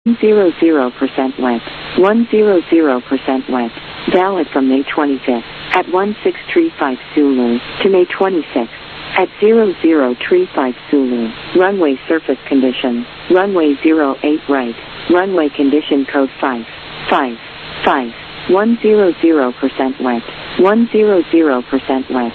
100% wet. 100% wet. Valid from May 25th at 1635 Zulu to May 26th at 0035 Zulu. Runway surface condition. Runway 08 right. Runway condition code 555. 100% wet. 100% wet.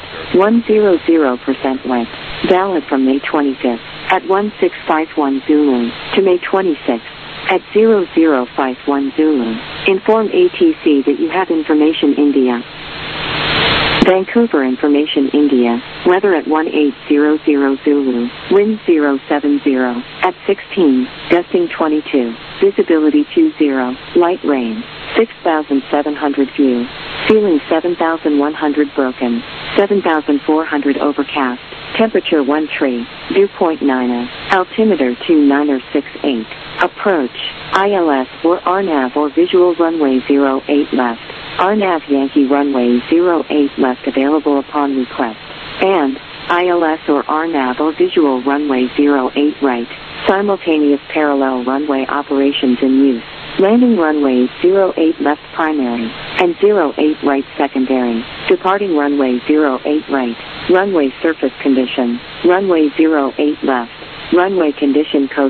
100% wet. Valid from May 25th at 1651 Zulu to May 26th at 0051 Zulu. Inform ATC that you have information India. Vancouver Information India. Weather at 1800 Zulu. Wind 070 at 16. Gusting 22. Visibility 20. Light rain. 6,700 view. Ceiling 7,100 broken. 7,400 overcast. Temperature 13. Dew point 9. Altimeter 2968. Approach. ILS or RNAV or visual runway 08 left. RNAV Yankee runway 08 left available upon request. And ILS or RNAV or visual runway 08 right. Simultaneous parallel runway operations in use. Landing runway 08 left primary and 08 right secondary. Departing runway 08 right. Runway surface condition. Runway 08 left. Runway condition code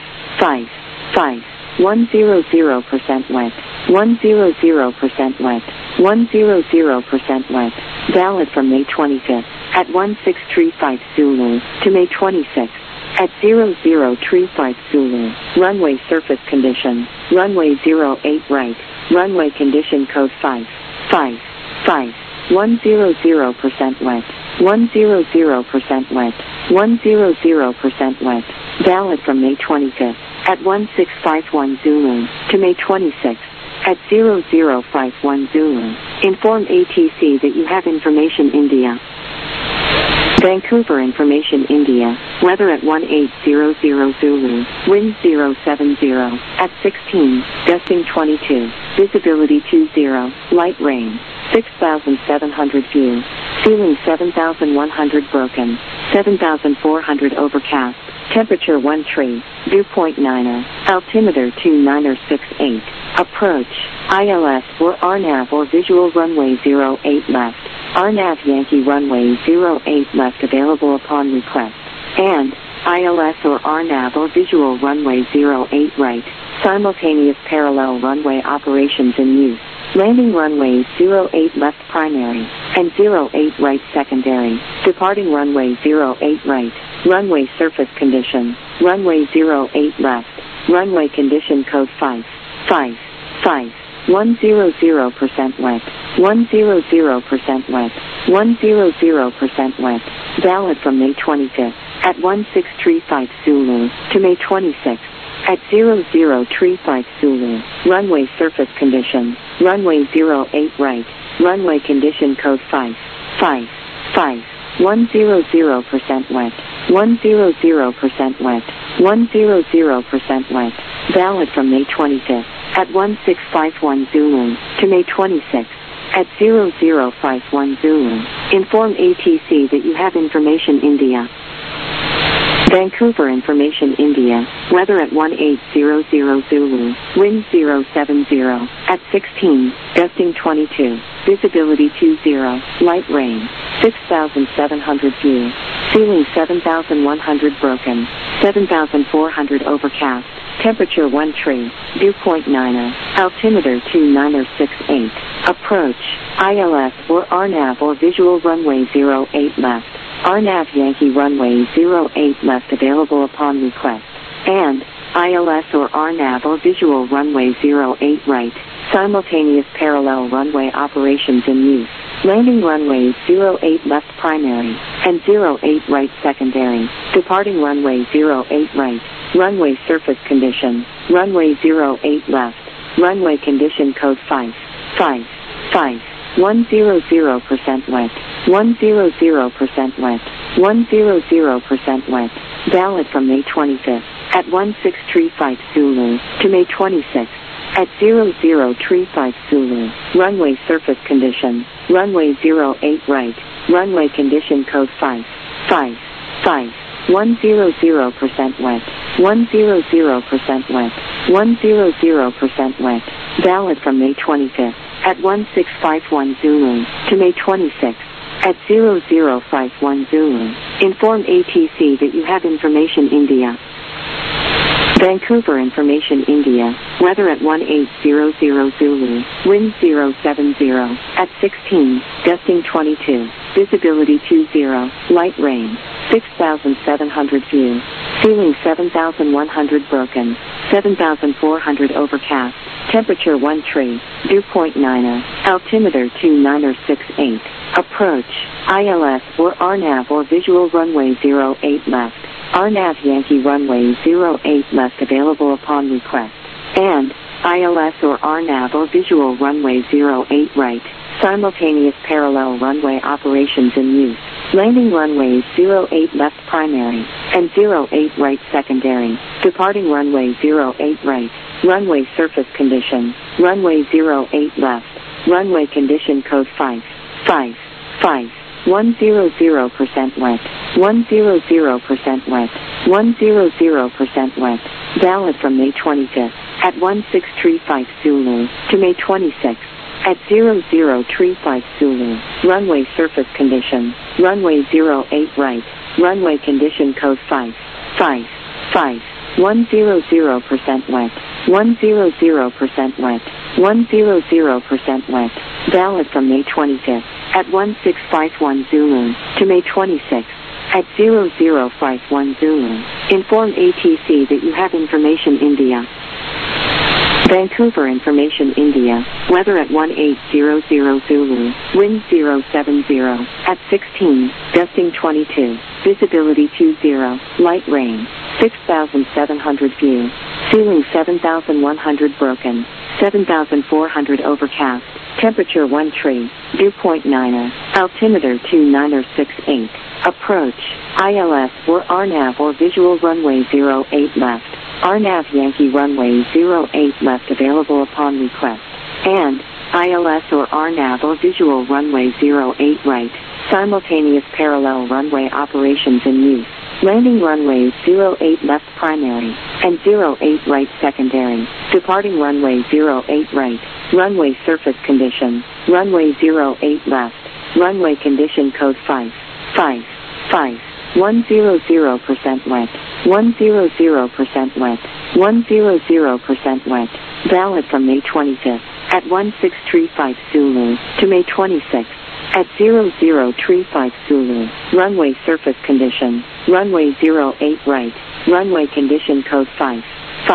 555. 100% wet. 100% wet. 100% wet. Valid from May 25th at 1635 Zulu to May 26th at 0035 Zulu. Runway surface condition. Runway 08 right. Runway condition code 555. 100% wet. 100% wet. 100% wet. Valid from May 25th at 1651 Zulu to May 26th at 0051 Zulu. Inform ATC that you have information India. Vancouver Information India. Weather at 1800 Zulu. Wind 070 at 16. Gusting 22. Visibility 20. Light rain. 6,700 view. Ceiling 7,100 broken. 7,400 overcast. Temperature 13. Dew point 9. Altimeter 2968. Approach. ILS or RNAV or visual runway 08 left. RNAV Yankee runway 08 left available upon request. And ILS or RNAV or visual runway 08 right. Simultaneous parallel runway operations in use. Landing runway 08 left primary and 08 right secondary. Departing runway 08 right. Runway surface condition. Runway 08 left. Runway condition code 555. 100% wet. 100% wet. 100% wet. Valid from May 25th at 1635 Zulu to May 26th at 0035 Zulu. Runway surface condition. Runway 08 right. Runway condition code 555. 100% wet. 100% wet. 100% wet. Valid from May 25th at 1651 Zulu to May 26th at 0051 Zulu. Inform ATC that you have information India. Vancouver Information India. Weather at 1800 Zulu. Wind 070 at 16. Gusting 22. Visibility 20. Light rain. 6,700 view. Ceiling 7,100 broken. 7,400 overcast. Temperature 13. Dew point 9. Altimeter 2968. Approach. ILS or RNAV or visual runway 08 left. RNAV Yankee runway 08 left available upon request. And ILS or RNAV or visual runway 08 right. Simultaneous parallel runway operations in use. Landing runway 08 left primary and 08 right secondary. Departing runway 08 right. Runway surface condition. Runway 08 left. Runway condition code 555. 100% wet. 100% wet. 100% wet. Valid from May 25th at 1635 Zulu to May 26th at 0035 Zulu. Runway surface condition. Runway 08 right. Runway condition code 555. 100% wet. 100% wet. 100% wet. Valid from May 25th at 1651 Zulu to May 26th at 0051 Zulu. Inform ATC that you have information India. Vancouver Information India. Weather at 1800 Zulu. Wind 070. At 16. Gusting 22. Visibility 20. Light rain. 6,700 view. Ceiling 7,100 broken. 7,400 overcast. Temperature 13. Dew point 9er. Altimeter 2968. Approach. ILS or RNAV or visual runway 08 left. RNAV Yankee runway 08 left available upon request. And ILS or RNAV or visual runway 08 right. Simultaneous parallel runway operations in use. Landing runways 08 left primary and 08 right secondary. Departing runway 08 right. Runway surface condition. Runway 08 left. Runway condition code 5. 100% wet. 100% wet. 100% wet. Valid from May 25th at 1635 Zulu to May 26th at 0035 Zulu. Runway surface condition. Runway 08 right. Runway condition code 5. 100% wet. 100% wet. 100% wet. Valid from May 25th at 1651 Zulu to May 26th at 0051 Zulu. Inform ATC that you have information India. Vancouver Information India. Weather at 1800 Zulu. Wind 070. At 16. Gusting 22. Visibility 20. Light rain. 6,700 view. Ceiling 7,100 broken. 7,400 overcast. Temperature 13. Dew point 9er. Altimeter 2968. Approach. ILS or RNAV or visual runway 08 left. RNAV Yankee runway 08 left available upon request. And ILS or RNAV or visual runway 08 right. Simultaneous parallel runway operations in use. Landing runways 08 left primary and 08 right secondary. Departing runway 08 right. Runway surface condition. Runway 08 left. Runway condition code 5. 100% wet. 100% wet. 100% wet. Valid from May 25th at 1635 Zulu to May 26th at 0035 Zulu. Runway surface condition. Runway 08 right. Runway condition code 5.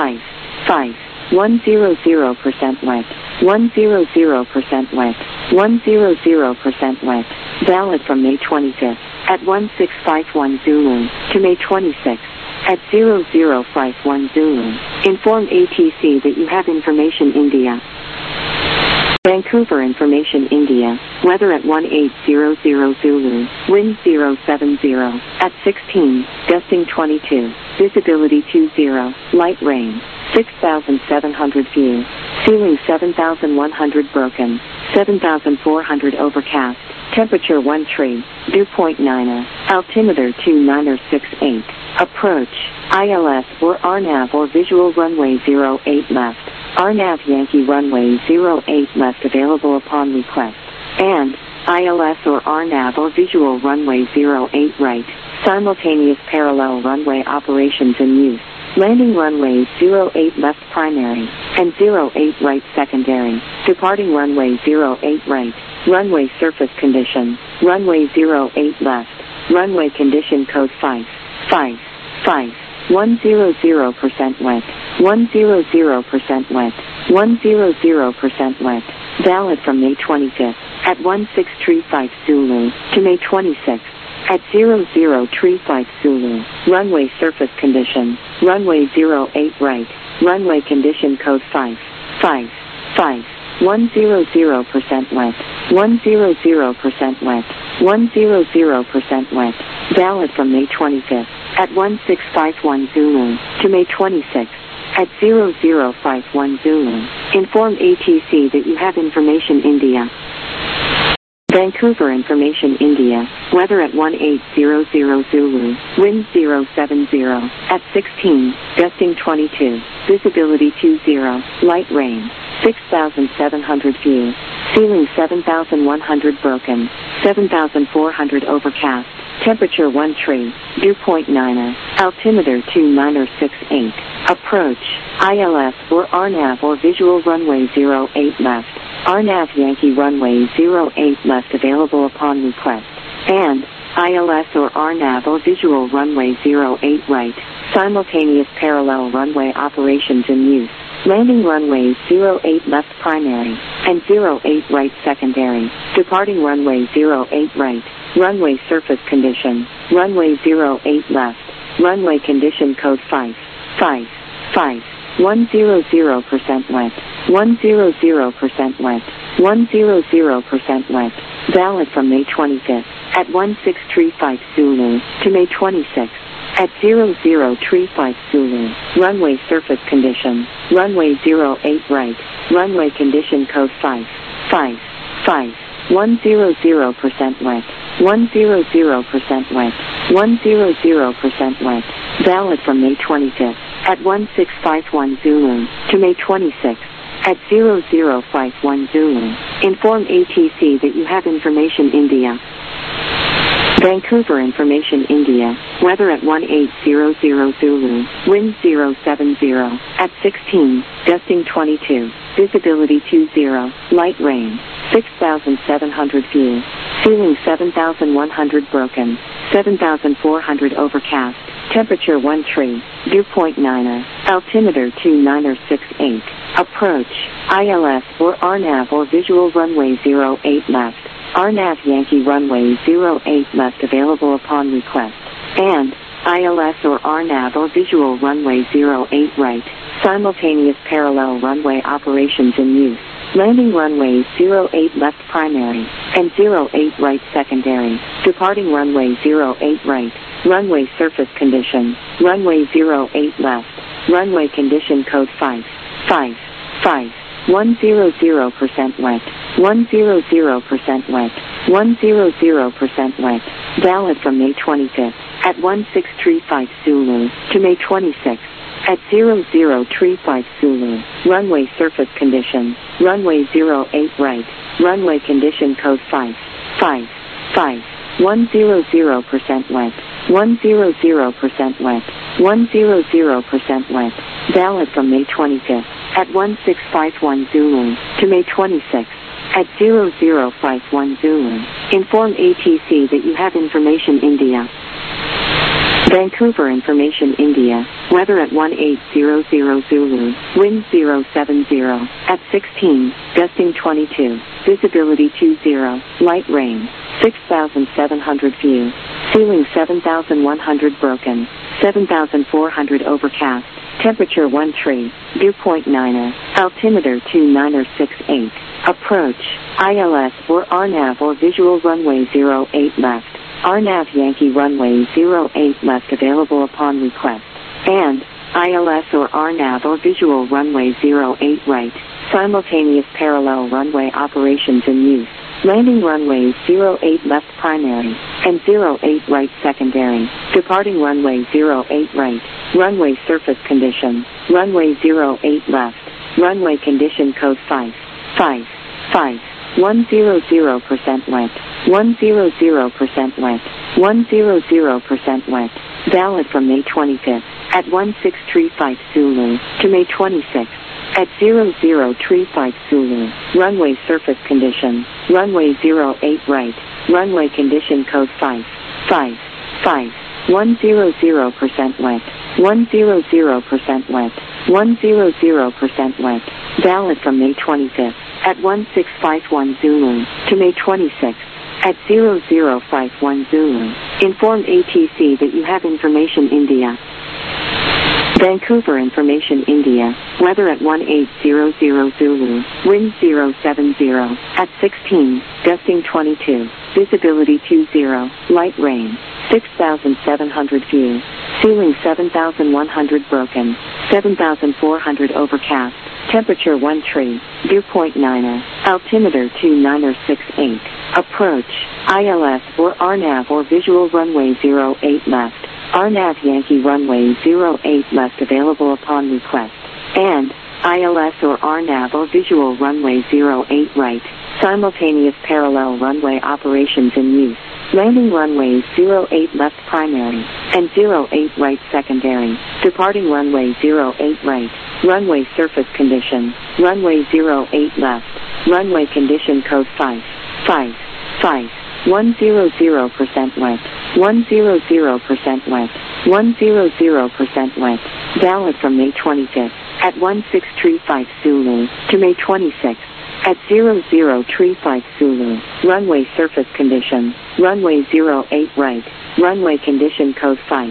100% wet. 100% wet. 100% wet. Valid from May 25th at 1651 Zulu to May 26th at 0051 Zulu. Inform ATC that you have information India. Vancouver Information India. Weather at 1800 Zulu. Wind 070. At 16. Gusting 22. Visibility 20. Light rain. 6,700 view. Ceiling 7,100 broken. 7,400 overcast. Temperature 13. Dew point 9er. Altimeter 2968. Approach. ILS or RNAV or visual runway 08 left. RNAV Yankee runway 08 left available upon request. And ILS or RNAV or visual runway 08 right. Simultaneous parallel runway operations in use. Landing runways 08 left primary and 08 right secondary. Departing runway 08 right. Runway surface condition. Runway 08 left. Runway condition code 5. 100% wet. 100% wet. 100% wet. Valid from May 25th at 1635 Zulu to May 26th at 0035 Zulu. Runway surface condition. Runway 08 right. Runway condition code 5. 100% wet. 100% wet. 100% wet. Valid from May 25th at 1651 Zulu to May 26th at 0051 Zulu. Inform ATC that you have information India. Vancouver Information India, weather at 1800 Zulu, wind 070, at 16, gusting 22, visibility 20, light rain, 6,700 view, ceiling 7,100 broken, 7,400 overcast, temperature 1 tree, dew point 9er, altimeter 2968, approach, ILS or RNAV or visual runway 08 left, RNAV Yankee runway 08 left available upon request, and ILS or RNAV or visual runway 08 right, simultaneous parallel runway operations in use, landing runways 08 left primary, and 08 right secondary, departing runway 08 right, runway surface condition, runway 08 left, runway condition code 5, 100% wet, 100% wet, 100% wet, valid from May 25th, at 1635 Zulu, to May 26th, at 0035 Zulu, runway surface condition, runway 08 right, runway condition code 5, 100% wet, 100% wet, 100% wet, valid from May 25th, at 1651 Zulu, to May 26th, at 0051 Zulu. Inform ATC that you have information India. Vancouver Information India, weather at 1800 Zulu, wind 070, at 16, gusting 22, visibility 20, light rain, 6,700 view, ceiling 7,100 broken, 7,400 overcast, temperature 1 tree, dew point 9er, altimeter 2968, approach, ILS or RNAV or visual runway 08 left, RNAV Yankee runway 08 left available upon request, and ILS or RNAV or visual runway 08 right, simultaneous parallel runway operations in use, landing runways 08 left primary, and 08 right secondary, departing runway 08 right, runway surface condition, runway 08 left, runway condition code 5, 100% wet, 100% wet, 100% wet, valid from May 25th, at 1635 Zulu, to May 26th, at 0035 Zulu, runway surface condition, runway 08 right, runway condition code 5, 100% wet, 100% wet, 100% wet, valid from May 25th, at 1651 Zulu, to May 26th, at 0051 Zulu. Inform ATC that you have information India. Vancouver Information India, weather at 1800 Zulu, wind 070, at 16, gusting 22, visibility 20, light rain, 6,700 view, ceiling 7,100 broken, 7,400 overcast, temperature 1 tree, dew point 9er, altimeter 2968, approach, ILS or RNAV or visual runway 08 left, RNAV Yankee runway 08 left available upon request, and ILS or RNAV or visual runway 08 right, simultaneous parallel runway operations in use, landing runways 08 left primary, and 08 right secondary, departing runway 08 right, runway surface condition, runway 08 left, runway condition code 5, 100% wet, 100% wet, 100% wet, valid from May 25th, at 1635 Zulu, to May 26th, at 0035 Zulu, runway surface condition, runway 08 right, runway condition code 5, 100% wet, 100% wet, 100% wet, valid from May 25th, at 1651 Zulu, to May 26th, at 0051 Zulu. Inform ATC that you have information India. Vancouver Information India, weather at 1800 Zulu, wind 070, at 16, gusting 22, visibility 20, light rain, 6,700 view, ceiling 7,100 broken, 7,400 overcast, Temperature 13, dew point 9er, altimeter 2968. Approach, ILS or RNAV or visual runway 08 left. RNAV Yankee runway 08 left available upon request. And ILS or RNAV or visual runway 08 right. Simultaneous parallel runway operations in use. Landing runways 08 left primary and 08 right secondary. Departing runway 08 right. Runway surface condition. Runway 08 left. Runway condition code 5. 100% wet. 100% wet. 100% wet. Valid from May 25th at 1635 Zulu to May 26th at 0035 Zulu. Runway surface condition. Runway 08 right. Runway condition code 5.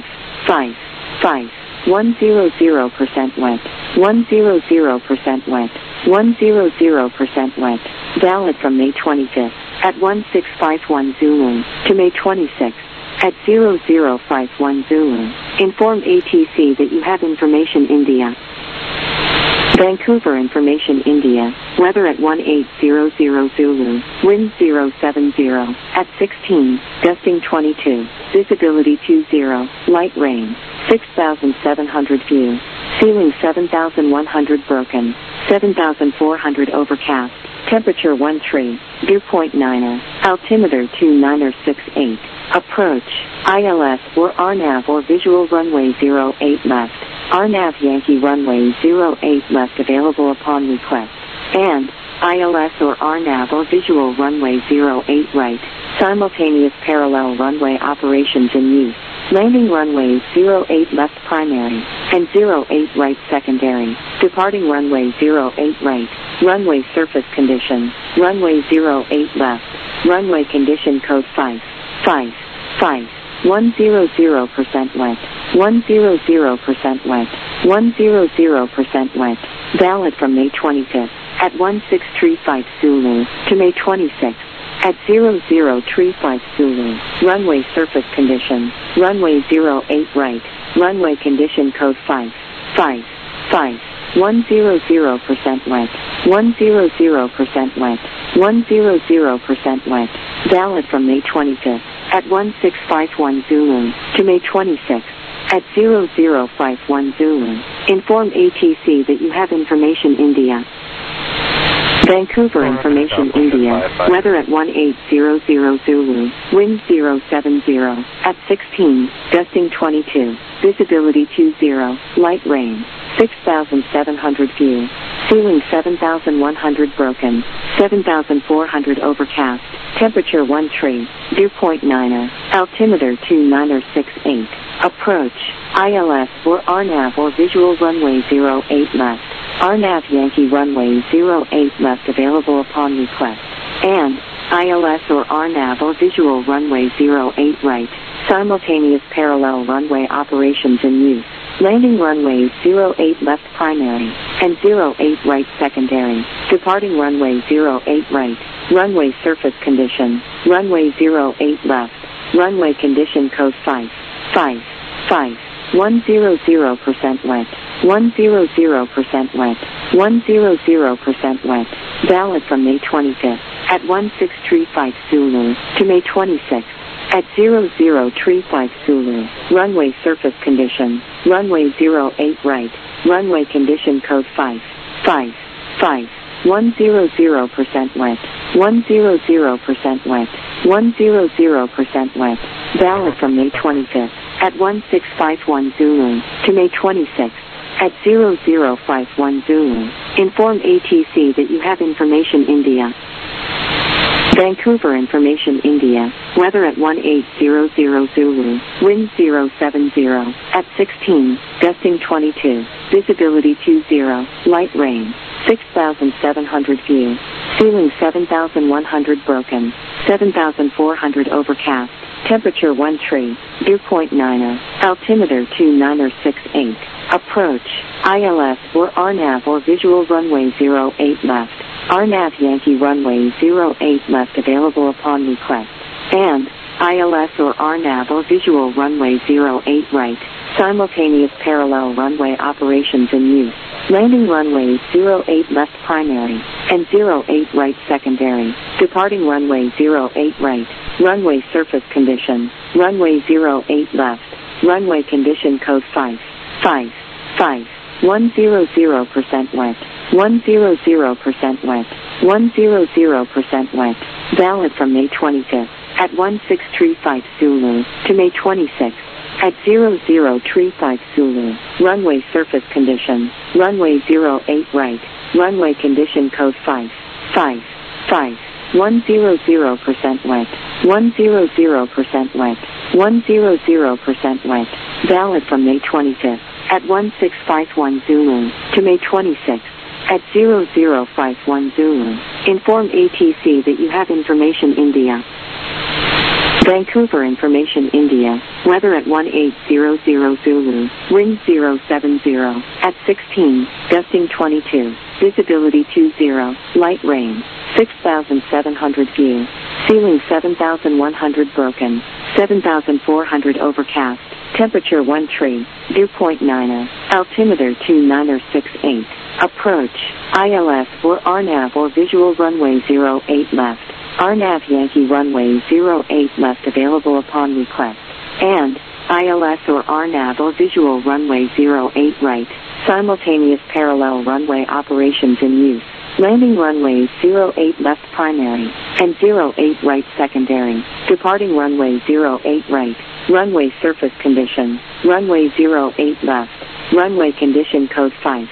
100% wet. 100% wet. 100% wet. Valid from May 25th at 1651 Zulu to May 26th at 0051 Zulu. Inform ATC that you have information India. Vancouver Information India. Weather at 1800 Zulu. Wind 070. At 16. Gusting 22. Visibility 20. Light rain. 6,700 view. Ceiling 7,100 broken. 7,400 overcast. Temperature 13. Dew point 9er. Altimeter 2968. Approach. ILS or RNAV or visual runway 08 left. RNAV Yankee runway 08 left available upon request. And ILS or RNAV or visual runway 08 right. Simultaneous parallel runway operations in use. Landing runways 08 left primary and 08 right secondary. Departing runway 08 right. Runway surface condition. Runway 08 left. Runway condition code 5. 100% wet. 100% wet. 100% wet. Valid from May 25th at 1635 Zulu to May 26th at 0035 Zulu. Runway surface condition. Runway 08 right. Runway condition code 5. 100% wet. 100% wet. 100% wet. Valid from May 25th at 1651 Zulu to May 26th at 0051 Zulu. Inform ATC that you have information India. Vancouver Information India. Weather at 1800 Zulu. Wind 070. At 16. Gusting 22. Visibility 20. Light rain. 6,700 view. Ceiling 7,100 broken. 7,400 overcast. Temperature 13. Dew point 9er. Altimeter 2968. Approach. ILS or RNAV or visual runway 08 left. RNAV Yankee runway 08 left available upon request. And ILS or RNAV or visual runway 08 right. Simultaneous parallel runway operations in use. Landing runways 08 left primary and 08 right secondary. Departing runway 08 right. Runway surface condition. Runway 08 left. Runway condition code 5. 100% wet. 100% wet. 100% wet. Valid from May 25th at 1635 Zulu to May 26th at 0035 Zulu. Runway surface condition. Runway 08 right. Runway condition code 5. 100% wet. 100% wet. 100% wet. Valid from May 25th at 1651 Zulu to May 26th at 0051 Zulu. Inform ATC that you have information India. Vancouver Information India. Weather at 1800 Zulu. Wind 070. At 16. Gusting 22. Visibility 20. Light rain. 6,700 view. Ceiling 7,100 broken. 7,400 overcast. Temperature 13. Dew point 9er. Altimeter 2968. Approach. ILS or RNAV or visual runway 08 left. RNAV Yankee runway 08 left available upon request. And ILS or RNAV or visual runway 08 right. Simultaneous parallel runway operations in use. Landing runway 08 left primary, and 08 right secondary. Departing runway 08 right. Runway surface condition. Runway 08 left. Runway condition code 5. 100% wet. 100% wet. 100% wet. Valid from May 25th at 1635 Zulu to May 26th at 0035 Zulu. Runway surface condition. Runway 08 right. Runway condition code 5. 100% wet. 100% wet. 100% wet. Valid from May 25th at 1651 Zulu to May 26th at 0051 Zulu. Inform ATC that you have information India. Vancouver Information India. Weather at 1800 Zulu. Wind 070. At 16. Gusting 22. Visibility 20. Light rain. 6,700 view. Ceiling 7,100 broken. 7,400 overcast. Temperature 13. Dew point 9. Altimeter 2968. Approach. ILS or RNAV or visual runway 08 left. RNAV Yankee runway 08 left available upon request. And ILS or RNAV or visual runway 08 right. Simultaneous parallel runway operations in use. Landing runway 08 left primary and 08 right secondary. Departing runway 08 right. Runway surface condition. Runway 08 left. Runway condition code 5.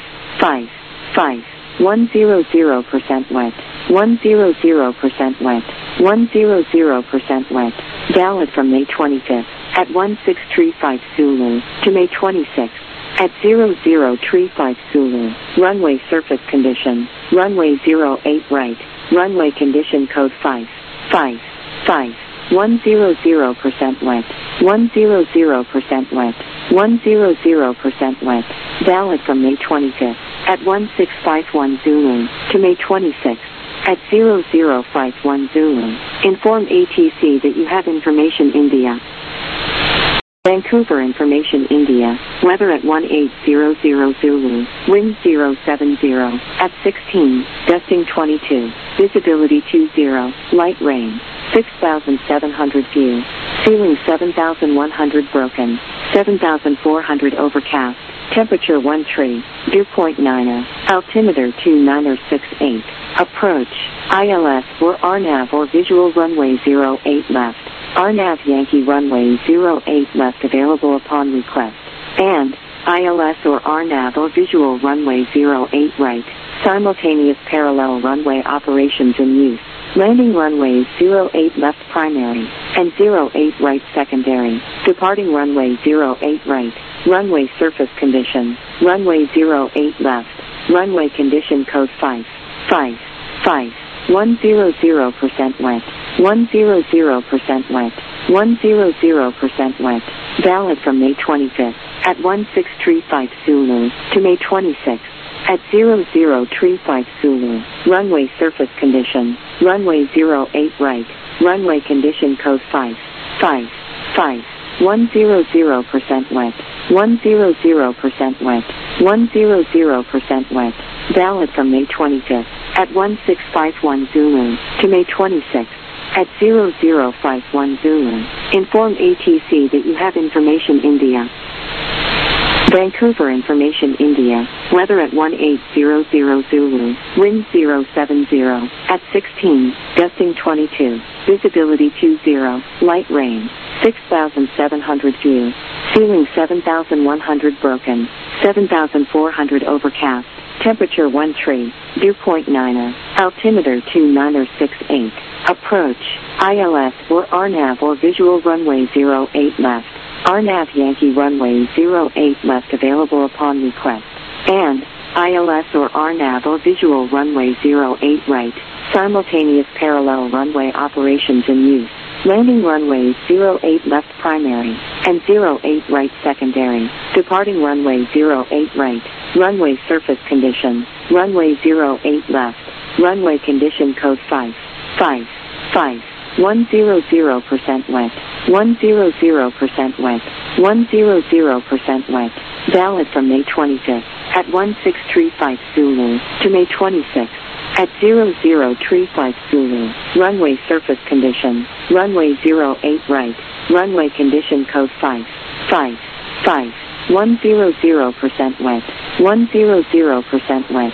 100% wet. 100% wet. 100% wet. Valid from May 25th at 1635 Zulu to May 26th at 0035 Zulu. Runway surface condition. Runway 08 right. Runway condition code 5. 100% wet. 100% wet. 100% wet. Valid from May 25th at 1651 Zulu to May 26th at 0051 Zulu. Inform ATC that you have information India. Vancouver Information India. Weather at 1800 Zulu. Wind 070. At 16. Gusting 22. Visibility 20. Light rain. 6,700 view. Ceiling 7,100 broken. 7,400 overcast. Temperature 13. Dew point 9. Altimeter 2968. Approach. ILS or RNAV or visual runway 08 left. RNAV Yankee runway 08 left available upon request. And ILS or RNAV or visual runway 08 right. Simultaneous parallel runway operations in use. Landing runways 08 left primary and 08 right secondary. Departing runway 08 right. Runway surface condition. Runway 08 left. Runway condition code 5. 100% wet. 100% wet. 100% wet. Valid from May 25th at 1635 Zulu to May 26th at 0035 Zulu. Runway surface condition. Runway 08 right. Runway condition code 5. 100% wet. 100% wet. 100% wet. Valid from May 25th at 1651 Zulu to May 26th at 0051 Zulu. Inform ATC that you have information India. Vancouver Information India. Weather at 1800 Zulu. Wind 070. At 16. Gusting 22. Visibility 20. Light rain. 6,700 view. Ceiling 7,100 broken. 7,400 overcast. Temperature 13. Dew point 9. Altimeter 2968. Approach. ILS or RNAV or visual runway 08 left. RNAV Yankee runway 08 left available upon request. And ILS or RNAV or visual runway 08 right. Simultaneous parallel runway operations in use. Landing runways 08 left primary and 08 right secondary. Departing runway 08 right. Runway surface condition. Runway 08 left. Runway condition code 5. 100% wet. 100% wet. 100% wet. Valid from May 25th at 1635 Zulu to May 26. At 0035 Zulu, runway surface condition, runway 08 right, runway condition code 555. 100% wet, 100% wet,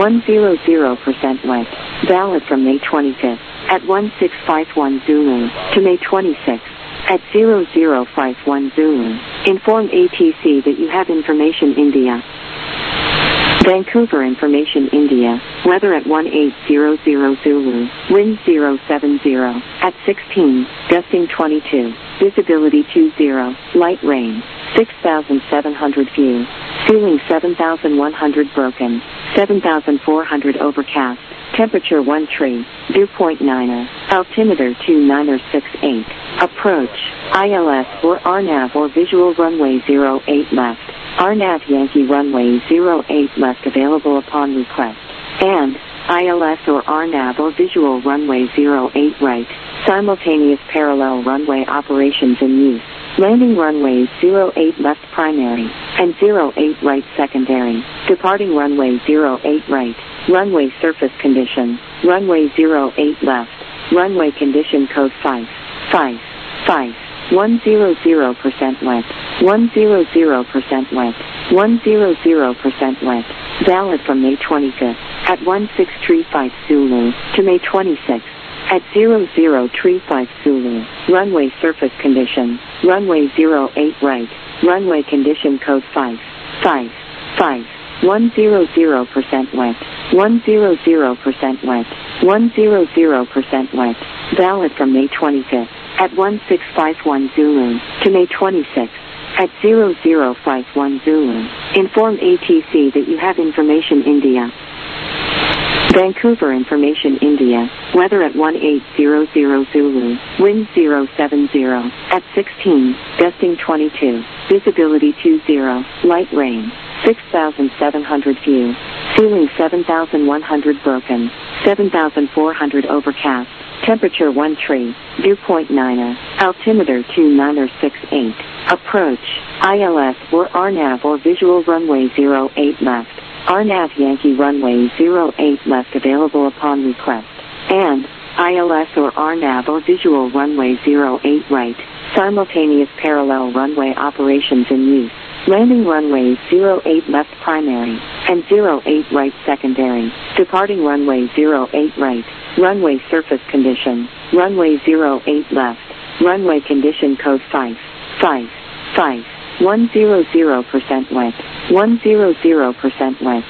100% wet, valid from May 25th, at 1651 Zulu, to May 26th, at 0051 Zulu, inform ATC that you have information India. Vancouver Information India, weather at 1800 Zulu, wind 070, at 16, gusting 22, visibility 20, light rain, 6,700 view, ceiling 7,100 broken, 7,400 overcast, temperature 13, dew point 9er, altimeter 2968, approach, ILS or RNAV or visual runway 08 left, RNAV Yankee runway 08 left available upon request, and ILS or RNAV or visual runway 08 right, simultaneous parallel runway operations in use, landing runways 08 left primary, and 08 right secondary, departing runway 08 right, runway surface condition, runway 08 left, runway condition code 555. 100% wet, 100% wet, 100% wet, valid from May 25th, at 1635 Zulu, to May 26th, at 0035 Zulu, runway surface condition, runway 08 right, runway condition code 555. 100% wet, 100% wet, 100% wet, valid from May 25th, at 1651 Zulu, to May 26th, at 0051 Zulu, inform ATC that you have information India. Vancouver Information India, weather at 1800 Zulu, wind 070, at 16, gusting 22, visibility 20, light rain, 6,700 view, ceiling 7,100 broken, 7,400 overcast, temperature 13, dew point 9er, altimeter 2968, approach, ILS or RNAV or visual runway 08 left, RNAV Yankee runway 08 left available upon request, and ILS or RNAV or visual runway 08 right, simultaneous parallel runway operations in use, landing runways 08 left primary, and 08 right secondary, departing runway 08 right, runway surface condition, runway 08 left, runway condition code 555. 100% wet, 100% wet,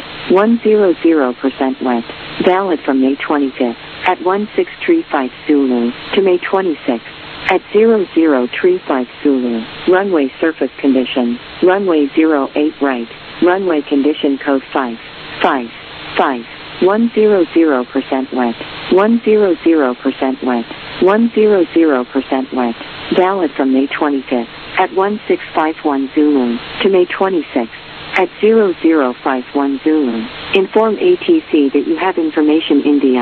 100% wet, valid from May 25th, at 1635 Zulu, to May 26th, at 0035 Zulu, runway surface condition, runway 08 right, runway condition code 555. 100% wet, 100% wet, 100% wet, valid from May 25th, at 1651 Zulu, to May 26th, at 0051 Zulu, inform ATC that you have information India.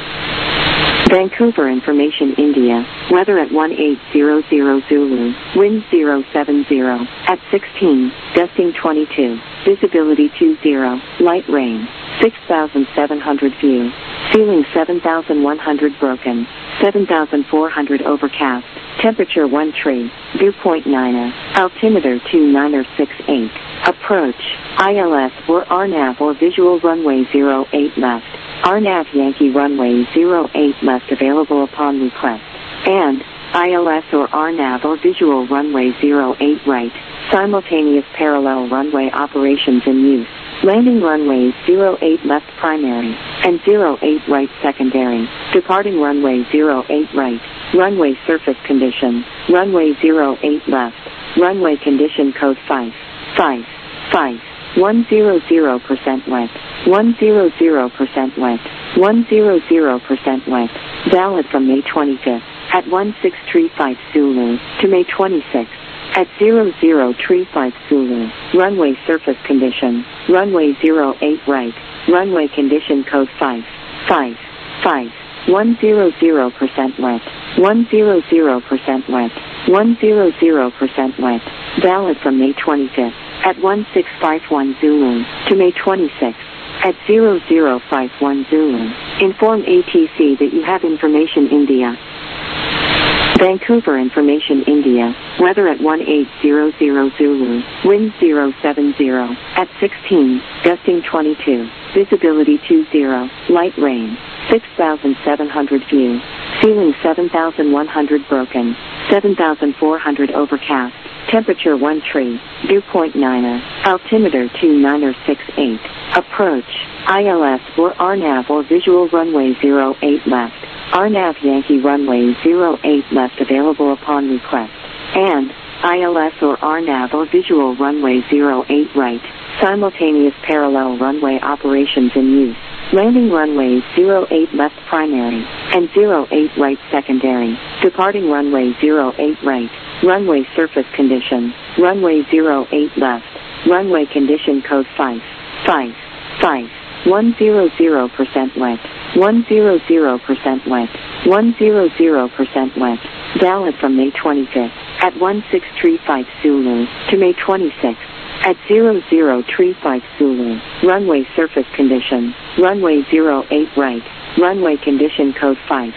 Vancouver Information India, weather at 1800 Zulu, wind 070, at 16, gusting 22, visibility 20, light rain, 6,700 view, ceiling 7,100 broken, 7,400 overcast, temperature 13, dew point 9er, altimeter 2968, approach, ILS or RNAV or visual runway 08 left, RNAV Yankee runway 08 left available upon request, and ILS or RNAV or visual runway 08 right, simultaneous parallel runway operations in use, landing runways 08 left primary, and 08 right secondary, departing runway 08 right, runway surface condition, runway 08 left, runway condition code 555. 100% wet, 100% wet, 100% wet, valid from May 25th, at 1635 Zulu, to May 26th, at 0035 Zulu, runway surface condition, runway 08 right, runway condition code 555. 100% wet, 100% wet, 100% wet, valid from May 25th, at 1651 Zulu to May 26. At 0051 Zulu, inform ATC that you have information India. Vancouver Information India, weather at 1800 Zulu, wind 070, at 16, gusting 22, visibility 20, light rain, 6,700 view, ceiling 7,100 broken, 7,400 overcast, temperature 13, dew point 9er, altimeter 2968, approach, ILS or RNAV or visual runway 08 left. RNAV Yankee runway 08 left available upon request, and ILS or RNAV or visual runway 08 right, simultaneous parallel runway operations in use, landing runway 08 left primary, and 08 right secondary, departing runway 08 right, runway surface condition, runway 08 left, runway condition code 5, 100% wet, 100% wet, 100% wet, valid from May 25th, at 1635 Zulu, to May 26th, at 0035 Zulu, runway surface condition, runway 08 right, runway condition code 5,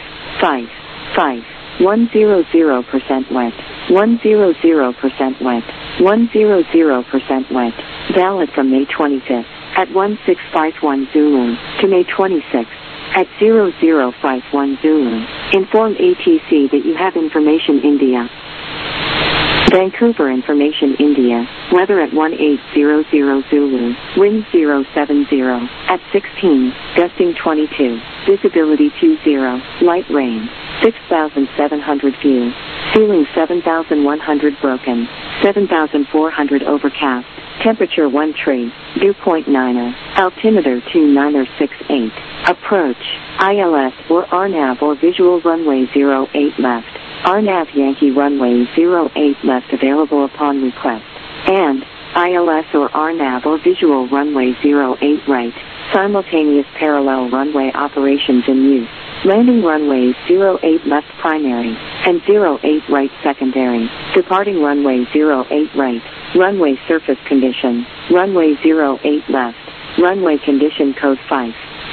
100% wet, 100% wet, 100% wet, valid from May 25th, at 1651 Zulu, to May 26th, at 0051 Zulu, inform ATC that you have information India. Vancouver Information India, weather at 1800 Zulu, wind 070, at 16, gusting 22, visibility 20, light rain, 6,700 view, ceiling 7,100 broken, 7,400 overcast, temperature 13, dew point 9er, altimeter 2968, approach, ILS or RNAV or visual runway 08 left, RNAV Yankee runway 08 left available upon request, and ILS or RNAV or visual runway 08 right, simultaneous parallel runway operations in use, landing runways 08 left primary, and 08 right secondary, departing runway 08 right, runway surface condition, runway 08 left, runway condition code 5,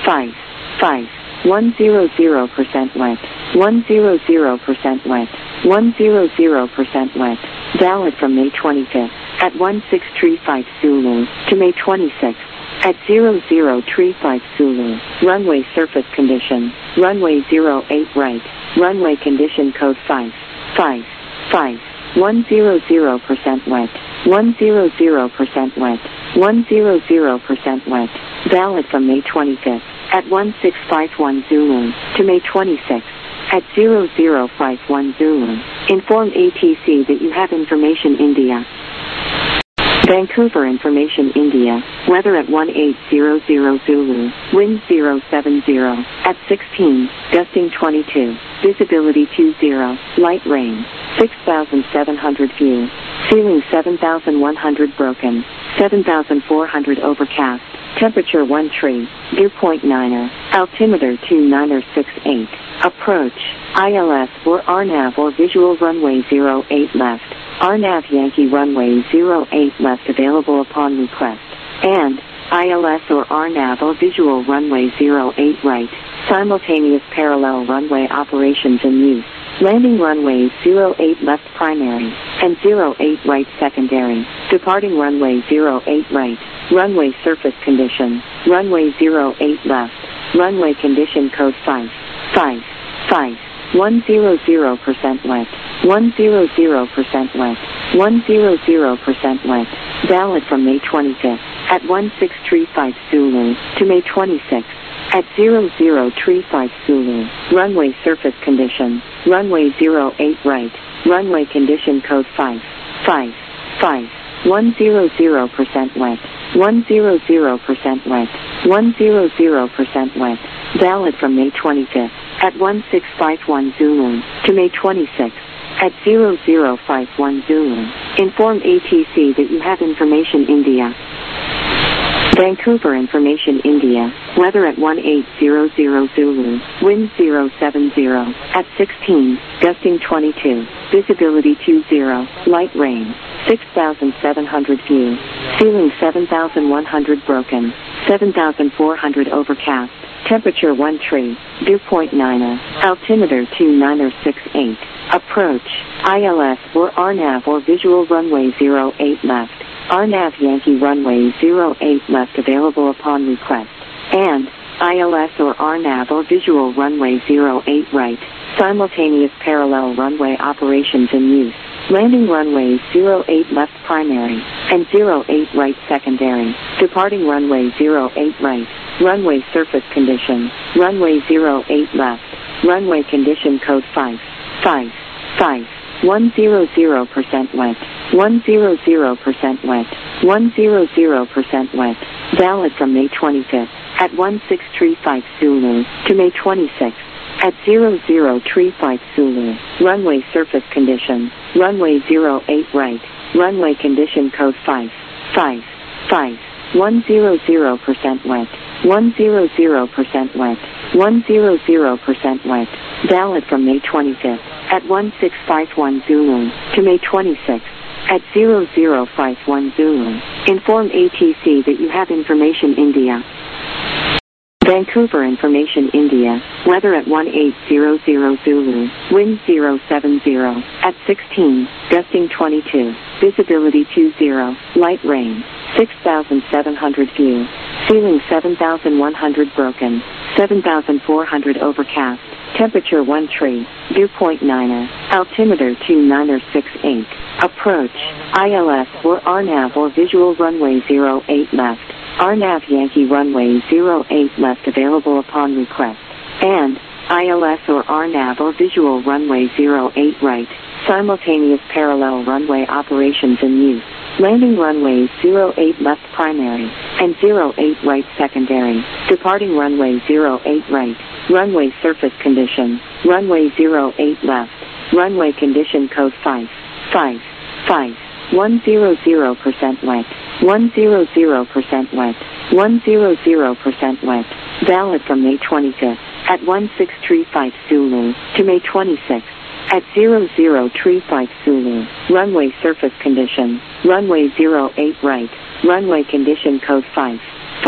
100% wet, 100% wet, 100% wet, valid from May 25th, at 1635 Zulu, to May 26th, at 0035 Zulu, runway surface condition, runway 08 right, runway condition code 5, 100% wet, 100% wet, 100% wet, valid from May 25th, at 1651 Zulu, to May 26th, at 0051 Zulu, inform ATC that you have information India. Vancouver Information India, weather at 1800 Zulu, wind 070, at 16, gusting 22, visibility 20, light rain, 6,700 view, ceiling 7,100 broken, 7,400 overcast, temperature 13, dew point 9er, altimeter 2968, approach, ILS or RNAV or visual runway 08 left, RNAV Yankee runway 08 left available upon request, and ILS or RNAV or visual runway 08 right, simultaneous parallel runway operations in use, landing runways 08 left primary, and 08 right secondary, departing runway 08 right, runway surface condition, runway 08 left, runway condition code 5, 100% wet, 100% wet, 100% wet, valid from May 25th, at 1635 Zulu, to May 26th, at 0035 Zulu, runway surface condition, runway 08 right, runway condition code 5, 100% wet, 100% wet, 100% wet, valid from May 25th, at 1651 Zulu, to May 26th, at 0051 Zulu, inform ATC that you have information India. Vancouver Information India, weather at 1800 Zulu, wind 070, at 16, gusting 22, visibility 20, light rain, 6,700 view. Ceiling 7,100 broken. 7,400 overcast. Temperature 1 tree. Dew point 9. Altimeter 2968. Approach. ILS or RNAV or visual runway 08 left. RNAV Yankee runway 08 left available upon request. And ILS or RNAV or visual runway 08 right. Simultaneous parallel runway operations in use. Landing runway 08 left primary and 08 right secondary. Departing runway 08 right. Runway surface condition. Runway 08 left. Runway condition code 5. 100% wet. 100% wet. 100% wet. Valid from May 25th at 1635 Zulu to May 26th at 0035 Zulu. Runway surface condition. Runway 08 right. Runway condition code 5. 100% wet. 100% wet. 100% wet. Valid from May 25th at 1651 Zulu to May 26th at 0051 Zulu. Inform ATC that you have information India. Vancouver Information India. Weather at 1800 Zulu. Wind 070 at 16. Gusting 22. Visibility 20. Light rain. 6,700 view. Ceiling 7,100 broken. 7,400 overcast. Temperature 1 tree. Dew point 9. Altimeter 2968. Approach. ILS or RNAV or visual runway 08 left. RNAV Yankee runway 08 left available upon request. And ILS or RNAV or visual runway 08 right. Simultaneous parallel runway operations in use. Landing runway 08 left primary and 08 right secondary. Departing runway 08 right. Runway surface condition. Runway 08 left. Runway condition code 5. 100% wet. 100% wet. 100% wet. Valid from May 25th at 1635 Zulu to May 26th at 0035 Zulu. Runway surface condition. Runway 08 right. Runway condition code 5.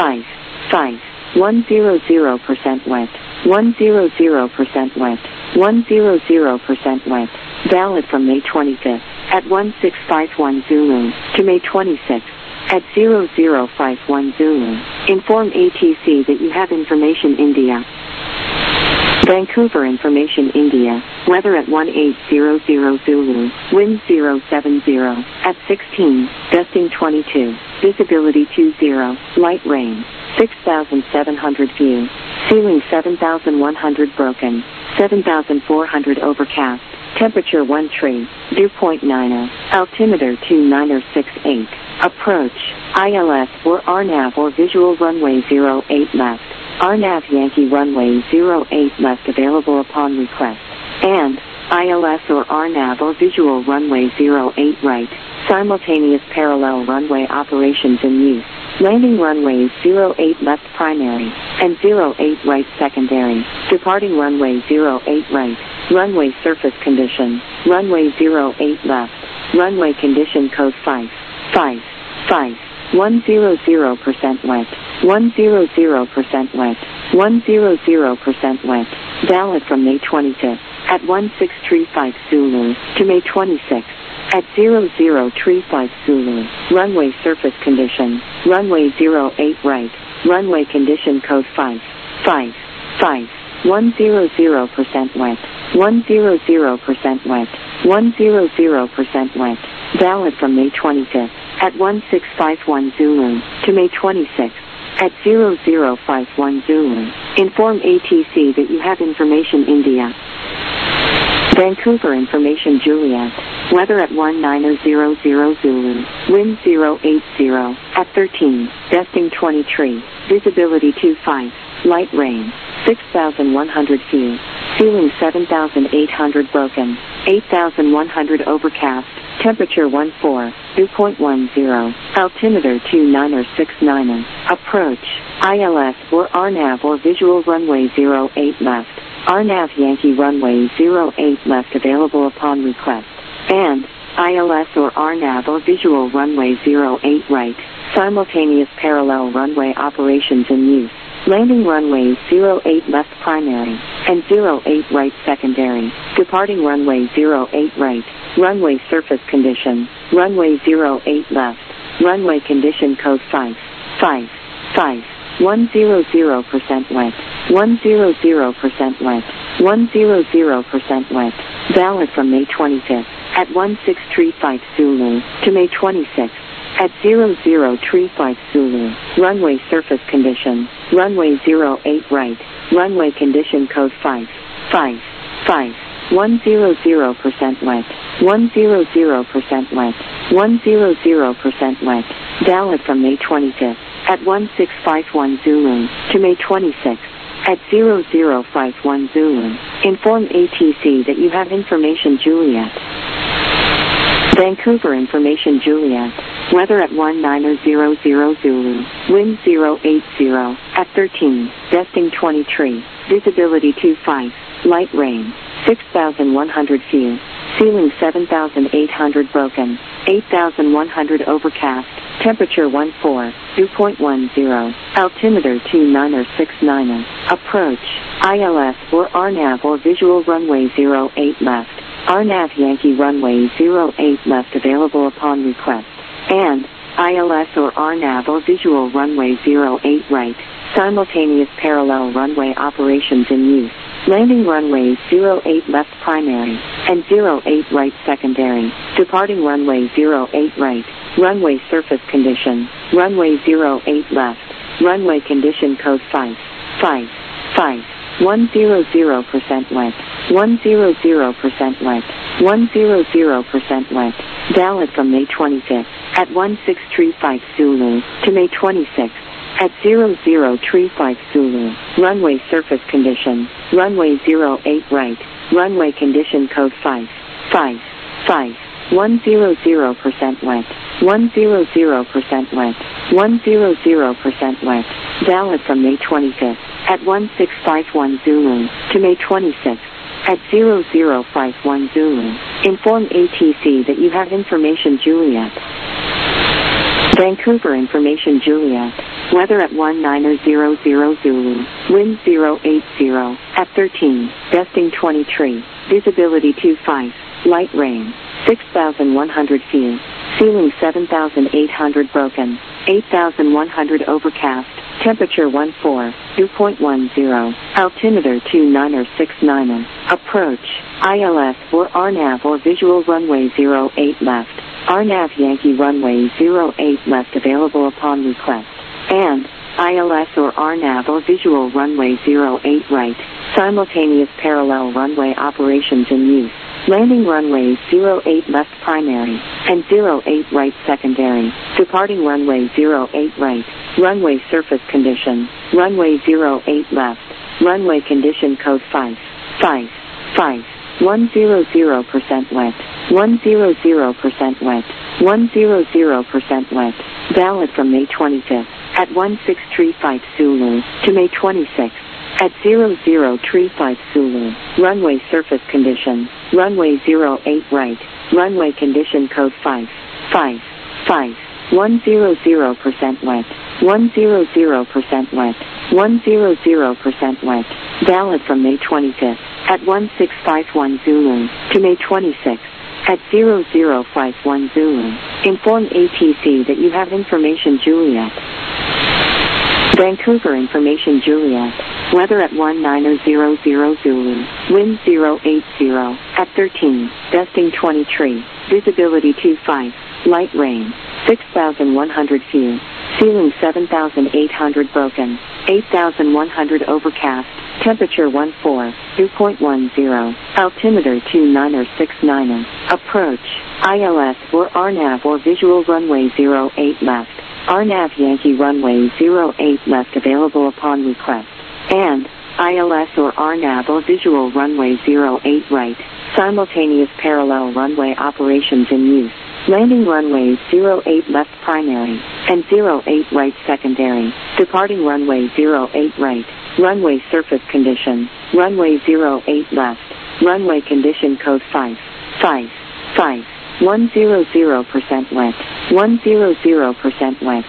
100% wet. 100% wet. 100% wet. Valid from May 25th at 1651 Zulu to May 26th at 0051 Zulu. Inform ATC that you have information India. Vancouver Information India. Weather at 1800 Zulu. Wind 070 at 16. Gusting 22. Visibility 20. Light rain. 6,700 view. Ceiling 7,100 broken. 7,400 overcast. Temperature 1 tree. Dew point 9. Altimeter 2968. Approach. ILS or RNAV or visual runway 08 left. RNAV Yankee runway 08 left available upon request. And ILS or RNAV or visual runway 08 right. Simultaneous parallel runway operations in use. Landing runways 08 left primary and 08 right secondary. Departing runway 08 right. Runway surface condition. Runway 08 left. Runway condition code 5. 100% wet. 100% wet. 100% wet. Valid from May 25th at 1635 Zulu to May 26th at 0035 Zulu. Runway surface condition. Runway 08 right. Runway condition code 5. 100% wet. 100% wet. 100% wet. Valid from May 25th at 1651 Zulu to May 26th at 0051 Zulu. Inform ATC that you have information India. Vancouver Information Juliet. Weather at 1900 Zulu. Wind 080 at 13. Gusting 23. Visibility 25. Light rain. 6,100 view. Ceiling 7,800 broken. 8,100 overcast. Temperature 14. Dew point 10. Altimeter 2969. Approach. ILS or RNAV or visual runway 08 left. RNAV Yankee runway 08 left available upon request. And ILS or RNAV or visual runway 08 right, simultaneous parallel runway operations in use. Landing runways 08 left primary, and 08 right secondary. Departing runway 08 right, runway surface condition, runway 08 left, runway condition code 5, 100% wet, 100% wet, 100% wet. Valid from May 25th at 1635 Zulu to May 26th. At 0035 Zulu, runway surface condition, runway 08 right, runway condition code 5, 100% wet, 100% wet, 100% wet. Valid from May 25th at 1651 Zulu to May 26th. At 0051 Zulu, inform ATC that you have information Juliet. Vancouver information Juliet. Weather at 1900 Zulu, wind 080, at 13, gusting 23, visibility 25, light rain, 6,100 feet, ceiling 7,800 broken, 8,100 overcast, temperature 14, dew point 10, altimeter 2969, approach, ILS or RNAV or visual runway 08 left, RNAV Yankee runway 08 left available upon request. And ILS or RNAV or visual runway 08 right, simultaneous parallel runway operations in use. Landing runways 08 left primary, and 08 right secondary. Departing runway 08 right, runway surface condition, runway 08 left, runway condition code 5, 100% wet, 100% wet, 100% wet. Valid from May 25th. At 1635 Zulu to May 26th, at 0035 Zulu, runway surface condition, runway 08 right, runway condition code 5, 100% wet, 100% wet, 100% wet. Valid from May 25th, at 1651 Zulu to May 26th. At 0051 Zulu, inform ATC that you have information Juliet. Vancouver information Juliet. Weather at 1900 Zulu, wind 080, at 13, gusting 23, visibility 25, light rain, 6,100 feet, ceiling 7,800 broken, 8,100 overcast, temperature 14, dew point 10, altimeter 2969, approach, ILS or RNAV or visual runway 08 left, RNAV Yankee runway 08 left available upon request. And ILS or RNAV or visual runway 08 right, simultaneous parallel runway operations in use. Landing runways 08 left primary, and 08 right secondary. Departing runway 08 right, runway surface condition, runway 08 left, runway condition code 5, 100% wet, 100% wet, 100% wet. Valid from May 25th, at 1635 Zulu to May 26th. At 0035 Zulu, runway surface condition, runway 08 right, runway condition code 5, 100% wet, 100% wet, 100% wet. Valid from May 25th, at 1651 Zulu to May 26th. At 0051 Zulu, inform ATC that you have information Juliet. Vancouver information Juliet. Weather at 1900 Zulu, wind 080, at 13, gusting 23, visibility 25, light rain, 6,100 feet, ceiling 7,800 broken, 8,100 overcast, temperature 14, dew point 10, altimeter 2969, approach, ILS or RNAV or visual runway 08 left, RNAV Yankee runway 08 left available upon request. And ILS or RNAV or visual runway 08 right, simultaneous parallel runway operations in use. Landing runways 08 left primary, and 08 right secondary. Departing runway 08 right, runway surface condition, runway 08 left, runway condition code 5, 100% 100% wet. 100% wet.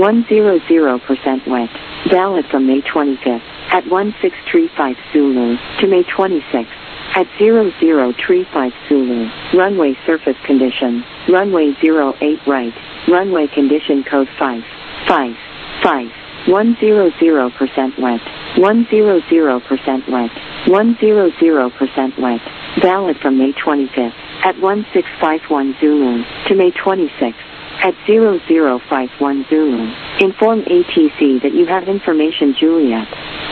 100% wet. Valid from May 25th at 1635 Zulu to May 26th at 0035 Zulu. Runway surface condition. Runway 08 right. Runway condition code 555. 100% wet. 100% wet. 100% wet. Valid from May 25th at 1651 Zulu to May 26th at 0051 Zulu. Inform ATC that you have information Juliet.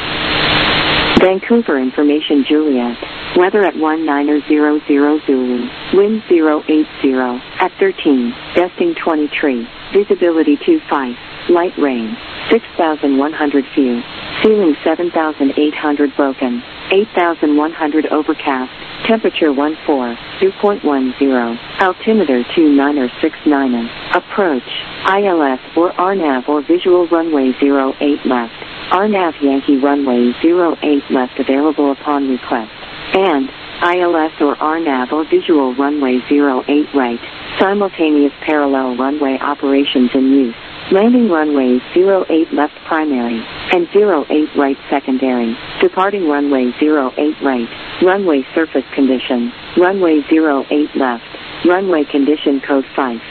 Vancouver information Juliet. Weather at 1900 Zulu. Wind 080 at 13. Gusting 23. Visibility 25. Light rain. 6,100 few. Ceiling 7,800 broken. 8,100 overcast. Temperature 14. Dew point 10. Altimeter 2969. Approach. ILS or RNAV or visual runway 08 left. RNAV Yankee runway 08 left available upon request. And ILS or RNAV or visual runway 08 right. Simultaneous parallel runway operations in use. Landing runways 08 left primary and 08 right secondary. Departing runway 08 right. Runway surface condition. Runway 08 left. Runway condition code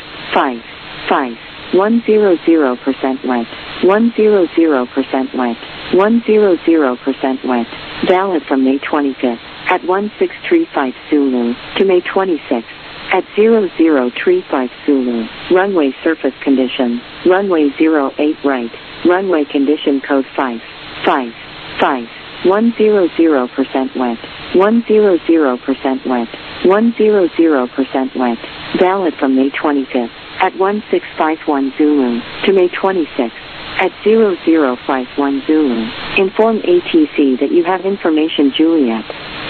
555. 100% wet. 100% wet. 100% wet. Valid from May 25th at 1635 Zulu to May 26th at 0035 Zulu. Runway surface condition. Runway 08 right. Runway condition code 555. 100% wet. 100% wet. 100% wet. Valid from May 25th at 1651 Zulu to May 26th at 0051 Zulu. Inform ATC that you have information Juliet.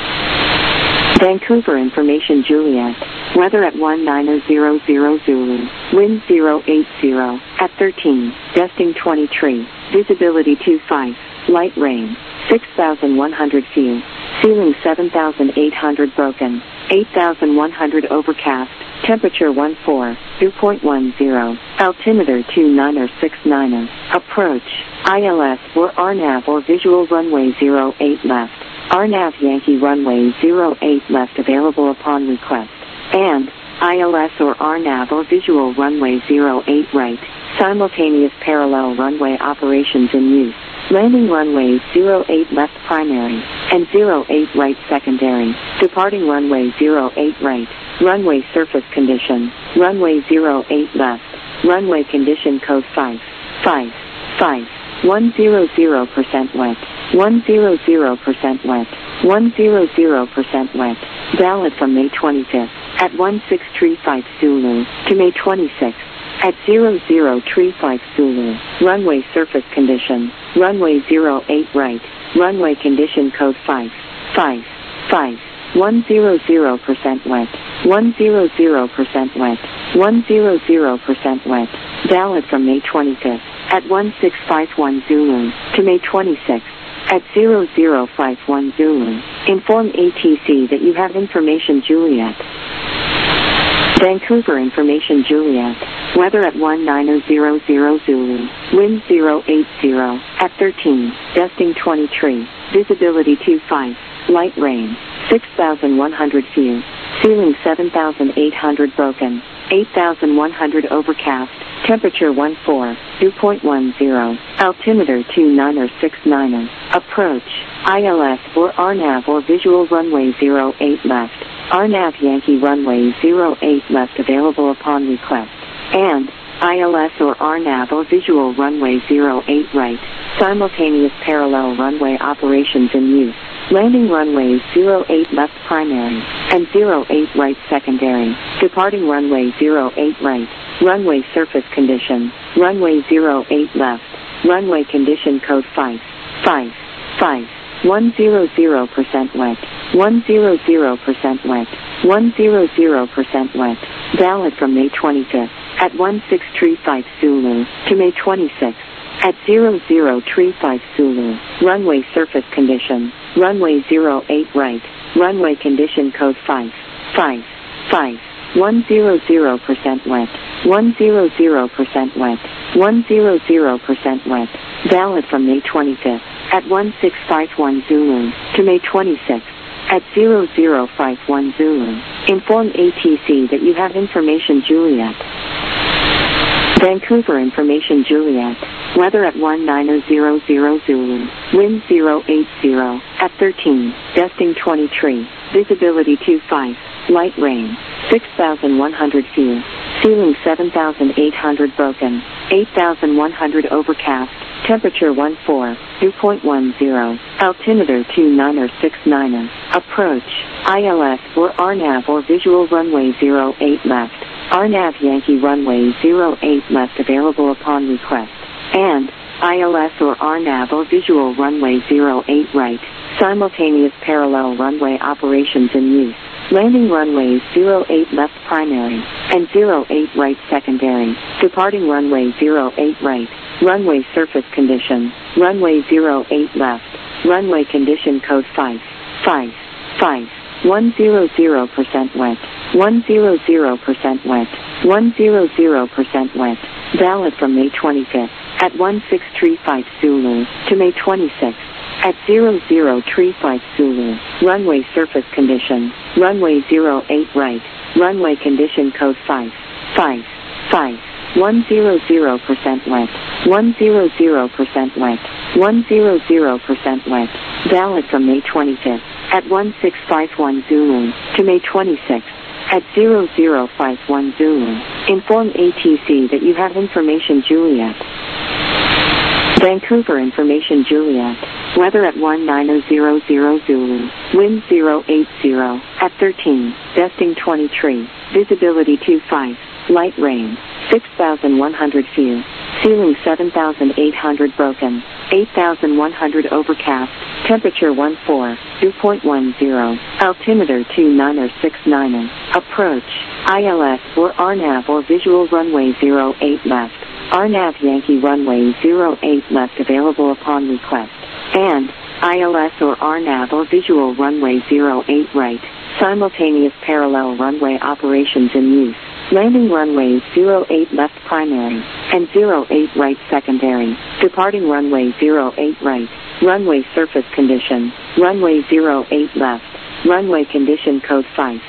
Vancouver information Juliet. Weather at 1900 Zulu. Wind 080 at 13. Gusting 23. Visibility 25. Light rain. 6,100 few. Ceiling 7,800 broken. 8,100 overcast. Temperature 14. Dew point 10. Altimeter 2969. Approach. ILS or RNAV or visual runway 08 left. RNAV Yankee runway 08 left available upon request. And ILS or RNAV or visual runway 08 right. Simultaneous parallel runway operations in use. Landing runways 08 left primary and 08 right secondary. Departing runway 08 right. Runway surface condition. Runway 08 left. Runway condition code 555. 100% wet. 100% wet. 100% wet. Valid from May 25th at 1635 Zulu to May 26th at 0035 Zulu. Runway surface condition. Runway 08 right. Runway condition code 555. 100% wet. 100% wet. 100% wet. Valid from May 25th at 1651 Zulu to May 26th at 0051 Zulu. Inform ATC that you have information Juliet. Vancouver information Juliet. Weather at 1900 Zulu. Wind 080 at 13. Gusting 23. Visibility 25. Light rain. 6,100 few. Ceiling 7,800 broken. 8,100 overcast. Temperature 14. Dew point 10. Altimeter 2969. Approach. ILS or RNAV or visual runway 08 left. RNAV Yankee runway 08 left available upon request. And ILS or RNAV or visual runway 08 right. Simultaneous parallel runway operations in use. Landing runways 08 left primary and 08 right secondary. Departing runway 08 right. Runway surface condition. Runway 08 left. Runway condition code 555. 100% wet. 100% wet. 100% wet. Valid from May 25th at 1635 Zulu to May 26th at 0035 Zulu. Runway surface condition. Runway 08 right. Runway condition code 555. 100% wet. 100% wet. 100% wet. Valid from May 25th at 1651 Zulu to May 26th at 0051 Zulu. Inform ATC that you have information Juliet. Vancouver information Juliet. Weather at 1900 Zulu. Wind 080 at 13. Gusting 23. Visibility 25. Light rain. 6,100 feet. Ceiling 7,800 broken. 8,100 overcast. Temperature 14. Dew point 10. Altimeter 29er69er. Approach. ILS or RNAV or visual runway 08 left. RNAV Yankee runway 08 left available upon request. And ILS or RNAV or visual runway 08 right. Simultaneous parallel runway operations in use. Landing runways 08 left primary and 08 right secondary. Departing runway 08 right. Runway surface condition. Runway 08 left. Runway condition code 5. 100% wet. 100% wet. 100% wet. Valid from May 25th at 1635 Zulu to May 26th at 0035 Zulu. Runway surface condition. Runway 08 right. Runway condition code 5. 100% wet. 100% wet. 100% wet. Valid from May 25th at 1651 Zulu to May 26th at 0051 Zulu. Inform ATC that you have information Juliet. Vancouver information Juliet. Weather at 1900 Zulu. Wind 080 at 13. Gusting 23. Visibility 25. Light rain. 6,100 feet. Ceiling 7,800 broken. 8,100 overcast. Temperature 14. Dew point 10. Altimeter 29er69er. Approach. ILS or RNAV or visual runway 08 left. RNAV Yankee runway 08 left available upon request. And ILS or RNAV or visual runway 08 right. Simultaneous parallel runway operations in use. Landing runways 08 left primary and 08 right secondary. Departing runway 08 right. Runway surface condition. Runway 08 left. Runway condition code 5.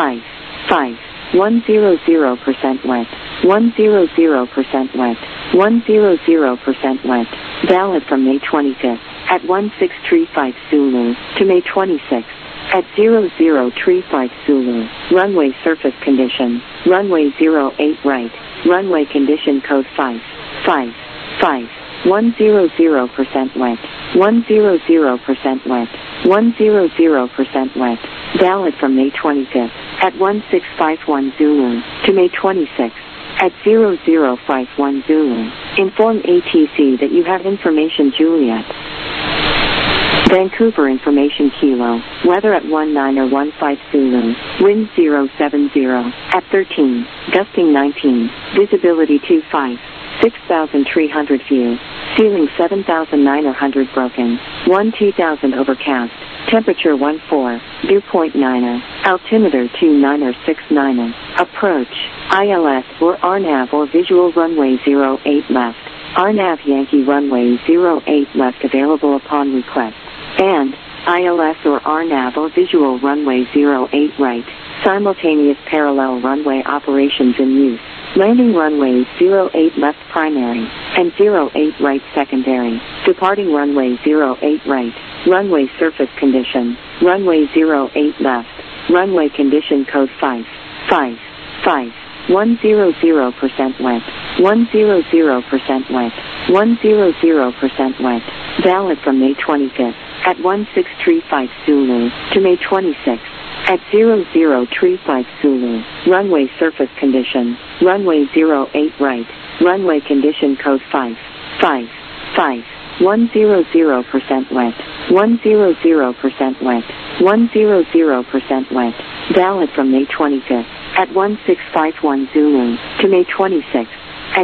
100% wet. 100% wet. 100% wet. Valid from May 25th at 1635 Zulu to May 26th at 0035 Zulu. Runway surface condition. Runway 08 right. Runway condition code 5. 100% wet. 100% wet. 100% wet. Valid from May 25th at 1651 Zulu to May 26th at 0051 Zulu. Inform ATC that you have information Juliet. Vancouver information Kilo. Weather at 1915 Zulu. Wind 070 at 13. Gusting 19. Visibility 25. 6,300 view. Ceiling 7,900 broken. 12,000 overcast. Temperature 14. Dew point 9er. Altimeter 29er69er. Approach. ILS or RNAV or visual runway 08 left. RNAV Yankee runway 08 left available upon request. And ILS or RNAV or visual runway 08 right. Simultaneous parallel runway operations in use. Landing runways 08 left primary and 08 right secondary. Departing runway 08 right. Runway surface condition. Runway 08 left. Runway condition code 5. 100% wet. 100% wet. 100% wet. Valid from May 25th at 1635 Zulu to May 26th at 0035 Zulu. Runway surface condition. Runway 08 right. Runway condition code 5. 100% wet. 100% wet. 100% wet. Valid from May 25th at 1651 Zulu to May 26th at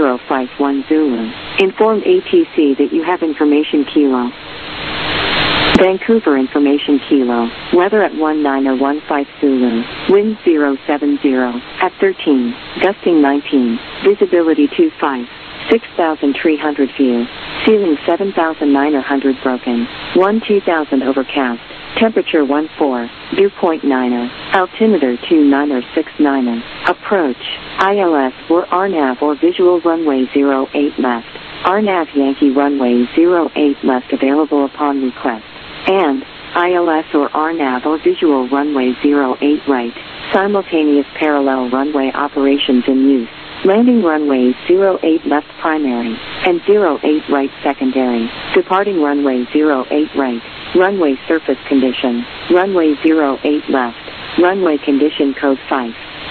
0051 Zulu. Inform ATC that you have information Kilo. Vancouver Information Kilo. Weather at 1915 Zulu. Wind 070. At 13. Gusting 19. Visibility 25. 6,300 view. Ceiling 7,900 broken. 1-2000 overcast. Temperature 14. Dew point 9er. Altimeter 29er 69er. Approach. ILS or RNAV or visual runway 08 left. RNAV Yankee runway 08 left available upon request. And ILS or RNAV or visual runway 08 right. Simultaneous parallel runway operations in use. Landing runways 08 left primary and 08 right secondary. Departing runway 08 right. Runway surface condition. Runway 08 left. Runway condition code 5.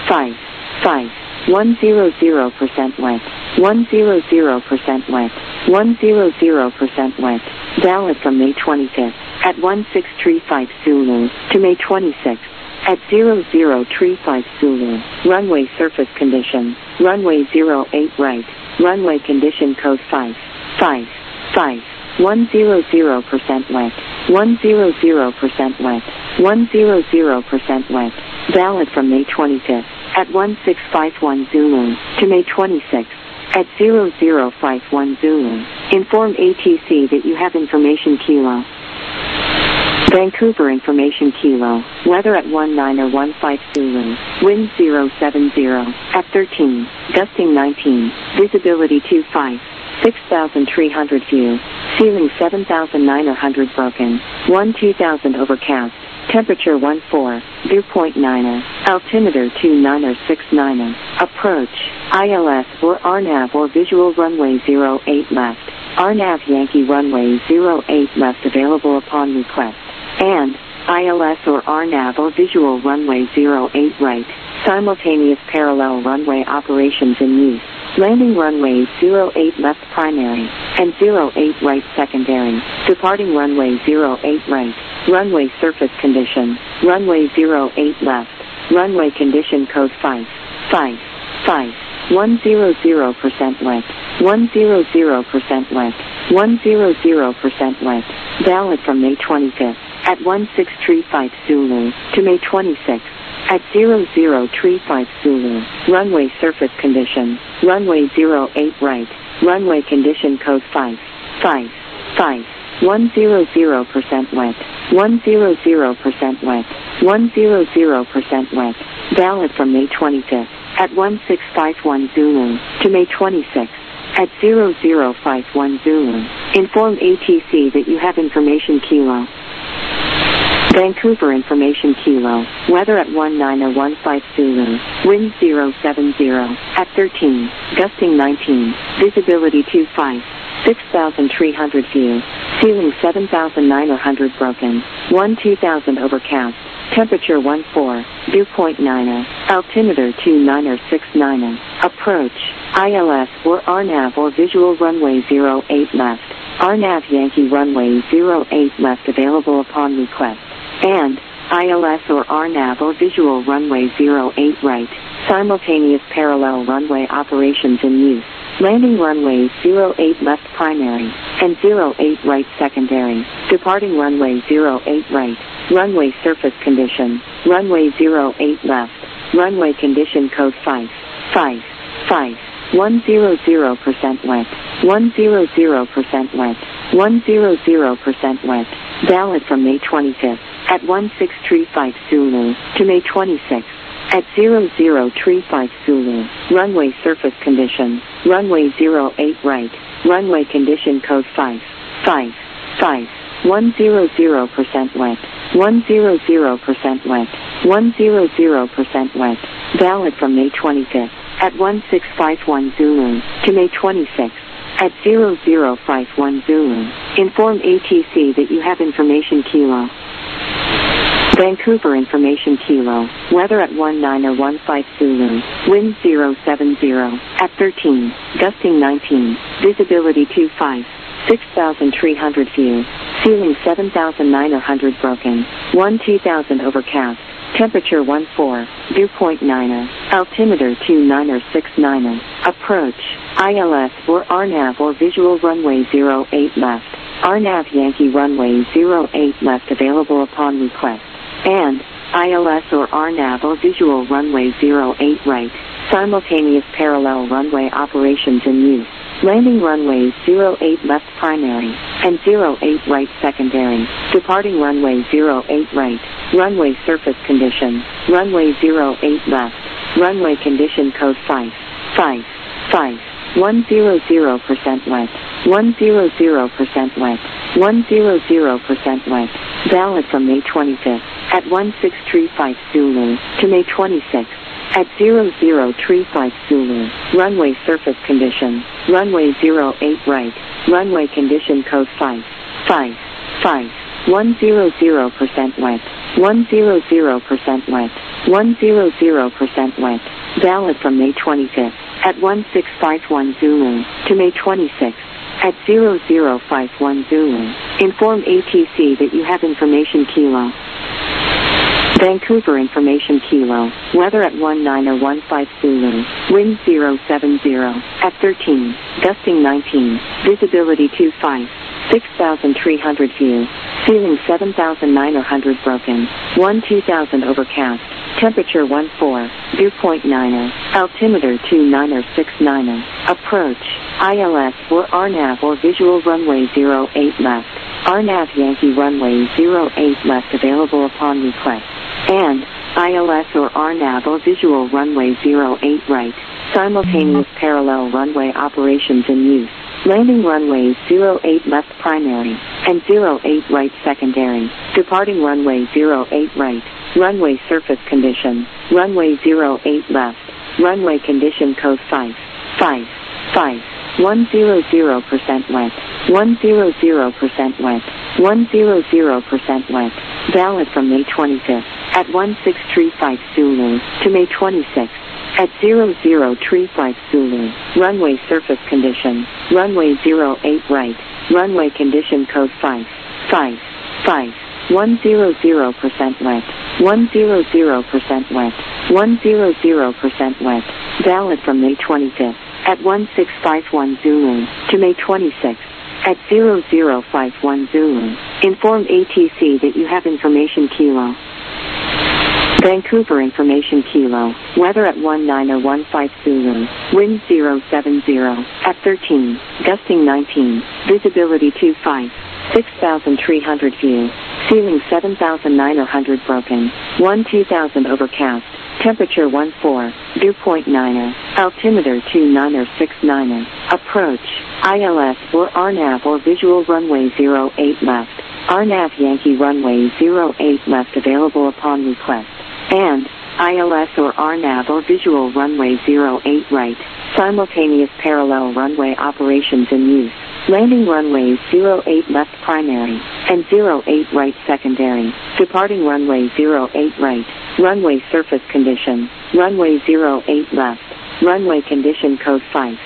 100% wet. 100% wet. 100% wet. Valid from May 25th at 1635 Zulu to May 26th at 0035 Zulu. Runway surface condition. Runway 08 right. Runway condition code 5. 100% wet. 100% wet. 100% wet. Valid from May 25th at 1651 Zulu to May 26th at 0051 Zulu. Inform ATC that you have information Kilo. Vancouver Information Kilo. Weather at 1915 Zulu. Wind 070. At 13. Gusting 19. Visibility 25. 6,300 view. Ceiling 7,900 broken. 1-2000 overcast. Temperature 14. Dew point 9er. Altimeter 29er 69er. Approach. ILS or RNAV or visual runway 08 left. RNAV Yankee runway 08 left available upon request. And ILS or RNAV or visual runway 08 right. Simultaneous parallel runway operations in use. Landing runways 08 left primary and 08 right secondary. Departing runway 08 right. Runway surface condition. Runway 08 left. Runway condition code 5. 100% wet. 100% wet. 100% wet. Valid from May 25th at 1635 Zulu to May 26th at 0035 Zulu. Runway surface condition. Runway 08 right. Runway condition code 5. 100% wet. 100% wet. 100% wet. Valid from May 25th at 1651 Zulu to May 26th at 0051 Zulu. Inform ATC that you have information Kilo. Vancouver Information Kilo. Weather at 1915 Zulu. Wind 070. At 13. Gusting 19. Visibility 25. 6,300 view. Ceiling 7,900 broken. 1-2000 overcast. Temperature 14. Dew point 9er. Altimeter 29er 69er. Approach. ILS or RNAV or visual runway 08 left. RNAV Yankee runway 08 left available upon request. And ILS or RNAV or visual runway 08 right. Simultaneous parallel runway operations in use. Landing runways 08 left primary and 08 right secondary. Departing runway 08 right. Runway surface condition. Runway 08 left. Runway condition code 5. 100% wet. 100% wet. 100% wet. Valid from May 25th at 1635 Zulu to May 26th at 0035 Zulu. Runway surface condition. Runway 08 right. Runway condition code 5. 100% wet. 100% wet. 100% wet. Valid from May 25th at 1651 Zulu to May 26th at 0051 Zulu. Inform ATC that you have information Kilo. Vancouver Information Kilo. Weather at 1915 Zulu. Wind 070. At 13. Gusting 19. Visibility 25. 6,300 view. Ceiling 7,900 broken. 1-2000 overcast. Temperature 14. Dew point 9er. Altimeter 29er 69er. Approach. ILS or RNAV or visual runway 08 left. RNAV Yankee runway 08 left available upon request. And ILS or RNAV or visual runway 08 right. Simultaneous parallel runway operations in use. Landing runways 08 left primary and 08 right secondary. Departing runway 08 right. Runway surface condition. Runway 08 left. Runway condition code 5. 100% wet. 100% wet. 100% wet. Valid from May 25th at 1635 Zulu to May 26th at 0035 Zulu. Runway surface condition. Runway 08 right. Runway condition code 5. 100% wet. 100% wet. 100% wet. Valid from May 25th at 1651 Zulu to May 26th at 0051 Zulu. Inform ATC that you have information Kilo. Vancouver information Kilo. Weather at 1915 Zulu. Wind 070 at 13. Gusting 19. Visibility 25. 6,300 view. Ceiling 7,900 broken. 1-2000 overcast. Temperature 14. Dew point 9er. Altimeter 29er 69er. Approach. ILS or RNAV or visual runway 08 left. RNAV Yankee runway 08 left available upon request. And ILS or RNAV or visual runway 08 right. Simultaneous parallel runway operations in use. Landing runways 08 left primary and 08 right secondary. Departing runway 08 right. Runway surface condition. Runway 08 left. Runway condition code 5. 100% wet. 100% wet. 100% wet. Valid from May 25th at 1635 Zulu to May 26th at 0035 Zulu. Runway surface condition. Runway 08 right. Runway condition code 5. 100% wet. 100% wet. 100% wet. Valid from May 25th at 1651 Zulu to May 26th at 0051 Zulu. Inform ATC that you have information Kilo. Vancouver information Kilo. Weather at 1915 Zulu. Wind 070 at 13. Gusting 19. Visibility 25. 6,300 view. Ceiling 7,900 broken. 1-2000 overcast. Temperature 14. Dew point 9er. Altimeter 29er 69er. Approach. ILS or RNAV or visual runway 08 left. RNAV Yankee runway 08 left available upon request. And ILS or RNAV or visual runway 08 right. Simultaneous parallel runway operations in use. Landing runways 08 left primary and 08 right secondary. Departing runway 08 right. Runway surface condition. Runway 08 left. Runway condition code 5.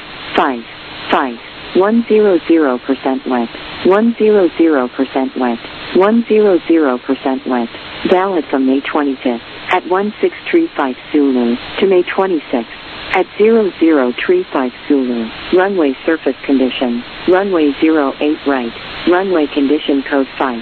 100% wet. 100% wet. 100% wet. Valid from May 25th at 1635 Zulu to May 26th at 0035 Zulu. Runway surface condition. Runway 08 right. Runway condition code 5.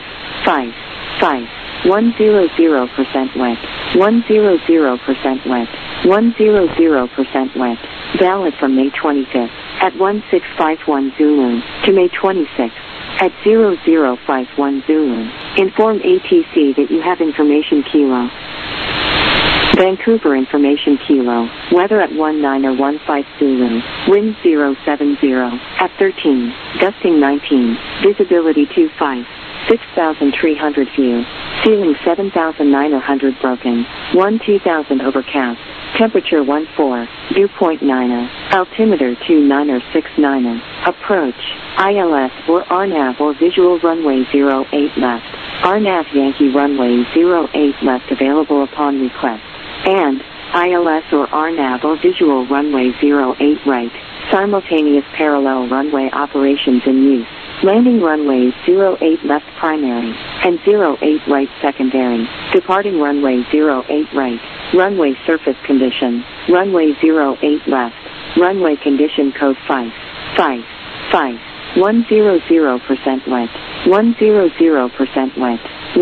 100% wet. 100% wet. 100% wet. Valid from May 25th at 1651 Zulu to May 26th at 0051 Zulu. Inform ATC that you have information Kilo. Vancouver information Kilo. Weather at 1915 Zulu. Wind 070 at 13. Gusting 19. Visibility 25. 6,300 view. Ceiling 7,900 broken. 1-2000 overcast. Temperature 14. Dew point 9er. Altimeter 29er 69er. Approach. ILS or RNAV or visual runway 08 left. RNAV Yankee runway 08 left available upon request. And ILS or RNAV or visual runway 08 right. Simultaneous parallel runway operations in use. Landing runways 08 left primary and 08 right secondary. Departing runway 08 right. Runway surface condition. Runway 08 left. Runway condition code 5. 100% wet, 100% wet,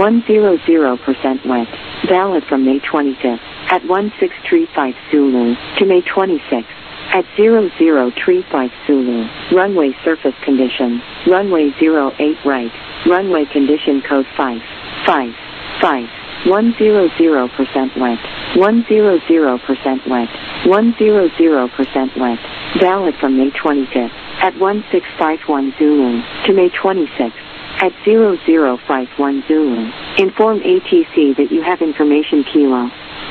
100% wet. Valid from May 25th at 1635 Zulu to May 26th at 0035 Zulu. Runway surface condition, runway 08 right, runway condition code 555. 100% wet, 100% wet, 100% wet. Valid from May 25th at 1651 Zulu to May 26th at 0051 Zulu. Inform ATC that you have information Kilo.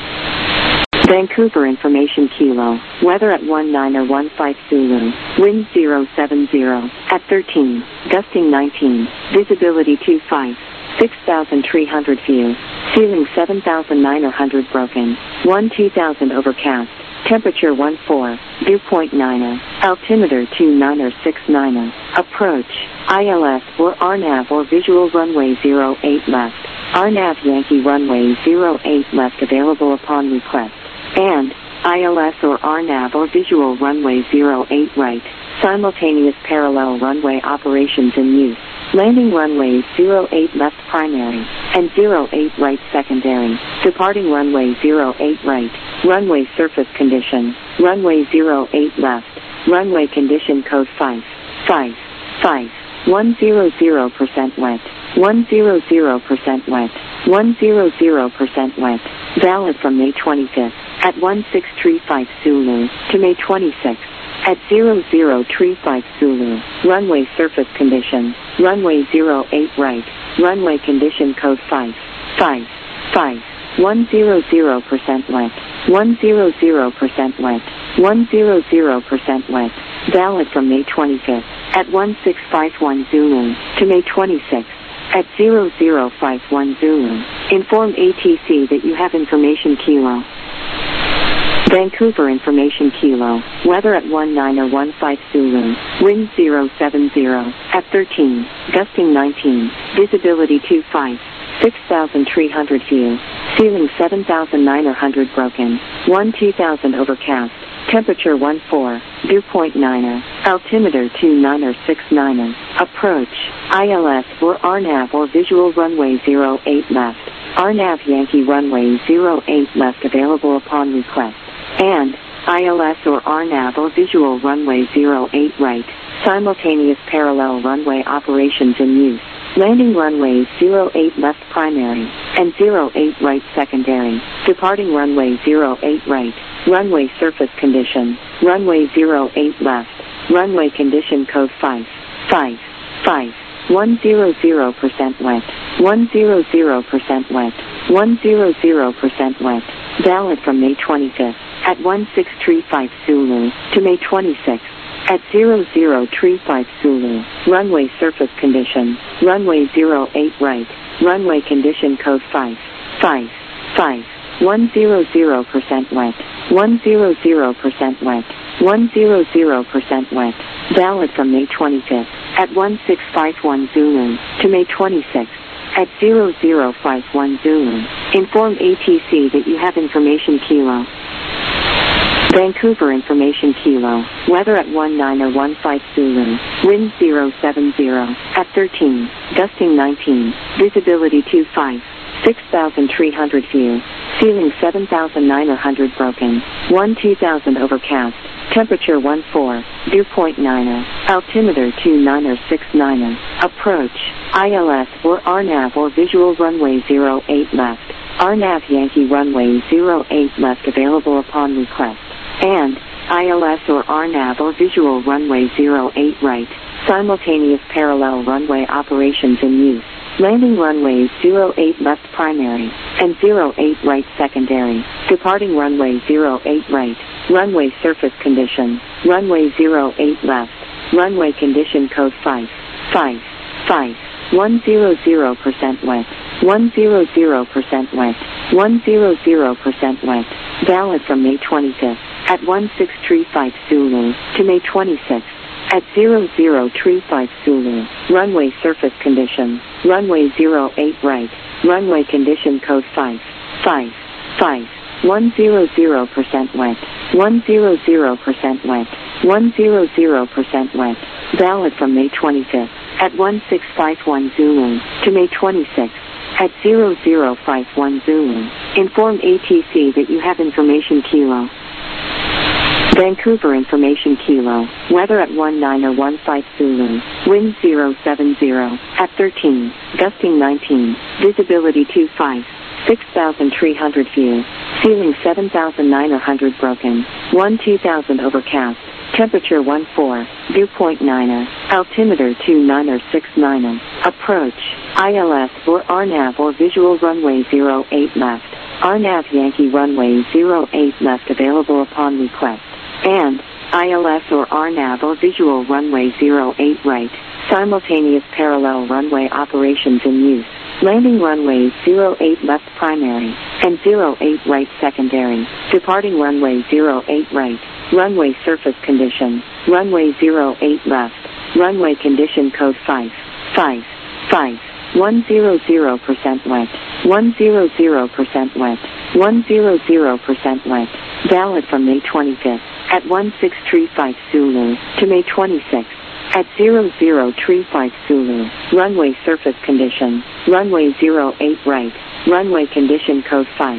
Vancouver information Kilo. Weather at 1915 Zulu. Wind 070 at 13. Gusting 19. Visibility 25. 6,300 view. Ceiling 7,900 broken. 1-2000 overcast. Temperature 14. Dew point 9. Altimeter 2969. Approach. ILS or RNAV or visual runway 08 left. RNAV Yankee runway 08 left available upon request. And ILS or RNAV or visual runway 08 right. Simultaneous parallel runway operations in use. Landing runways 08 left primary and 08 right secondary. Departing runway 08 right. Runway surface condition. Runway 08 left. Runway condition code 555. 100% wet. 100% wet. 100% wet. Valid from May 25th at 1635 Zulu to May 26th. At 0035 Zulu, runway surface condition, runway 08 right, runway condition code 555. 100% wet, 100% wet, 100% wet. Valid from May 25th at 1651 Zulu to May 26th. At 0051 Zulu, inform ATC that you have information Kilo. Vancouver information Kilo. Weather at 1915 Zulu. Wind 070 at 13. Gusting 19. Visibility 25. 6,300 view. Ceiling 7,900 broken. 1-2000 overcast. Temperature 14. Dew point 9. Altimeter 2969. Approach. ILS or RNAV or visual runway 08 left. RNAV Yankee runway 08 left available upon request. And ILS or RNAV or visual runway 08 right. Simultaneous parallel runway operations in use. Landing runways 08 left primary and 08 right secondary. Departing runway 08 right. Runway surface condition. Runway 08 left. Runway condition code 555. 100% wet. 100% wet. 100% wet. Valid from May 25th at 1635 Zulu to May 26th. At 0035 Zulu, runway surface condition, runway 08 right, runway condition code 555. 100% wet, 100% wet, 100% wet. Valid from May 25th at 1651 Zulu to May 26th. At 0051 Zulu, inform ATC that you have information Kilo. Vancouver information Kilo. Weather at 1915 Zulu. Wind 070 at 13. Gusting 19. Visibility 25. 6,300 view. Ceiling 7,900 broken. 1-2000 overcast. Temperature 14. Dew point 9. Altimeter 2969. Approach. ILS or RNAV or visual runway 08 left. RNAV Yankee runway 08 left available upon request. And ILS or RNAV or visual runway 08 right. Simultaneous parallel runway operations in use. Landing runways 08 left primary and 08 right secondary. Departing runway 08 right. Runway surface condition. Runway 08 left. Runway condition code 555. 100% wet. 100% wet. 100% wet. Valid from May 25th at 1635 Zulu to May 26th. At 0035 Zulu, runway surface condition, runway 08 right, runway condition code 555. 100% wet, 100% wet, 100% wet. Valid from May 25th at 1651 Zulu to May 26th at 0051 Zulu. Inform ATC that you have information Kilo. Vancouver information Kilo. Weather at 19015 Zulu. Wind 070 at 13. Gusting 19. Visibility 25. 6,300 view. Ceiling 7,900 broken. 1-2000 overcast. Temperature 14. Dew point 9er. Altimeter 29er. Approach. ILS or RNAV or visual runway 08 left. RNAV Yankee runway 08 left available upon request. And ILS or RNAV or visual runway 08 right. Simultaneous parallel runway operations in use. Landing runways 08 left primary and 08 right secondary. Departing runway 08 right. Runway surface condition. Runway 08 left. Runway condition code 5. 100% wet. 100% wet. 100% wet. Valid from May 25th at 1635 Zulu to May 26th at 0035 Zulu. Runway surface condition. Runway 08 right. Runway condition code 5.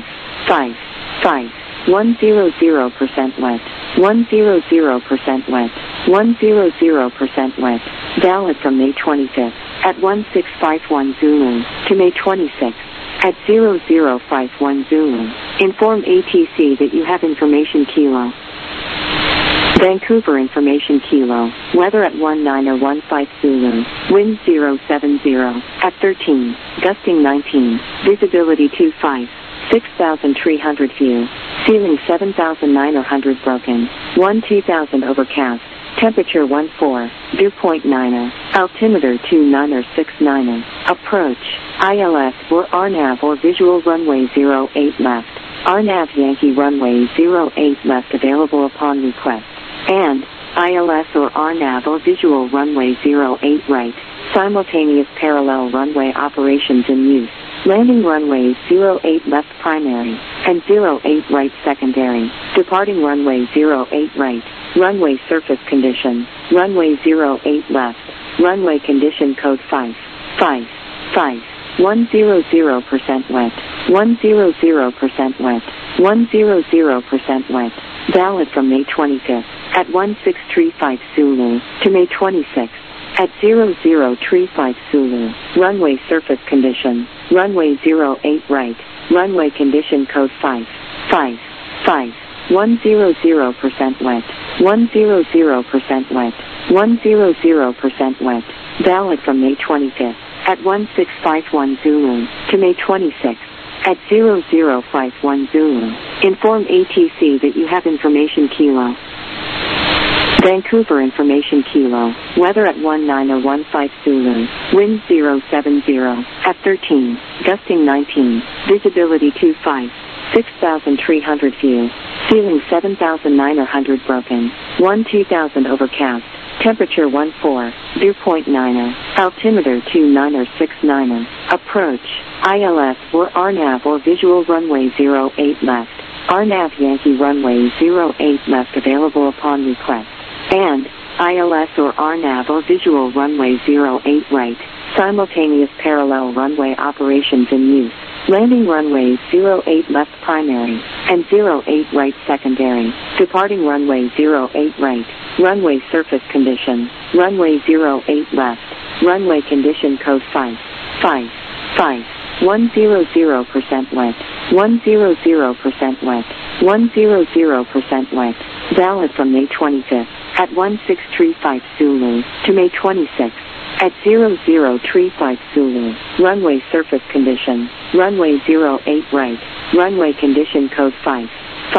100% wet. 100% wet. 100% wet. Valid from May 25th at 1651 Zulu to May 26th at 0051 Zulu. Inform ATC that you have information Kilo. Vancouver information Kilo. Weather at 19015 Zulu. Wind 070 at 13. Gusting 19. Visibility 25. 6,300 view. Ceiling 7,900 broken. 1-2000 overcast. Temperature 14. Dew point 9er. Altimeter 2969er. Approach. ILS or RNAV or visual runway 08 left. RNAV Yankee runway 08 left available upon request. And ILS or RNAV or visual runway 08 right. Simultaneous parallel runway operations in use. Landing runways 08 left primary and 08 right secondary. Departing runway 08 right. Runway surface condition. Runway 08 left. Runway condition code 5. 100% wet. 100% wet. 100% wet. Valid from May 25th at 1635 Zulu to May 26th at 0035 Zulu. Runway surface condition. Runway 08 right. Runway condition code 5. 100% wet. 100% wet. 100% wet. Valid from May 25th at 1651 Zulu to May 26th at 0051 Zulu. Inform ATC that you have information Kilo. Vancouver information Kilo. Weather at 19015 Zulu. Wind 070 at 13. Gusting 19. Visibility 25. 6,300 view. Ceiling 7,900 broken. 1-2000 overcast. Temperature 14. Dew point 9er. Altimeter 2969er. Approach. ILS or RNAV or visual runway 08 left. RNAV Yankee runway 08 left available upon request. And ILS or RNAV or visual runway 08 right. Simultaneous parallel runway operations in use. Landing runways 08 left primary and 08 right secondary. Departing runway 08 right. Runway surface condition. Runway 08 left. Runway condition code 5. 100% wet. 100% wet. 100% wet. Valid from May 25th at 1635 Zulu to May 26th at 0035 Zulu. Runway surface condition. Runway 08 right. Runway condition code 5.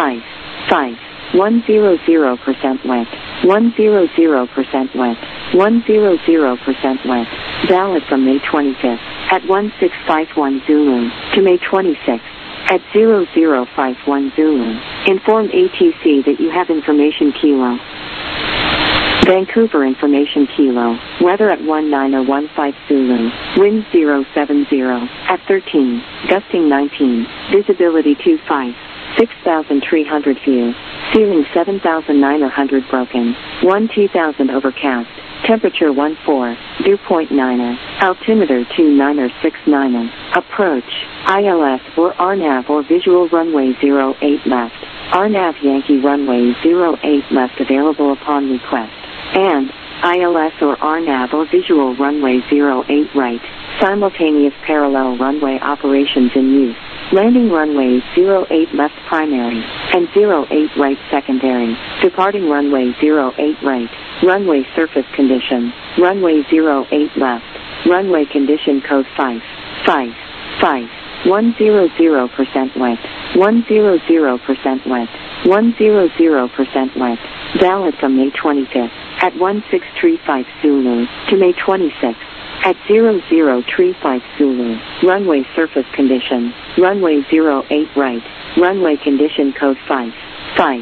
100% wet. 100% wet. 100% wet. Valid from May 25th at 1651 Zulu to May 26th at 0051 Zulu. Inform ATC that you have information Kilo. Vancouver information Kilo. Weather at 19015 Zulu. Wind 070 at 13. Gusting 19. Visibility 25. 6,300 view. Ceiling 7,900 broken. 1 2000 overcast, temperature 14, dew point 9er, altimeter 29er 69er, approach, ILS or RNAV or visual runway 08 left, RNAV Yankee runway 08 left available upon request, and ILS or RNAV or visual runway 08 right, simultaneous parallel runway operations in use. Landing runway 08 left primary, and 08 right secondary, departing runway 08 right, runway surface condition, runway 08 left, runway condition code 5, 100% wet, 100% wet, 100% wet, valid from May 25th, at 1635 Zulu, to May 26th. At 0035 Zulu, runway surface condition, runway 08 right, runway condition code 5, 100%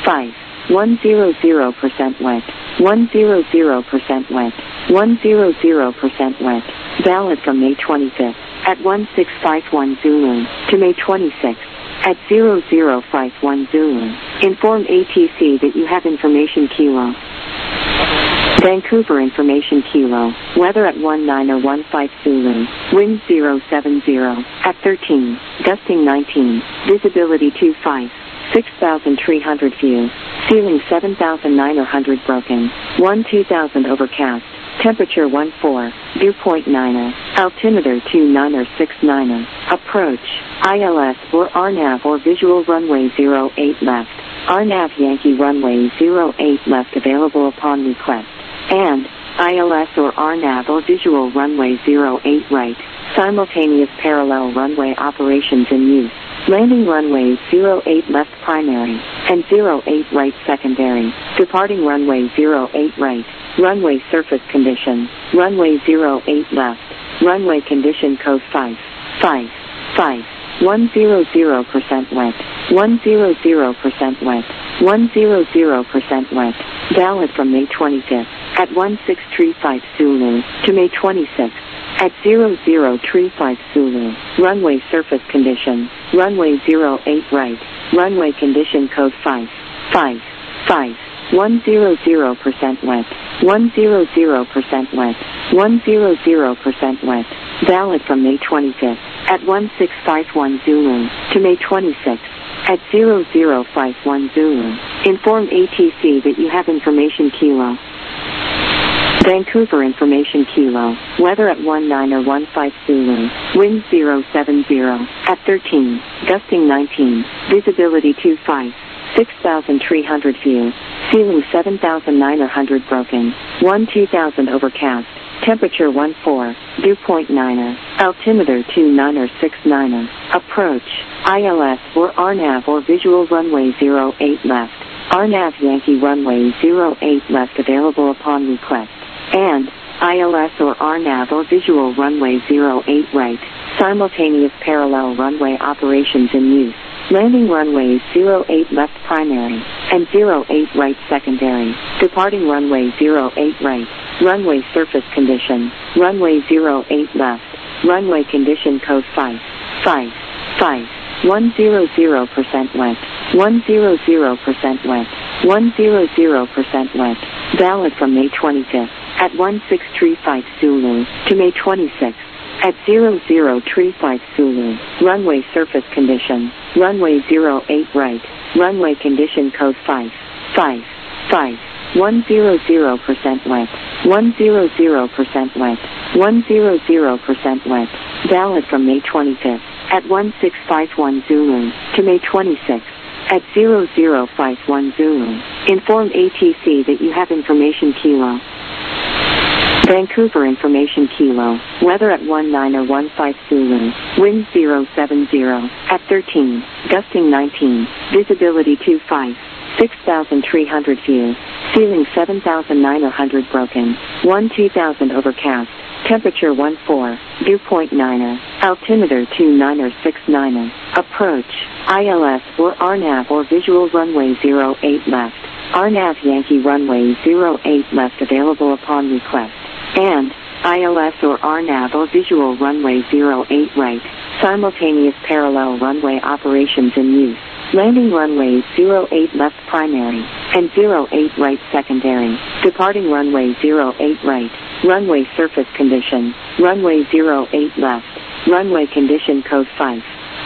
wet, 100% wet, 100% wet, valid from May 25th, at 1651 Zulu, to May 26th. At 0051 Zulu, inform ATC that you have information Kilo. Vancouver information Kilo, weather at 1915 Zulu, wind 070, at 13, gusting 19, visibility 25, 6,300 view, ceiling 7,900 broken, 2000 overcast, temperature 14, dew point 9er, altimeter 29er 69er, approach, ILS or RNAV or visual runway 08 left, RNAV Yankee runway 08 left available upon request, and ILS or RNAV or visual runway 08 right, simultaneous parallel runway operations in use. Landing runway 08 left primary, and 08 right secondary, departing runway 08 right, runway surface condition, runway 08 left, runway condition code 5, 100% wet, 100% wet, 100% wet, valid from May 25th, at 1635 Zulu, to May 26th. At 0035 Zulu, runway surface condition, runway 08 right, runway condition code 5, 100% wet, 100% wet, 100% wet, valid from May 25th, at 1651 Zulu, to May 26th. At 0051 Zulu, inform ATC that you have information Kilo. Vancouver information Kilo, weather at 1915 Zulu, wind 070, at 13, gusting 19, visibility 25, 6,300 view, ceiling 7,900 broken, 2000 overcast, temperature 14, dew point 9er, altimeter 29er 69er, approach, ILS or RNAV or visual runway 08 left, RNAV Yankee runway 08 left available upon request, and ILS or RNAV or visual runway 08 right, simultaneous parallel runway operations in use. Landing runway 08 left primary, and 08 right secondary, departing runway 08 right, runway surface condition, runway 08 left, runway condition code 5, 100% wet, 100% wet, 100% wet, valid from May 25th, at 1635 Zulu, to May 26th. At 0035 Zulu, runway surface condition, runway 08 right, runway condition code 5, 100% wet, 100% wet, 100% wet, valid from May 25th, at 1651 Zulu, to May 26th. At 0051 Zulu, inform ATC that you have information Kilo. Vancouver information Kilo, weather at 1915 Zulu, wind 070, at 13, gusting 19, visibility 25, 6,300 view, ceiling 7,900 broken, 2000 overcast, temperature 14, dew point 9er, altimeter 29er 69er, approach, ILS or RNAV or visual runway 08 left, RNAV Yankee runway 08 left available upon request, and ILS or RNAV or visual runway 08 right, simultaneous parallel runway operations in use. Landing runway 08 left primary, and 08 right secondary. Departing runway 08 right. Runway surface condition. Runway 08 left. Runway condition code 5.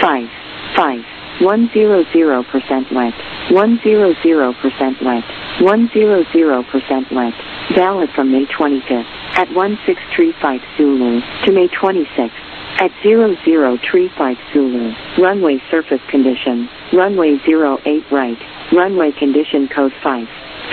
100% wet. 100% wet. 100% wet. Valid from May 25th at 1635 Zulu to May 26th at 0035 Zulu. Runway surface condition. Runway 08 right. Runway condition code 5.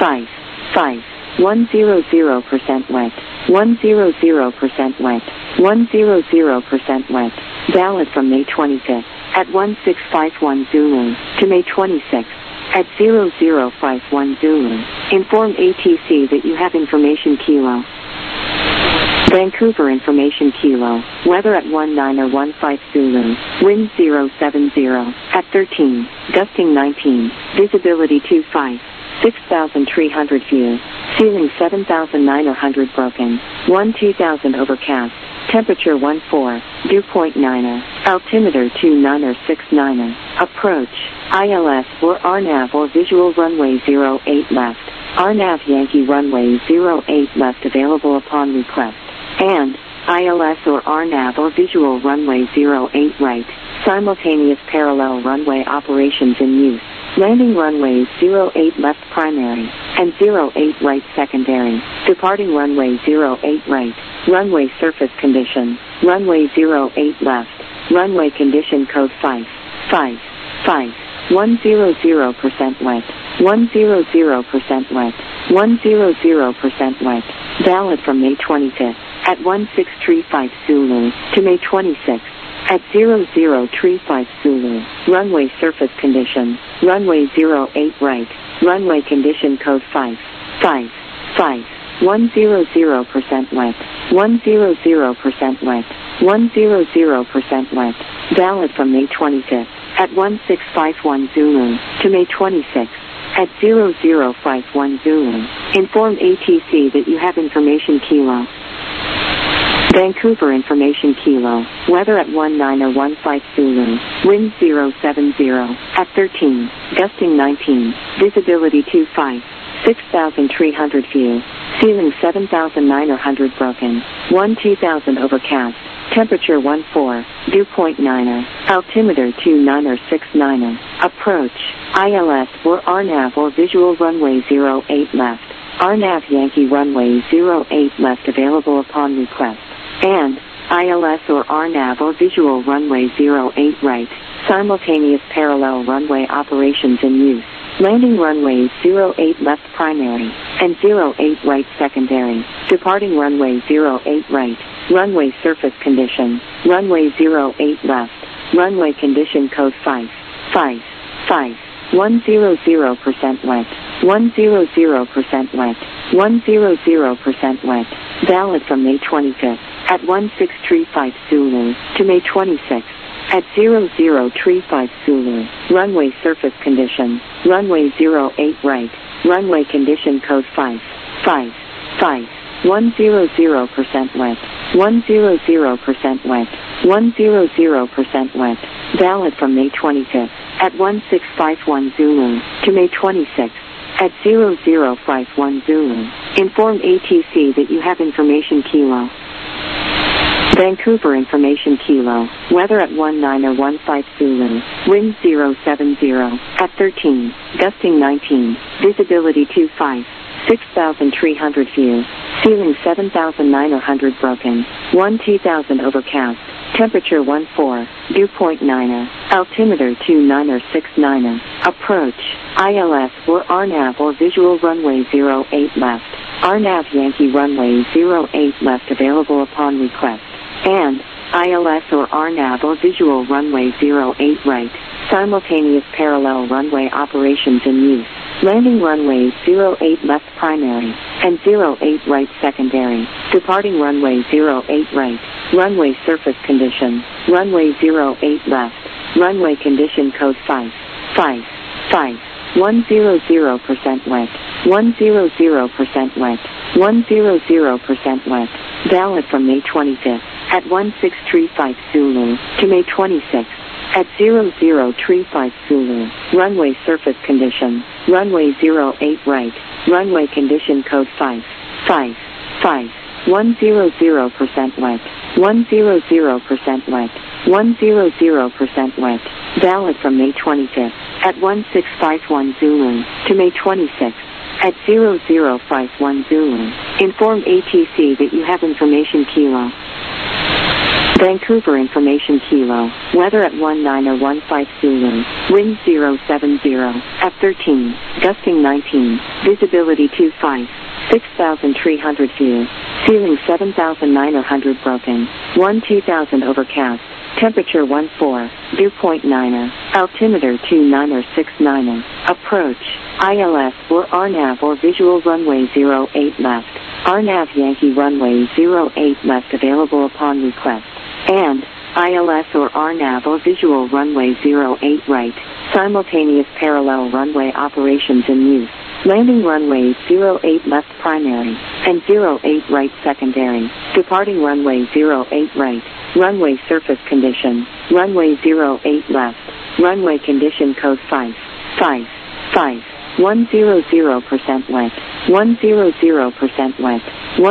100% wet. 100% wet. 100% wet. Valid from May 25th at 1651 Zulu to May 26th at 0051 Zulu. Inform ATC that you have information Kilo. Vancouver information Kilo. Weather at 1915 Zulu. Wind 070 at 13. Gusting 19. Visibility 25. 6,300 view. Ceiling 7,900 broken. 2000 overcast. Temperature 14. Dew point 9er. Altimeter 29er 69er. Approach. ILS or RNAV or visual runway 08 left. RNAV Yankee runway 08 left available upon request. And ILS or RNAV or visual runway 08 right. Simultaneous parallel runway operations in use. Landing runways 08 left primary and 08 right secondary. Departing runway 08 right. Runway surface condition. Runway 08 left. Runway condition code 5. 100% wet. 100% wet. 100% wet. Valid from May 25th at 1635 Zulu to May 26th at 0035 Zulu. Runway surface condition. Runway 08 right. Runway condition code 5. 100% wet. 100% wet. 100% wet. Valid from May 25th at 1651 Zulu to May 26th at 0051 Zulu. Inform ATC that you have information Kilo. Vancouver information Kilo. Weather at 1915 Zulu. Wind 070 at 13. Gusting 19. Visibility 25. 6,300 view. Ceiling 7,900 broken. 2000 overcast. Temperature 14. Dew point 9er. Altimeter 29er 69er. Approach. ILS or RNAV or visual runway 08 left. RNAV Yankee runway 08 left available upon request. And ILS or RNAV or visual runway 08 right. Simultaneous parallel runway operations in use. Landing runways 08 left primary and 08 right secondary. Departing runway 08 right. Runway surface condition. Runway 08 left. Runway condition code 5. 100% wet. 100% wet. 100% wet. Valid from May 25th at 1635 Zulu to May 26th at 0035 Zulu. Runway surface condition. Runway 08 right. Runway condition code 5. 100% wet. 100% wet. 100% wet. Valid from May 25th at 1651 Zulu to May 26th at 0051 Zulu. Inform ATC that you have information Kilo. Vancouver information Kilo. Weather at 1915 Zulu. Wind 070 at 13. Gusting 19. Visibility 25. 6,300 view. Ceiling 7,900 broken. 2000 overcast. Temperature 14. Dew point 9er. Altimeter 29er 69er. Approach. ILS or RNAV or visual runway 08 left. RNAV Yankee runway 08 left available upon request. And ILS or RNAV or visual runway 08 right. Simultaneous parallel runway operations in use. Landing runways 08 left primary and 08 right secondary. Departing runway 08 right. Runway surface condition. Runway 08 left. Runway condition code 5. 100% wet. 100% wet. 100% wet. Valid from May 25th at 1635 Zulu to May 26th at 0035 Zulu. Runway surface condition, runway 08 right, runway condition code 555. 100% wet, 100% wet, 100% wet. Valid from May 25th at 1651 Zulu to May 26th at 0051 Zulu. Inform ATC that you have information Kilo. Vancouver information Kilo. Weather at 1915 Zulu. Wind 070 at 13, gusting 19. Visibility 25. 6,300 view. Ceiling 7,900 broken. 2000 overcast. Temperature 14. Dew point 9er. Altimeter 29er. Approach. ILS or RNAV or visual runway 08 left. RNAV Yankee runway 08 left available upon request. And ILS or RNAV or visual runway 08 right. Simultaneous parallel runway operations in use. Landing runway 08 left primary and 08 right secondary. Departing runway 08 right. Runway surface condition. Runway 08 left. Runway condition code 555. 100% wet. 100% wet.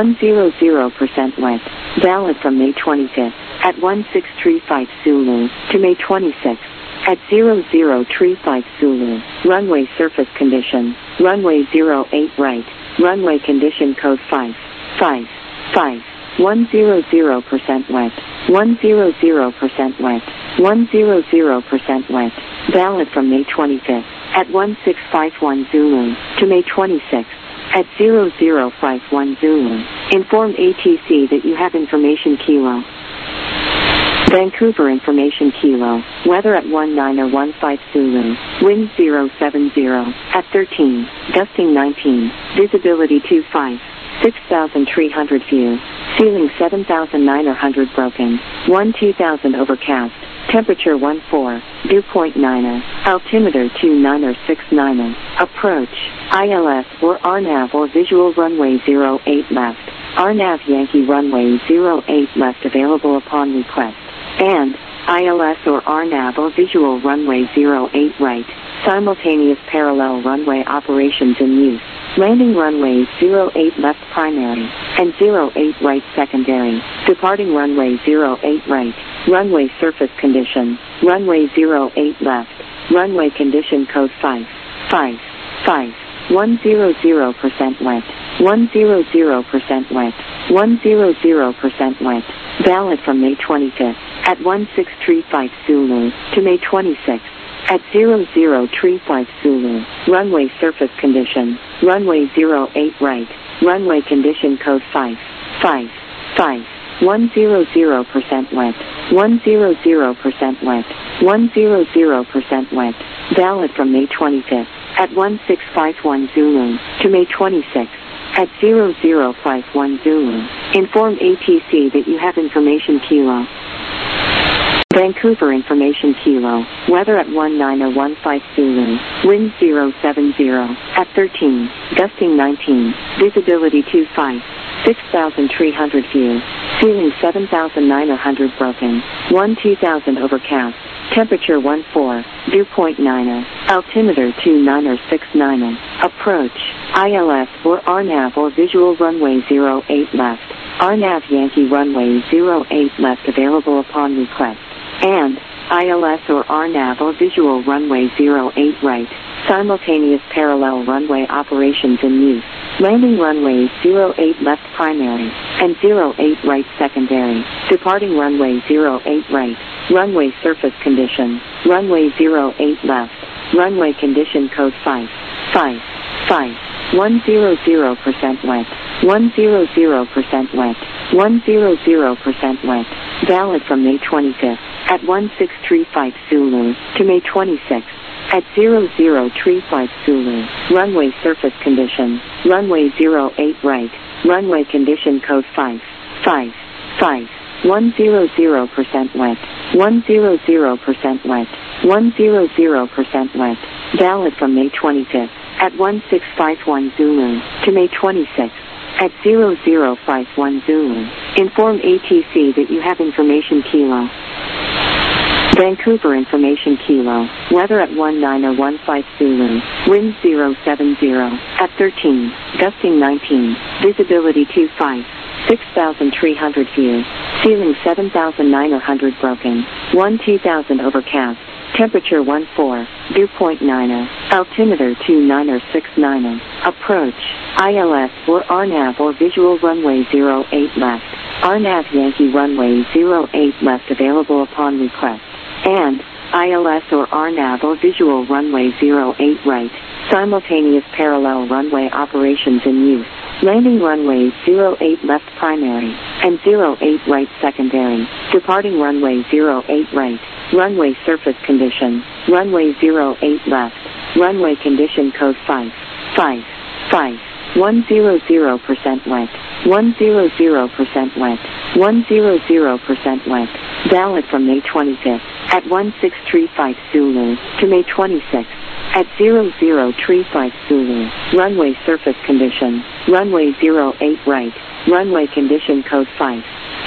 100% wet. Valid from May 25th at 1635 Zulu to May 26th. At 0035 Zulu, runway surface condition, runway 08 right, runway condition code 555. 100% wet, 100% wet, 100% wet. Valid from May 25th at 1651 Zulu to May 26th. At 0051 Zulu, inform ATC that you have information Kilo. Vancouver information Kilo. Weather at 1915 Zulu. Wind 070 at 13, gusting 19. Visibility 25. 6,300 view. Ceiling 7,900 broken. 2000 overcast. Temperature 14. Dew point 9er. Altimeter 2969er. Approach. ILS or RNAV or visual runway 08 left. RNAV Yankee runway 08 left available upon request. And ILS or RNAV or visual runway 08 right. Simultaneous parallel runway operations in use. Landing runway 08 left primary and 08 right secondary. Departing runway 08 right. Runway surface condition. Runway 08 left. Runway condition code 555. 100% wet. 100% wet. 100% wet. Valid from May 25th at 1635 Zulu to May 26th. At 0035 Zulu, runway surface condition, runway 08 right, runway condition code 555. 100% wet, 100% wet, 100% wet. Valid from May 25th at 1651 Zulu to May 26th. At 0051 Zulu, inform ATC that you have information Kilo. Vancouver information Kilo. Weather at 1915 Zulu. Wind 070 at 13, gusting 19. Visibility 25. 6,300 view. Ceiling 7,900 broken. 2000 overcast. Temperature 14. Dew point 9er. Altimeter 2969er. Approach. ILS or RNAV or visual runway 08 left. RNAV Yankee runway 08 left available upon request. And ILS or RNAV or visual runway 08 right. Simultaneous parallel runway operations in use. Landing runway 08 left primary and 08 right secondary. Departing runway 08 right. Runway surface condition. Runway 08 left. Runway condition code 555. 100% wet. 100% wet. 100% wet. Valid from May 25th at 1635 Zulu to May 26th. At 0035 Zulu, runway surface condition, runway 08 right, runway condition code 555. 100% wet, 100% wet, 100% wet. Valid from May 25th at 1651 Zulu to May 26th. At 0051 Zulu, inform ATC that you have information Kilo. Vancouver information Kilo. Weather at 1915 Zulu. Wind 070. At 13. Gusting 19. Visibility 25. 6,300 view. Ceiling 7,900 broken. 2000 overcast. Temperature 14. Dew point 9. Altimeter 2969. Approach. ILS or RNAV or visual runway 08 left. RNAV Yankee runway 08 left available upon request. And ILS or RNAV or visual runway 08 right. Simultaneous parallel runway operations in use. Landing runway 08 left primary and 08 right secondary. Departing runway 08 right. Runway surface condition. Runway 08 left. Runway condition code 5. 100% wet. 100% wet. 100% wet. Valid from May 25th at 1635 Zulu to May 26th at 0035 Zulu. Runway surface condition. Runway 08 right. Runway condition code 5.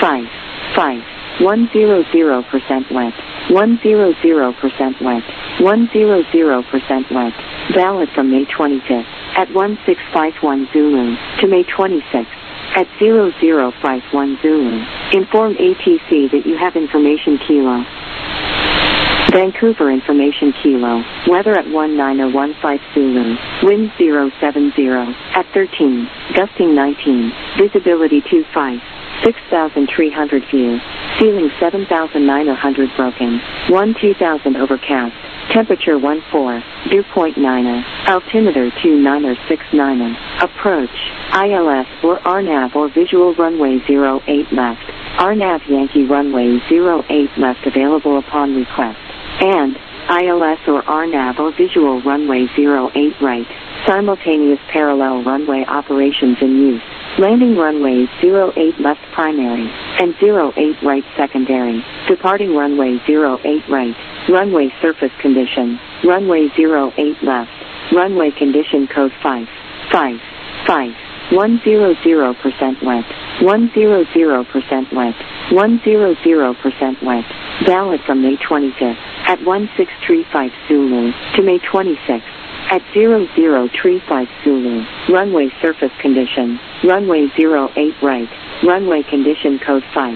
100% wet. 100% wet. 100% wet. Valid from May 25th at 1651 Zulu to May 26th at 0051 Zulu. Inform ATC that you have information Kilo. Vancouver information Kilo. Weather at 1915 Zulu. Wind 070. At 13. Gusting 19. Visibility 25. 6,300 view. Ceiling 7,900 broken. 2000 overcast. Temperature 14. Dew point 9. Altimeter 2969. Approach. ILS or RNAV or visual runway 08 left. RNAV Yankee runway 08 left available upon request. And ILS or RNAV or visual runway 08 right. Simultaneous parallel runway operations in use. Landing runway 08 left primary and 08 right secondary. Departing runway 08 right. Runway surface condition. Runway 08 left. Runway condition code 5. 100% wet. 100% wet. 100% wet. Valid from May 25th at 1635 Zulu to May 26th at 0035 Zulu. Runway surface condition. Runway 08 right. Runway condition code 5.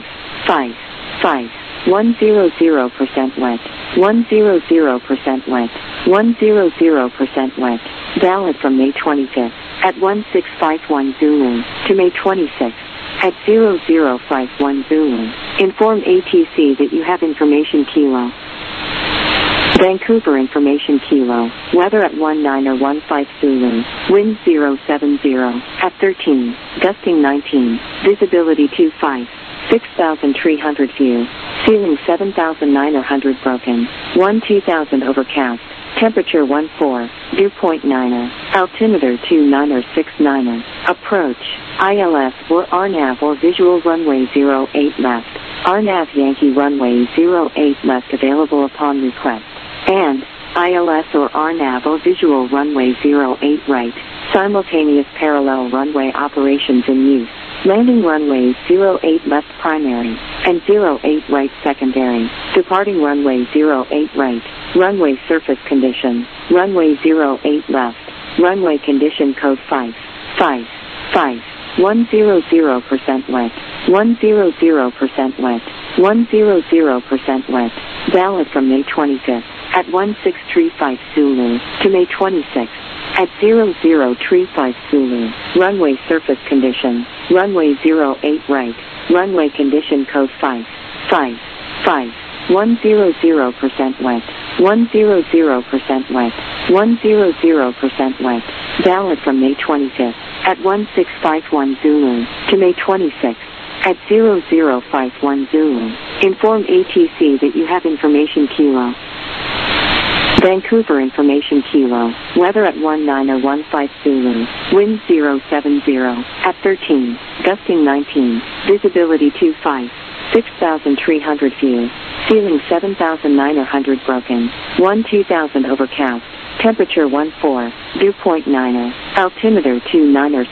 100% wet. 100% wet. 100% wet. Valid from May 25th at 1651 Zulu to May 26th at 0051 Zulu. Inform ATC that you have information Kilo. Vancouver information Kilo. Weather at 1915 Zulu. Wind 070. At 13. Gusting 19. Visibility 25. 6,300 view. Ceiling 7,900 broken. 2000 overcast. Temperature 14. Dew point 9. Altimeter 2969. Approach. ILS or RNAV or visual runway 08 left. RNAV Yankee runway 08 left available upon request. And ILS or RNAV or visual runway 08 right. Simultaneous parallel runway operations in use. Landing runway 08 left primary and 08 right secondary. Departing runway 08 right. Runway surface condition. Runway 08 left. Runway condition code 5. 100% wet. 100% wet. 100% wet. Valid from May 25th at 1635 Zulu to May 26th at 0035 Zulu. Runway surface condition. Runway 08 right. Runway condition code 5. 100% wet. 100% wet. 100% wet. Valid from May 25th at 1651 Zulu to May 26th at 0051 Zulu. Inform ATC that you have information Kilo. Vancouver information Kilo. Weather at 1915 Zulu. Wind 070. At 13. Gusting 19. Visibility 25. 6,300 view. Ceiling 7,900 broken. 2000 overcast. Temperature 14. Dew point 9. Altimeter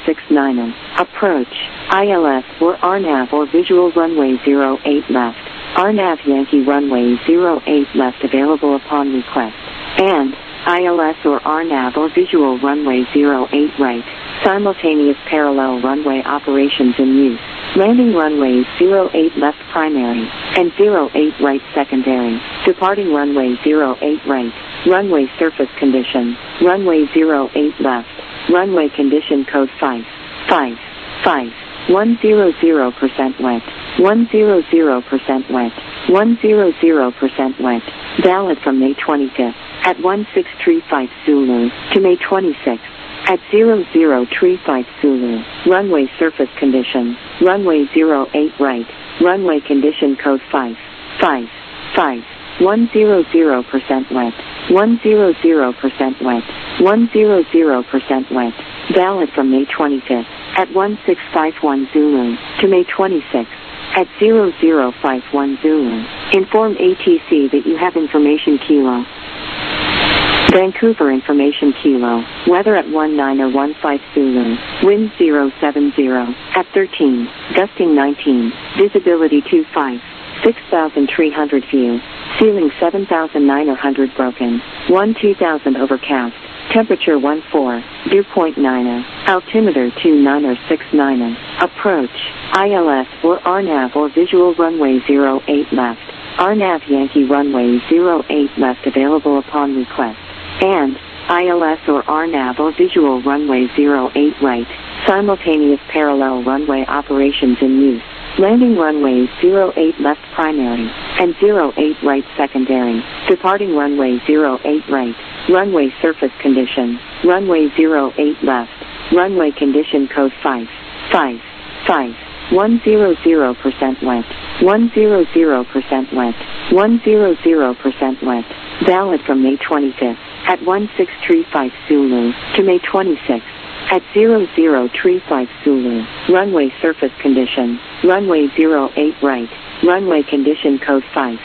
2969. Approach. ILS or RNAV or visual runway 08 left. RNAV Yankee runway 08 left available upon request. And ILS or RNAV or visual runway 08 right. Simultaneous parallel runway operations in use. Landing runways 08 left primary and 08 right secondary. Departing runway 08 right. Runway surface condition. Runway 08 left. Runway condition code 5. 100% wet. 100% wet. 100% wet. Valid from May 25th at 1635 Zulu to May 26th at 0035 Zulu. Runway surface condition. Runway 08 right. Runway condition code 5. 100% wet. 100% wet. 100% wet. Valid from May 25th at 1651 Zulu to May 26th at 0051 Zulu. Inform ATC that you have information Kilo. Vancouver information Kilo. Weather at 19 or 15 Zulu. Wind 070 at 13. Gusting 19. Visibility 25. 6,300 view. Ceiling 7,900 broken. 1,2000 overcast. Temperature 14. Dew point 9. Altimeter 29 or 69. Approach. ILS or RNAV or visual runway 08 left. RNAV Yankee runway 08 left available upon request. And ILS or RNAV or visual runway 08 right. Simultaneous parallel runway operations in use. Landing runways 08 left primary and 08 right secondary. Departing runway 08 right. Runway surface condition. Runway 08 left. Runway condition code 5. 100% wet. 100% wet. 100% wet. Valid from May 25th at 1635 Zulu to May 26th at 0035 Zulu. Runway surface condition. Runway 08 right. Runway condition code 5.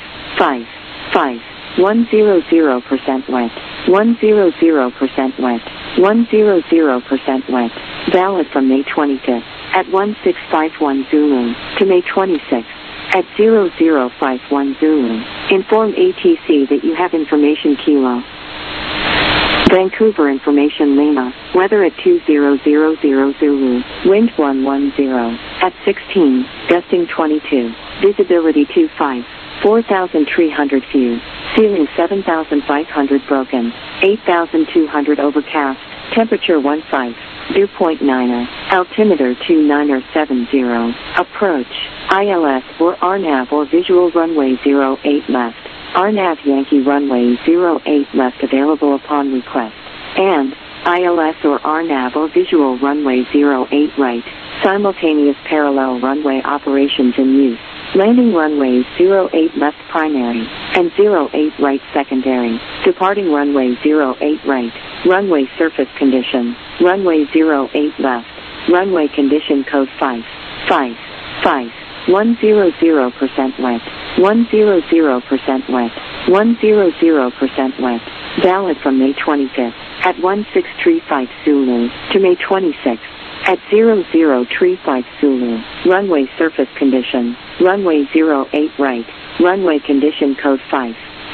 100% wet. 100% wet. 100% wet. Valid from May 25th at 1651 Zulu to May 26th at 0051 Zulu. Inform ATC that you have information Kilo. Vancouver information Lima. Weather at 2000 Zulu. Wind 110 at 16. Gusting 22. Visibility 25. 4,300 view. Ceiling 7,500 broken. 8,200 overcast. Temperature 15. Dew point 9. Altimeter 29 or 70. Approach. ILS or RNAV or visual runway 08 left. RNAV Yankee runway 08 left available upon request. And ILS or RNAV or visual runway 08 right. Simultaneous parallel runway operations in use. Landing runways 08 left primary and 08 right secondary. Departing runway 08 right. Runway surface condition. Runway 08 left. Runway condition code 5. 100% wet. 100% wet. 100% wet. Valid from May 25th at 1635 Zulu to May 26th at 0035 Zulu. Runway surface condition. Runway 08 right. Runway condition code 5.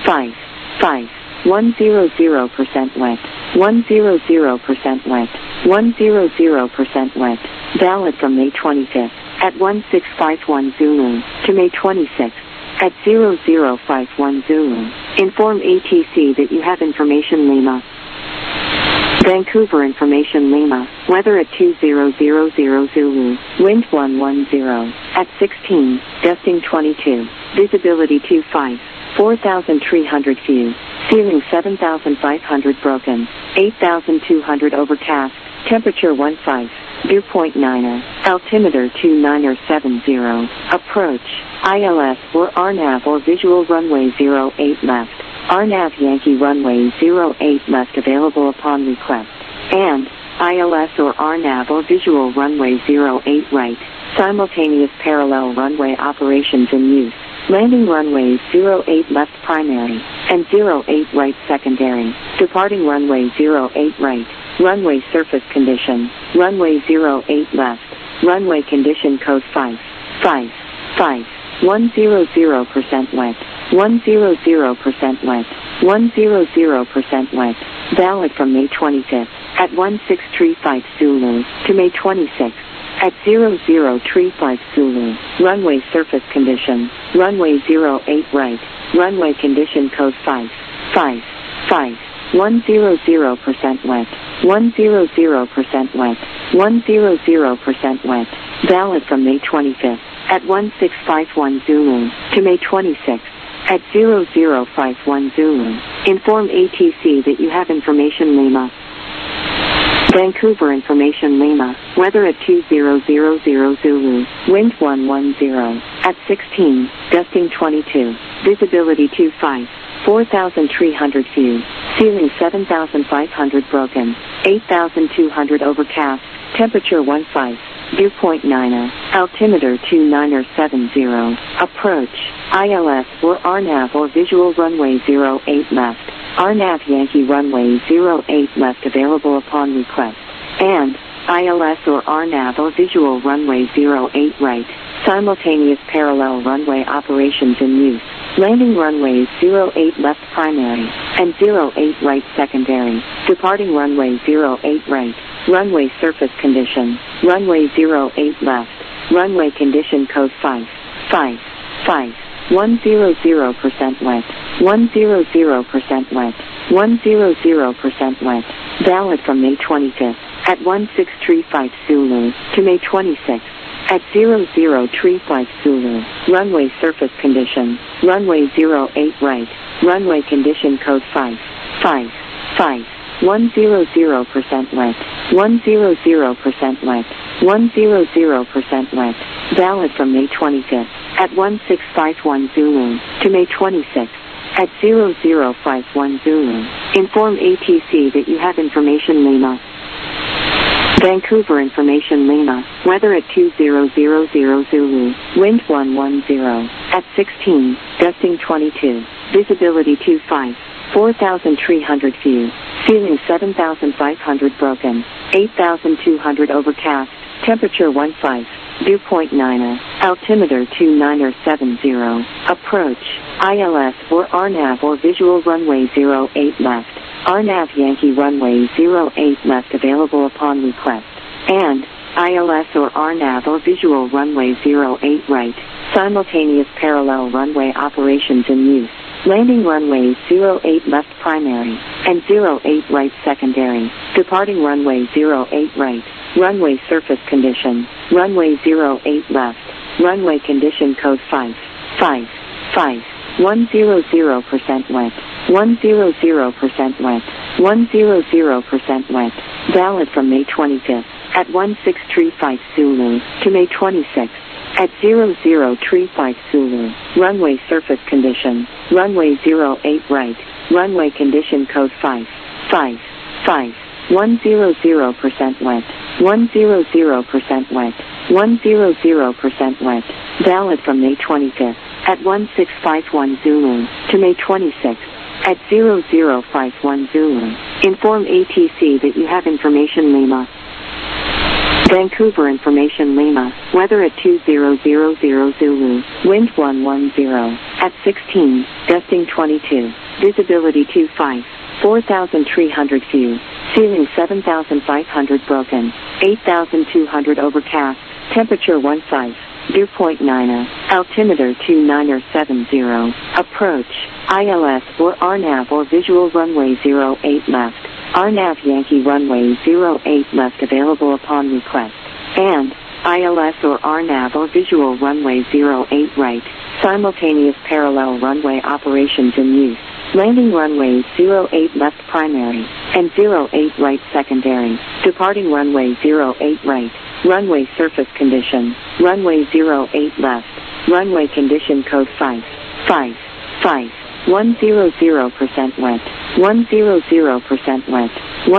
100% wet. 100% wet. 100% wet. Valid from May 25th at 1651 Zulu to May 26th at 0051 Zulu. Inform ATC that you have information Lima. Vancouver information Lima. Weather at 2000 Zulu. Wind 110 at 16. Gusting 22. Visibility 25. 4,300 view. Ceiling 7,500 broken. 8,200 overcast. Temperature 15. Dew point 9. Altimeter 29 or 70. Approach. ILS or RNAV or visual runway 08 left. RNAV Yankee runway 08 left available upon request. And ILS or RNAV or visual runway 08 right. Simultaneous parallel runway operations in use. Landing runways 08 left primary and 08 right secondary. Departing runway 08 right. Runway surface condition. Runway 08 left. Runway condition code 5. 100% wet, 100% wet, 100% wet. Valid from May 25th at 1635 Zulu to May 26th at 0035 Zulu. Runway surface condition, runway 08 right, runway condition code 555. 100% wet, 100% wet, 100% wet. Valid from May 25th at 1651 Zulu to May 26th at 0051 Zulu. Inform ATC that you have information Lima. Vancouver information Lima. Weather at 2000 Zulu. Wind 110 at 16, gusting 22. Visibility 25. 4,300 view. Ceiling 7,500 broken. 8,200 overcast. Temperature 15. Dew point 9er. Altimeter 29er70. Approach. ILS or RNAV or visual runway 08 left. RNAV Yankee runway 08 left available upon request. And ILS or RNAV or visual runway 08 right. Simultaneous parallel runway operations in use. Landing runways 08 left primary and 08 right secondary. Departing runway 08 right. Runway surface condition. Runway 08 left. Runway condition code 555. 100% wet. 100% wet. 100% wet. Valid from May 25th at 1635 Zulu to May 26th. At 0035 Zulu, runway surface condition, runway 08 right, runway condition code 555. 100% wet, 100% wet, 100% wet. Valid from May 25th at 1651 Zulu to May 26th. At 0051 Zulu, inform ATC that you have information Lima. Vancouver information Lima. Weather at 2000 Zulu. Wind 110 at 16, gusting 22. Visibility 25. 4,300 view. Ceiling 7,500 broken. 8,200 overcast. Temperature 15. Dew point 9er. Altimeter 29er70. Approach. ILS or RNAV or visual runway 08 left. RNAV Yankee runway 08 left available upon request. And ILS or RNAV or visual runway 08 right. Simultaneous parallel runway operations in use. Landing runways 08 left primary and 08 right secondary. Departing runway 08 right. Runway surface condition. Runway 08 left. Runway condition code 555. 100% wet. 100% wet. 100% wet. Valid from May 25th at 1635 Zulu to May 26th. At 0035 Zulu, runway surface condition, runway 08 right, runway condition code 555. 100% wet, 100% wet, 100% wet. Valid from May 25th at 1651 Zulu to May 26th. At 0051 Zulu, inform ATC that you have information Lima. Vancouver information Lima. Weather at 2000 Zulu. Wind 110 at 16, gusting 22. Visibility 25. 4,300 view. Ceiling 7,500 broken. 8,200 overcast. Temperature 15. Dew point 9er. Altimeter 29er70. Approach. ILS or RNAV or visual runway 08 left. RNAV Yankee runway 08 left available upon request. And ILS or RNAV or visual runway 08 right. Simultaneous parallel runway operations in use. Landing runways 08 left primary and 08 right secondary. Departing runway 08 right. Runway surface condition. Runway 08 left. Runway condition code 555. 100% wet. 100% wet.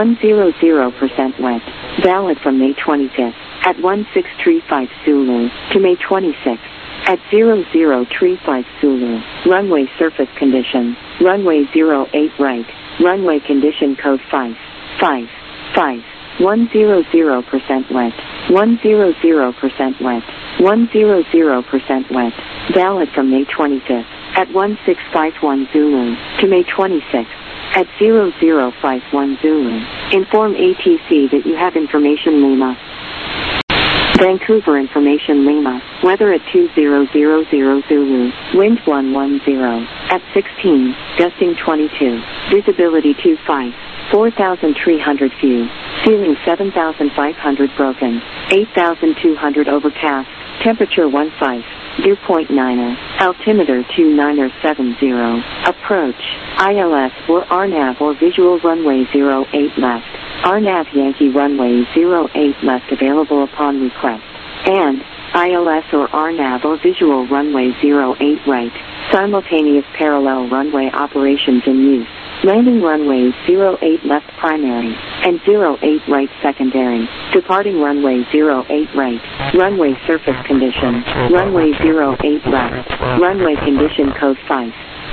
100% wet. Valid from May 25th at 1635 Zulu to May 26th. At 0035 Zulu, runway surface condition, runway 08 right, runway condition code 555. 100% wet, 100% wet, 100% wet. Valid from May 25th at 1651 Zulu to May 26th at 0051 Zulu. Inform ATC that you have information Lima. Vancouver information Lima. Weather at 2000 Zulu. Wind 110 at 16, gusting 22. Visibility 25. 4,300 view. Ceiling 7,500 broken. 8,200 overcast. Temperature 15. Dew point 9er. Altimeter 2970. Approach. ILS or RNAV or visual runway 08 left. RNAV Yankee runway 08 left available upon request. And ILS or RNAV or visual runway 08 right. Simultaneous parallel runway operations in use. Landing runway 08 left primary and 08 right secondary. Departing runway 08 right. Runway surface condition. Runway 08 left. Runway condition code 5.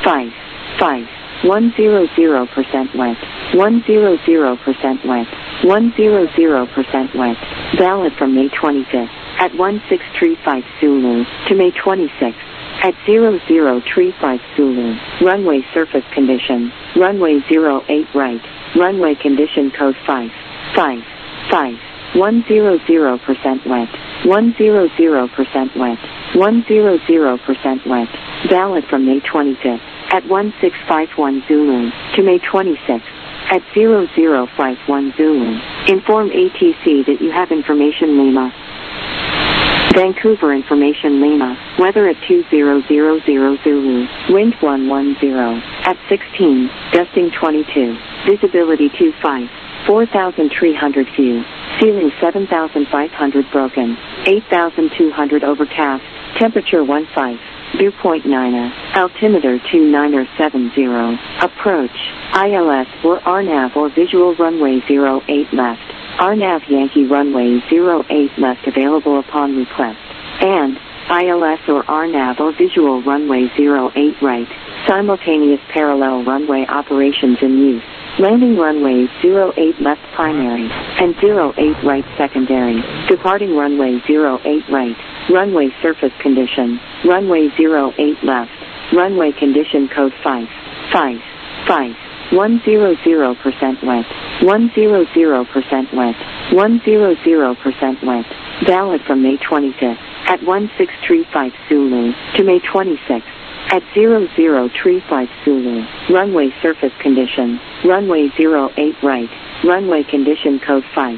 100% wet. 100% wet. 100% wet. Valid from May 25th at 1635 Zulu to May 26th at 0035 Zulu. Runway surface condition. Runway 08 right. Runway condition code 5. 100% wet. 100% wet. 100% wet. Valid from May 25th at 1651 Zulu to May 26th at 0051 Zulu. Inform ATC that you have information Lima. Vancouver information Lima. Weather at 2000 Zulu. Wind 110 at 16, gusting 22. Visibility 25. 4,300 view. Ceiling 7,500 broken. 8,200 overcast. Temperature 15. Dew point 9er. Altimeter 2970. Approach. ILS or RNAV or visual runway 08 left. RNAV Yankee runway 08 left available upon request. And ILS or RNAV or visual runway 08 right. Simultaneous parallel runway operations in use. Landing runway 08 left primary and 08 right secondary. Departing runway 08 right. Runway surface condition. Runway 08 left. Runway condition code 5. 100% wet. 100% wet. 100% wet. Valid from May 25th at 1635 Zulu to May 26th at 0035 Zulu. Runway surface condition. Runway 08 right. Runway condition code 5.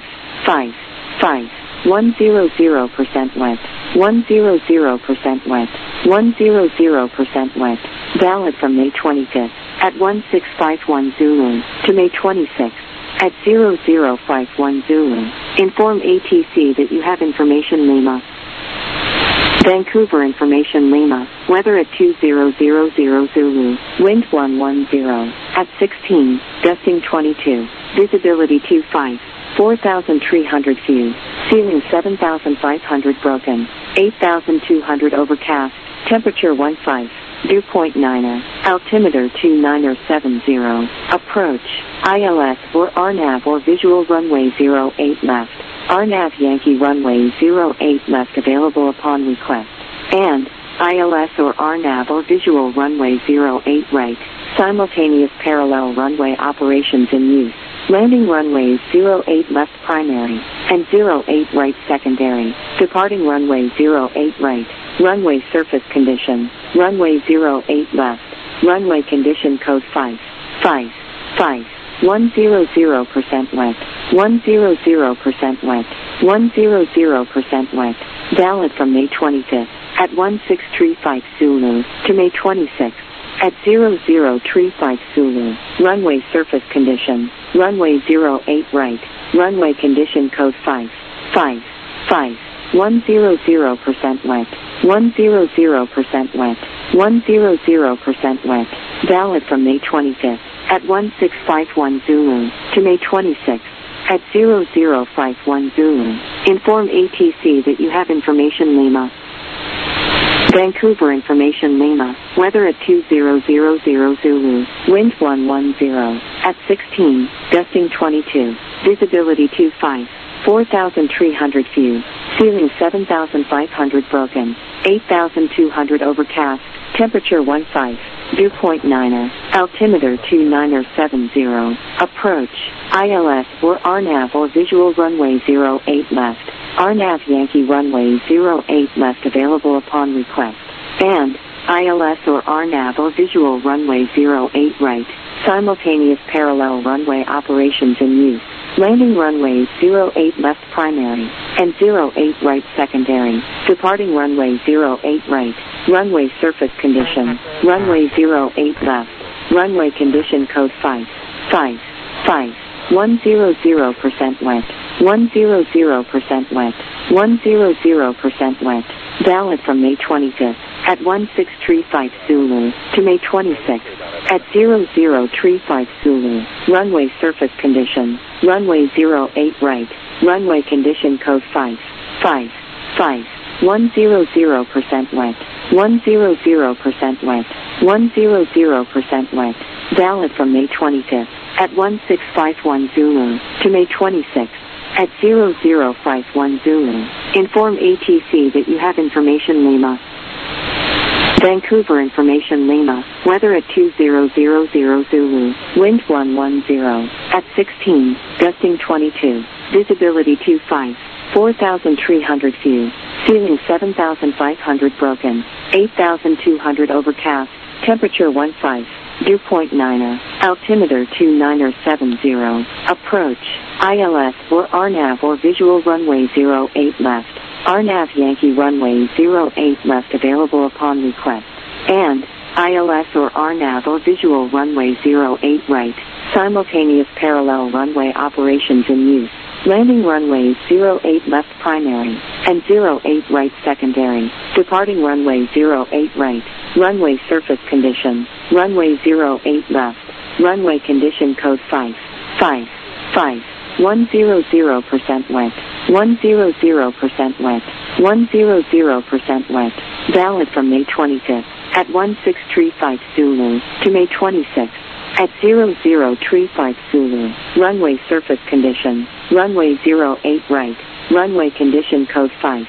100% wet. 100% wet. 100% wet. Valid from May 25th at 1651 Zulu to May 26th at 0051 Zulu. Inform ATC that you have information Lima. Vancouver information Lima. Weather at 2000 Zulu. Wind 110 at 16, gusting 22. Visibility 25. 4,300 view. Ceiling 7,500 broken. 8,200 overcast. Temperature 15. Dew point 9er. Altimeter 2970. Approach. ILS or RNAV or visual runway 08 left. RNAV Yankee runway 08 left available upon request. And ILS or RNAV or visual runway 08 right. Simultaneous parallel runway operations in use. Landing runways 08 left primary and 08 right secondary. Departing runway 08 right. Runway surface condition. Runway 08 left. Runway condition code 5. 100% wet. 100% wet. 100% wet. Valid from May 25th at 1635 Zulu to May 26th at 0035 Zulu. Runway surface condition. Runway 08 right. Runway condition code 5. 100% wet. 100% wet. 100% wet. Valid from May 25th at 1651 Zulu to May 26th at 0051 Zulu. Inform ATC that you have information Lima. Vancouver information Lima. Weather at 2000 Zulu. Wind 110 at 16, gusting 22. Visibility 25. 4,300 view. Ceiling 7,500 broken. 8,200 overcast. Temperature 15. Dew point 9er. Altimeter 29er70. Approach. ILS or RNAV or visual runway 08 left. RNAV Yankee runway 08 left available upon request. And ILS or RNAV or visual runway 08 right. Simultaneous parallel runway operations in use. Landing runway 08 left primary and 08 right secondary. Departing runway 08 right. Runway surface condition. Runway 08 left. Runway condition code 5. 100% wet. 100% wet. 100% wet. Valid from May 25th at 1635 Zulu to May 26th at 0035 Zulu. Runway surface condition. Runway 08 right. Runway condition code 5. 100% wet. 100% wet. 100% wet. Valid from May 25th at 1651 Zulu to May 26th at 0051 Zulu. Inform ATC that you have information Lima. Vancouver information Lima. Weather at 2000 Zulu. Wind 110. At 16. Gusting 22. Visibility 25. 4,300 view. Ceiling 7,500 broken. 8,200 overcast. Temperature 15. Dew point 9er. Altimeter 29er70. Approach. ILS or RNAV or visual runway 08 left. RNAV Yankee runway 08 left available upon request. And ILS or RNAV or visual runway 08 right. Simultaneous parallel runway operations in use. Landing runway 08 left primary and 08 right secondary. Departing runway 08 right. Runway surface condition. Runway 08 left. Runway condition code 5. 100% wet. 100% wet. 100% wet. Valid from May 25th at 1635 Zulu to May 26th at 0035 Zulu. Runway surface condition. Runway 08 right. Runway condition code 5.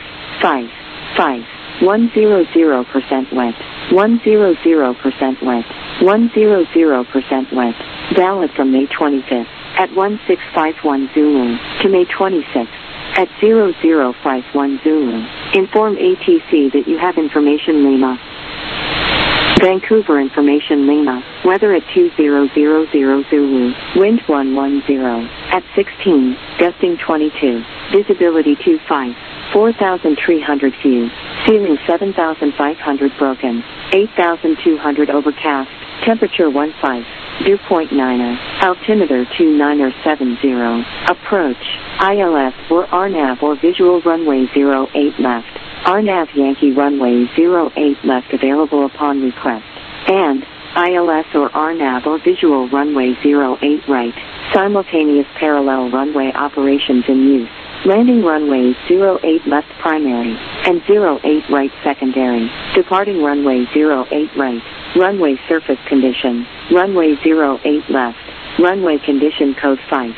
100% wet. 100% wet. 100% wet. Valid from May 25th at 1651 Zulu to May 26th at 0051 Zulu. Inform ATC that you have information Lima. Vancouver information Lima. Weather at 2000 Zulu. Wind 110. At 16. Gusting 22. Visibility 25. 4,300 view. Ceiling 7,500 broken. 8,200 overcast. Temperature 15. Dew point 9er. Altimeter 29er70. Approach. ILS or RNAV or visual runway 08 left. RNAV Yankee runway 08 left available upon request. And ILS or RNAV or visual runway 08 right. Simultaneous parallel runway operations in use. Landing runway 08 left primary and 08 right secondary. Departing runway 08 right. Runway surface condition. Runway 08 left. Runway condition code 5.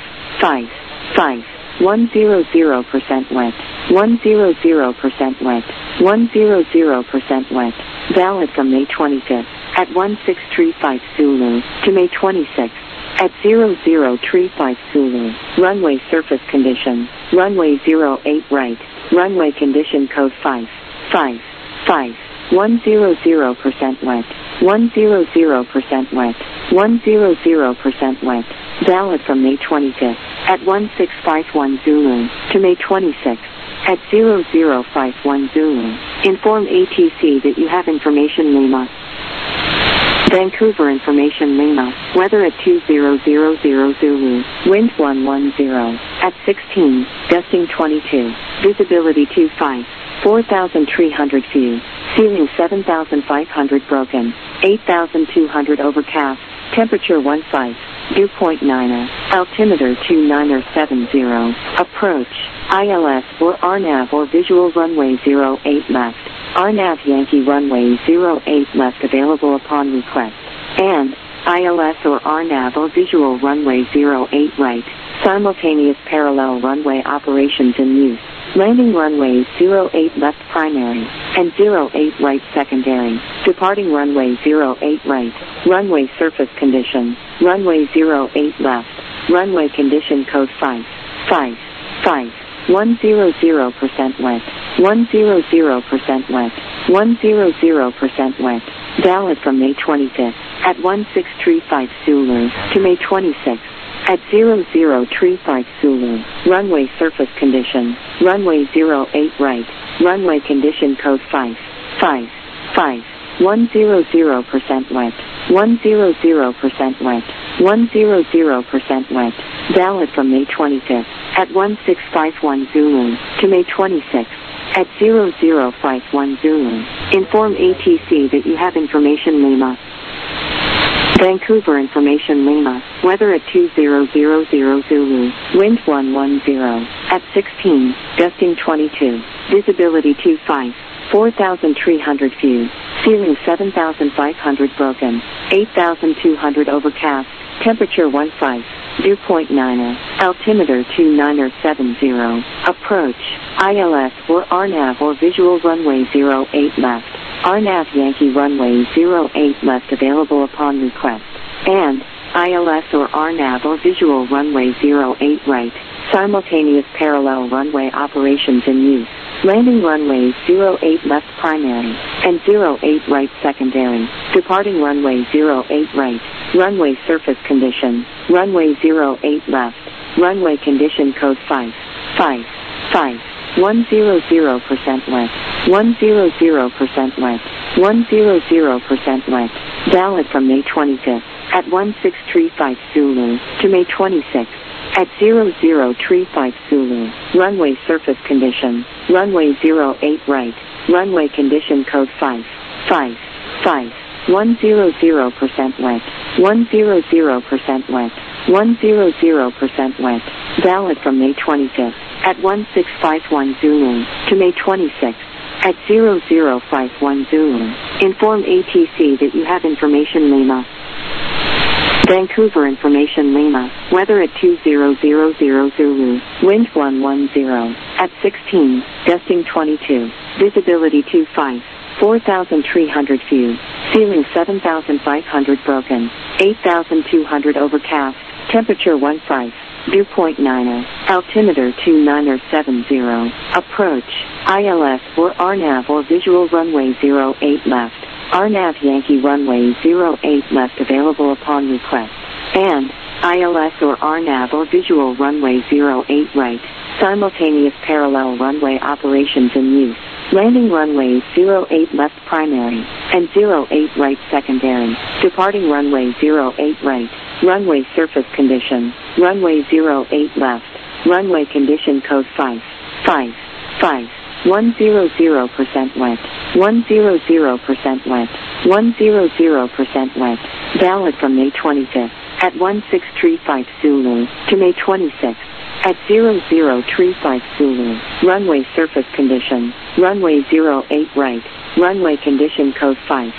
100% wet. 100% wet. 100% wet. Valid from May 25th at 1635 Zulu to May 26th at 0035 Zulu. Runway surface condition. Runway 08 right. Runway condition code 5. 100% wet. 100% wet. 100% wet. Valid from May 25th at 1651 Zulu to May 26th at 0051 Zulu. Inform ATC that you have information Lima. Vancouver information Lima. Weather at 2000 Zulu. Wind 110. At 16. Gusting 22. Visibility 25. 4,300 view. Ceiling 7,500 broken. 8,200 overcast. Temperature 15. Dew point 9er. Altimeter 29er70. Approach. ILS or RNAV or visual runway 08 left. RNAV Yankee runway 08 left available upon request. And ILS or RNAV or visual runway 08 right. Simultaneous parallel runway operations in use. Landing runway 08 left primary, and 08 right secondary. Departing runway 08 right. Runway surface condition. Runway 08 left. Runway condition code 5. 100% wet. 100% wet. 100% wet. Valid from May 25th at 1635 Zulu to May 26th at 0035 Zulu. Runway surface condition. Runway 08 right. Runway condition code 5. 100% wet. 100% wet. 100% wet. Valid from May 25th at 1651 Zulu to May 26th at 0051 Zulu. Inform ATC that you have information Lima. Vancouver information Lima. Weather at 2000 Zulu. Wind 110. At 16. Gusting 22. Visibility 25. 4,300 view. Ceiling 7,500 broken. 8,200 overcast. Temperature 15. Dew point 9er. Altimeter 2970. Approach. ILS or RNAV or visual runway 08 left. RNAV Yankee runway 08 left available upon request. And ILS or RNAV or visual runway 08 right. Simultaneous parallel runway operations in use. Landing runway 08 left primary and 08 right secondary. Departing runway 08 right. Runway surface condition. Runway 08 left. Runway condition code 5. 100% wet. 100% wet. 100% wet. Valid from May 25th at 1635 Zulu to May 26th at 0035 Zulu. Runway surface condition. Runway 08 right. Runway condition code 5. 100% wet. 100% wet. 100% wet. Valid from May 25th at 1651 Zulu to May 26th at 0051 Zulu. Inform ATC that you have information Lima. Vancouver information Lima. Weather at 2000 Zulu. Wind 110. At 16. Gusting 22. Visibility 25. 4,300 view. Ceiling 7,500 broken. 8,200 overcast. Temperature 15. Dew point 9er. Altimeter 2970. Approach. ILS or RNAV or visual runway 08 left. RNAV Yankee runway 08 left available upon request. And ILS or RNAV or visual runway 08 right. Simultaneous parallel runway operations in use. Landing runway 08 left primary and 08 right secondary. Departing runway 08 right. Runway surface condition. Runway 08 left. Runway condition code 5. 100% wet. 100% wet. 100% wet. Valid from May 25th at 1635 Zulu to May 26th at 0035 Zulu. Runway surface condition. Runway 08 right. Runway condition code 5.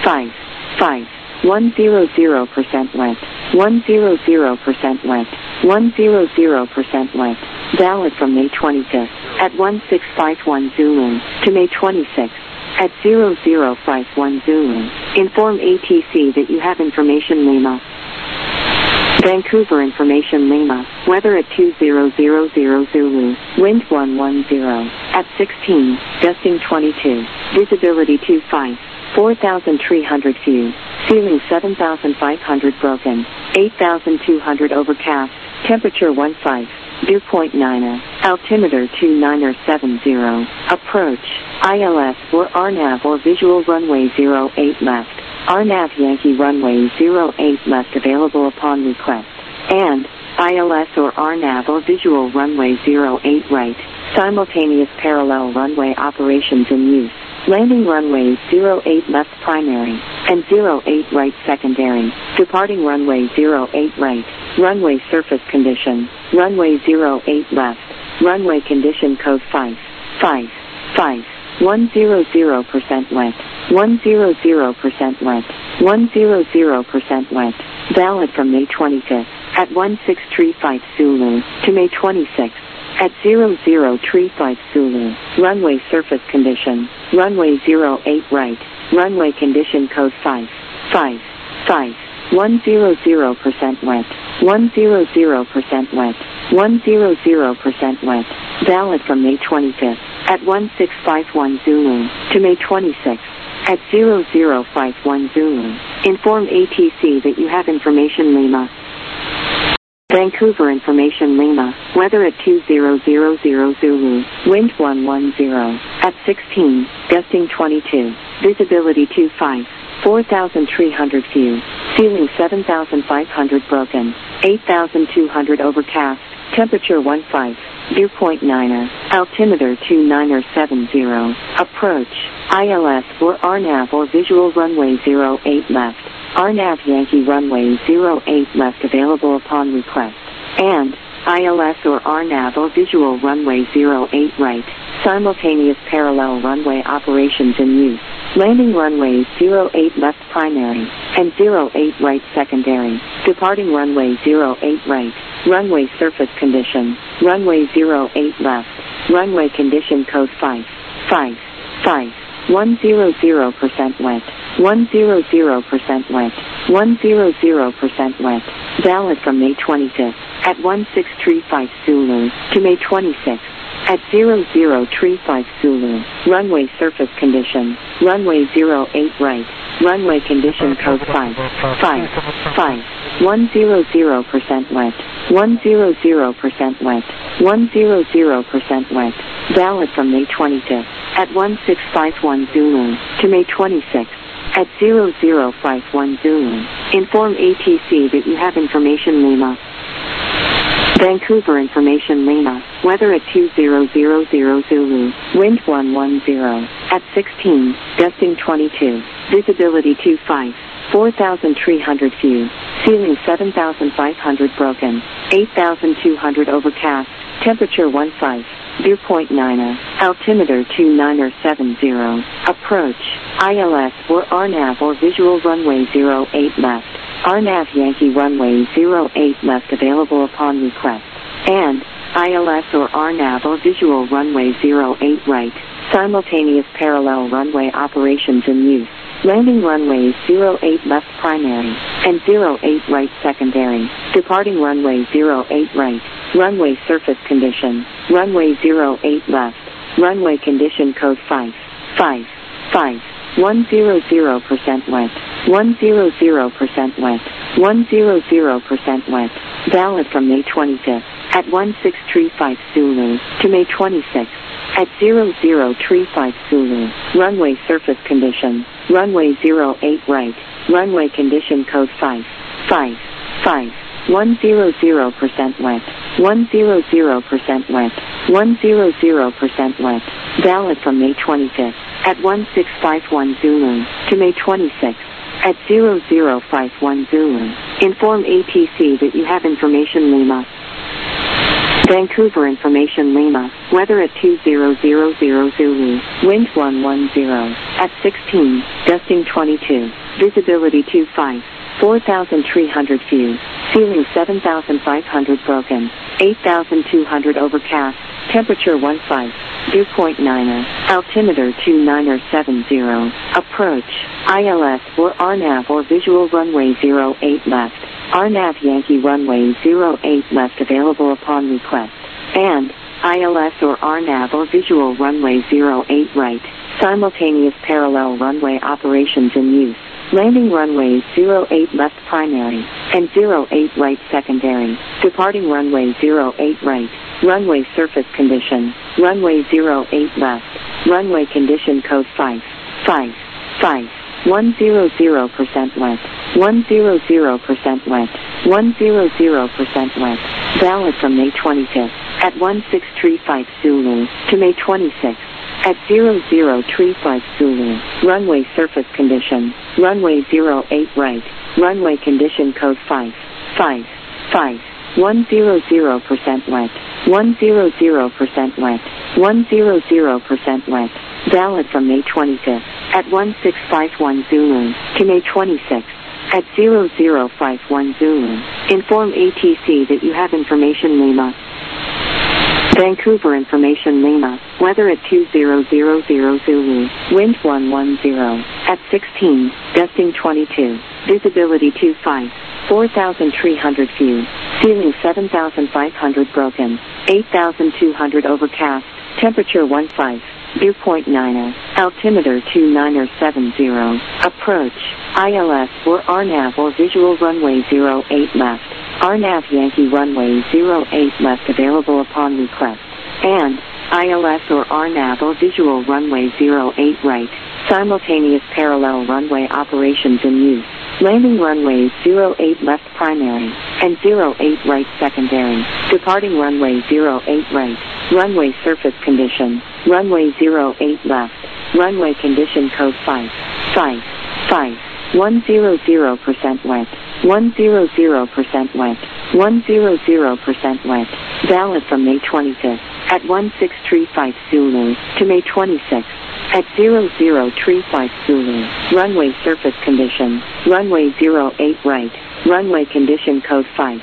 100% wet. 100% wet. 100% wet. Valid from May 25th at 1651 Zulu to May 26th at 0051 Zulu. Inform ATC that you have information Lima. Vancouver information Lima. Weather at 2000 Zulu. Wind 110. At 16. Gusting 22. Visibility 25. 4,300 view. Ceiling 7,500 broken. 8,200 overcast. Temperature 15. Dew point 9er. Altimeter 2970. Approach. ILS or RNAV or visual runway 08 left. RNAV Yankee runway 08 left available upon request. And ILS or RNAV or visual runway 08 right. Simultaneous parallel runway operations in use. Landing runway 08 left primary and 08 right secondary. Departing runway 08 right. Runway surface condition. Runway 08 left. Runway condition code 5. 100% wet. 100% wet. 100% wet. Valid from May 25th at 1635 Zulu to May 26th at 0035 Zulu. Runway surface condition, runway 08 right, runway condition code 555. 100% wet, 100% wet, 100% wet. Valid from May 25th at 1651 Zulu to May 26th at 0051 Zulu. Inform ATC that you have information Lima. Vancouver information Lima, weather at 2000 Zulu, wind 110, at 16, gusting 22, visibility 25, 4,300 view, ceiling 7,500 broken, 8,200 overcast, temperature 15, viewpoint 9er, altimeter 29er70, approach, ILS or RNAV or visual runway 08 left. RNAV Yankee runway 08 left available upon request, and ILS or RNAV or visual runway 08 right, simultaneous parallel runway operations in use. Landing runways 08 left primary, and 08 right secondary, departing runway 08 right, runway surface condition, runway 08 left, runway condition code 555. 100% wet, 100% wet, 100% wet. Valid from May 25th at 1635 Zulu to May 26th at 0035 Zulu. Runway surface condition, runway 08 right, runway condition code 555. 100% wet, 100% wet, 100% wet. Valid from May 25th at 1651 Zulu to May 26th at 0051 Zulu. Inform ATC that you have information Lima. Vancouver information Lima, weather at 2000 Zulu, wind 110, at 16, gusting 22, visibility 25, 4,300 view, ceiling 7,500 broken, 8,200 overcast, temperature 15, viewpoint 9er, altimeter 29er70, approach, ILS or RNAV or visual runway 08 left, RNAV Yankee runway 08 left available upon request, and ILS or RNAV or visual runway 08 right, simultaneous parallel runway operations in use. Landing runways 08 left primary, and 08 right secondary, departing runway 08 right, runway surface condition, runway 08 left, runway condition code 555. 100% wet, 100% wet, 100% wet. Valid from May 25th at 1635 Zulu to May 26th at 0035 Zulu. Runway surface condition, runway 08 right, runway condition code 555. 100% wet, 100% wet, 100% wet. Valid from May 25th at 1651 Zulu to May 26th at 0051 Zulu. Inform ATC that you have information Lima. Vancouver information Lima, weather at 2000 Zulu, wind 110, at 16, gusting 22, visibility 25, 4,300 view, ceiling 7,500 broken, 8,200 overcast, temperature 15, viewpoint 9er, altimeter 29er70, approach, ILS or RNAV or visual runway 08 left, RNAV Yankee runway 08 left available upon request, and ILS or RNAV or visual runway 08 right, simultaneous parallel runway operations in use. Landing runways 08 left primary, and 08 right secondary, departing runway 08 right, runway surface condition, runway 08 left, runway condition code 555. 100% wet, 100% wet, 100% wet. Valid from May 25th at 1635 Zulu to May 26th at 0035 Zulu. Runway surface condition, runway 08 right, runway condition code 555. 100% wet, 100% wet, 100% wet. Valid from May 25th at 1651 Zulu to May 26th at 0051 Zulu. Inform ATC that you have information Lima. Vancouver Information Lima, weather at 2000 Zulu, wind 110, at 16, gusting 22, visibility 25, 4,300 view, ceiling 7,500 broken, 8,200 overcast, temperature 15, dew point 90, altimeter 2970, approach, ILS or RNAV or visual runway 08 left. RNAV Yankee runway 08 left available upon request, and ILS or RNAV or visual runway 08 right, simultaneous parallel runway operations in use. Landing runways 08 left primary, and 08 right secondary, departing runway 08 right, runway surface condition, runway 08 left, runway condition code 5, 100% wet, 100% wet, 100% wet, valid from May 25th, at 1635 Zulu, to May 26th, at 0035 Zulu, runway surface condition, runway 08 right, runway condition code 5,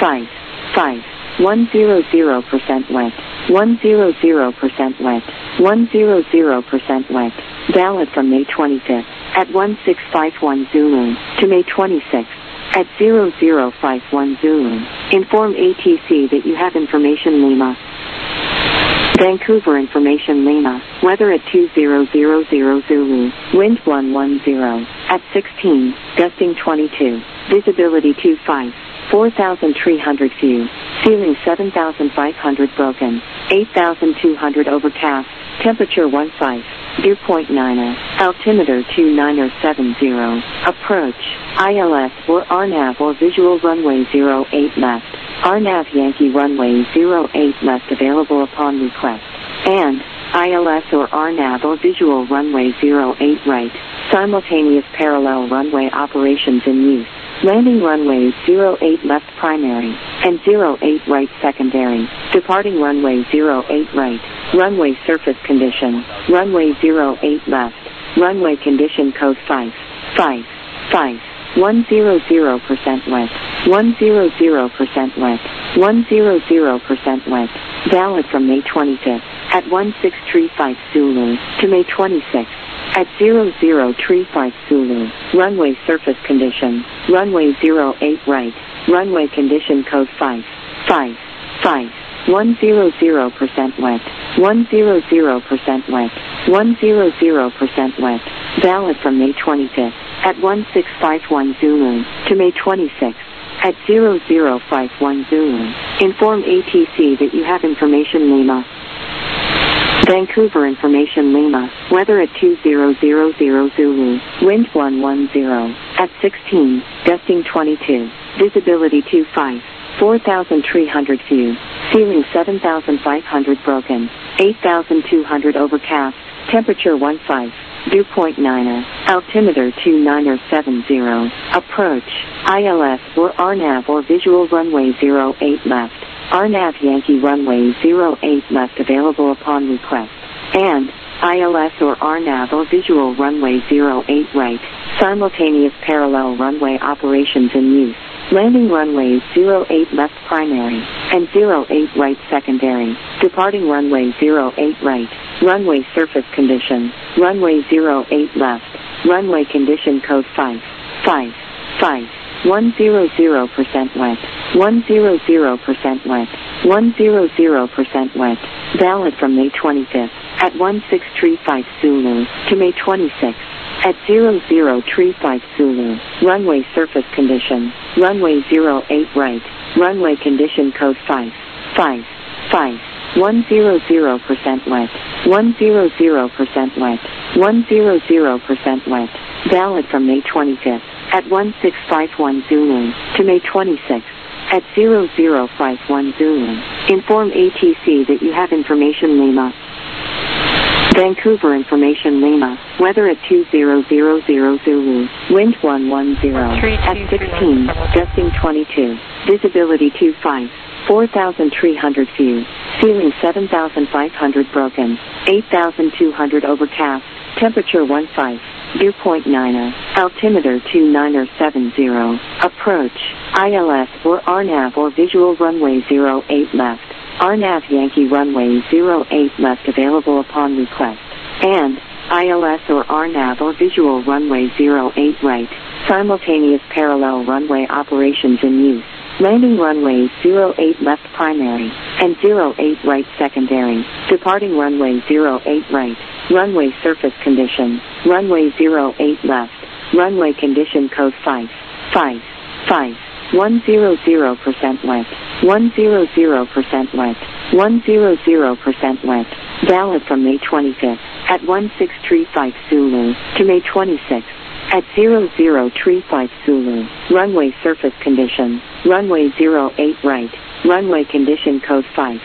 100% wet, 100% wet, 100% wet, valid from May 25th, at 1651 Zulu, to May 26th, at 0051 Zulu, inform ATC that you have information Lima. Vancouver Information Lima, weather at 2000 Zulu, wind 110, at 16, gusting 22, visibility 25, 4,300 view, ceiling 7,500 broken, 8,200 overcast, temperature 15, dew point 90, altimeter 2970, approach, ILS or RNAV or visual runway 08 left, RNAV Yankee runway 08 left available upon request, and ILS or RNAV or visual runway 08 right, simultaneous parallel runway operations in use. Landing runways 08 left primary, and 08 right secondary, departing runway 08 right, runway surface condition, runway 08 left, runway condition code 5, 100% wet, 100% wet, 100% wet, valid from May 25th, at 1635 Zulu, to May 26th, at 0035 Zulu, runway surface condition, runway 08 right, runway condition code 5, 100% wet, 100% wet, 100% wet, valid from May 25th, at 1651 Zulu, to May 26th, at 0051 Zulu, inform ATC that you have information Lima. Vancouver Information Lima, weather at 2000 Zulu, wind 110, at 16, gusting 22, visibility 25, 4,300 view, ceiling 7,500 broken, 8,200 overcast, temperature 15, dew point 90, altimeter 2970, approach, ILS or RNAV or visual runway 08 left, RNAV Yankee runway 08 left available upon request, and ILS or RNAV or visual runway 08 right, simultaneous parallel runway operations in use. Landing runways 08 left primary, and 08 right secondary, departing runway 08 right, runway surface condition, runway 08 left, runway condition code 5, 100% wet, 100% wet, 100% wet, valid from May 25th, at 1635 Zulu, to May 26th, at 0035 Zulu, runway surface condition, runway 08 right, runway condition code 5, 100% wet, 100% wet, 100% wet, valid from May 25th, at 1651 Zulu, to May 26th, at 0051 Zulu, inform ATC that you have information Lima. Vancouver Information Lima, weather at 2000 Zulu, wind 110, at 16, gusting 22, visibility 25, 4,300 view, ceiling 7,500 broken, 8,200 overcast, temperature 15, dew point 90, altimeter 2970, approach, ILS or RNAV or visual runway 08 left, RNAV Yankee runway 08 left available upon request. And ILS or RNAV or visual runway 08 right. Simultaneous parallel runway operations in use. Landing runway 08 left primary and 08 right secondary. Departing runway 08 right. Runway surface condition. Runway 08 left. Runway condition code 5. 100% wet. 100% wet. 100% wet. Valid from May 25th at 1635 Zulu to May 26th at 0035 Zulu. Runway surface condition. Runway 08 right. Runway condition code 5.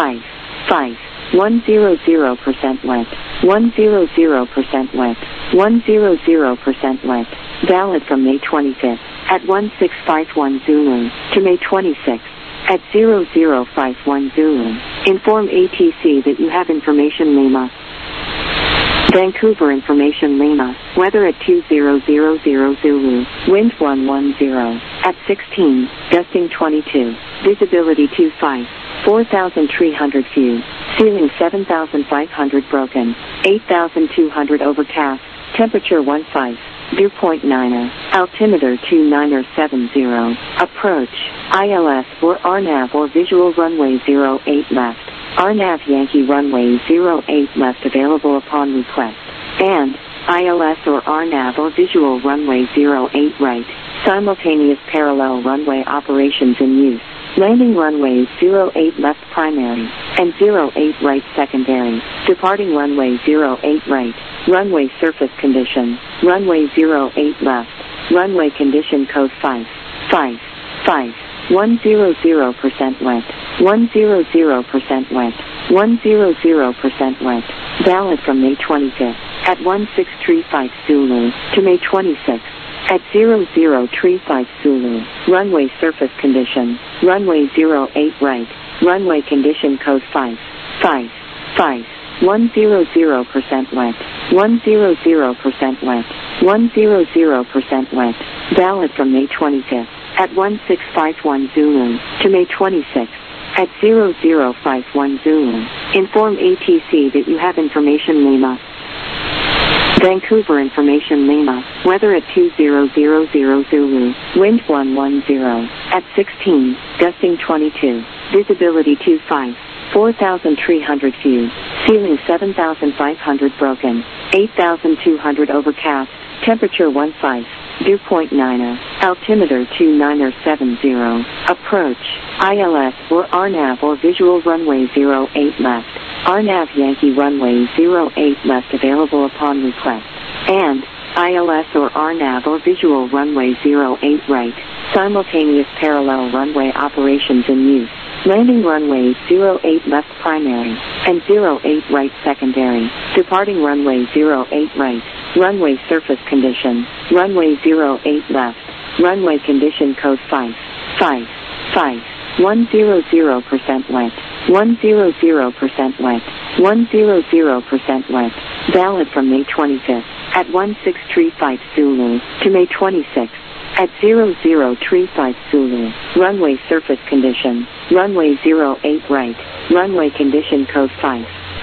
100% wet. 100% wet. 100% wet. Valid from May 25th at 1651 Zulu to May 26th at 0051 Zulu. Inform ATC that you have information Lima. Vancouver information Lima. Weather at 2000 Zulu. Wind 110. At 16. Gusting 22. Visibility 25. 4,300 view. Ceiling 7,500 broken. 8,200 overcast. Temperature 15. Dew point 9er. Altimeter 2970. Approach. ILS or RNAV or visual runway 08 left. RNAV Yankee runway 08 left available upon request. And ILS or RNAV or visual runway 08 right. Simultaneous parallel runway operations in use. Landing runway 08 left primary and 08 right secondary. Departing runway 08 right. Runway surface condition. Runway 08 left. Runway condition code 5. 100% wet. 100% wet. 100% wet. Valid from May 25th at 1635 Zulu to May 26th at 0035 Zulu. Runway surface condition. Runway 08 right. Runway condition code 5. 100% wet. 100% wet. 100% wet. Valid from May 25th at 1651 Zulu to May 26th at 0051 Zulu. Inform ATC that you have information Lima. Vancouver information Lima. Weather at 2000 Zulu. Wind 110. At 16. Gusting 22. Visibility 25. 4,300 view. Ceiling 7,500 broken. 8,200 overcast. Temperature 15. Dew point 9er. Altimeter 2970. Approach. ILS or RNAV or visual runway 08 left. RNAV Yankee runway 08 left available upon request. And ILS or RNAV or visual runway 08 right. Simultaneous parallel runway operations in use. Landing runway 08 left primary and 08 right secondary. Departing runway 08 right. Runway surface condition. Runway 08 left. Runway condition code 5. 100% wet. 100% wet. 100% wet. Valid from May 25th at 1635 Zulu to May 26th at 0035 Zulu. Runway surface condition. Runway 08 right. Runway condition code 5.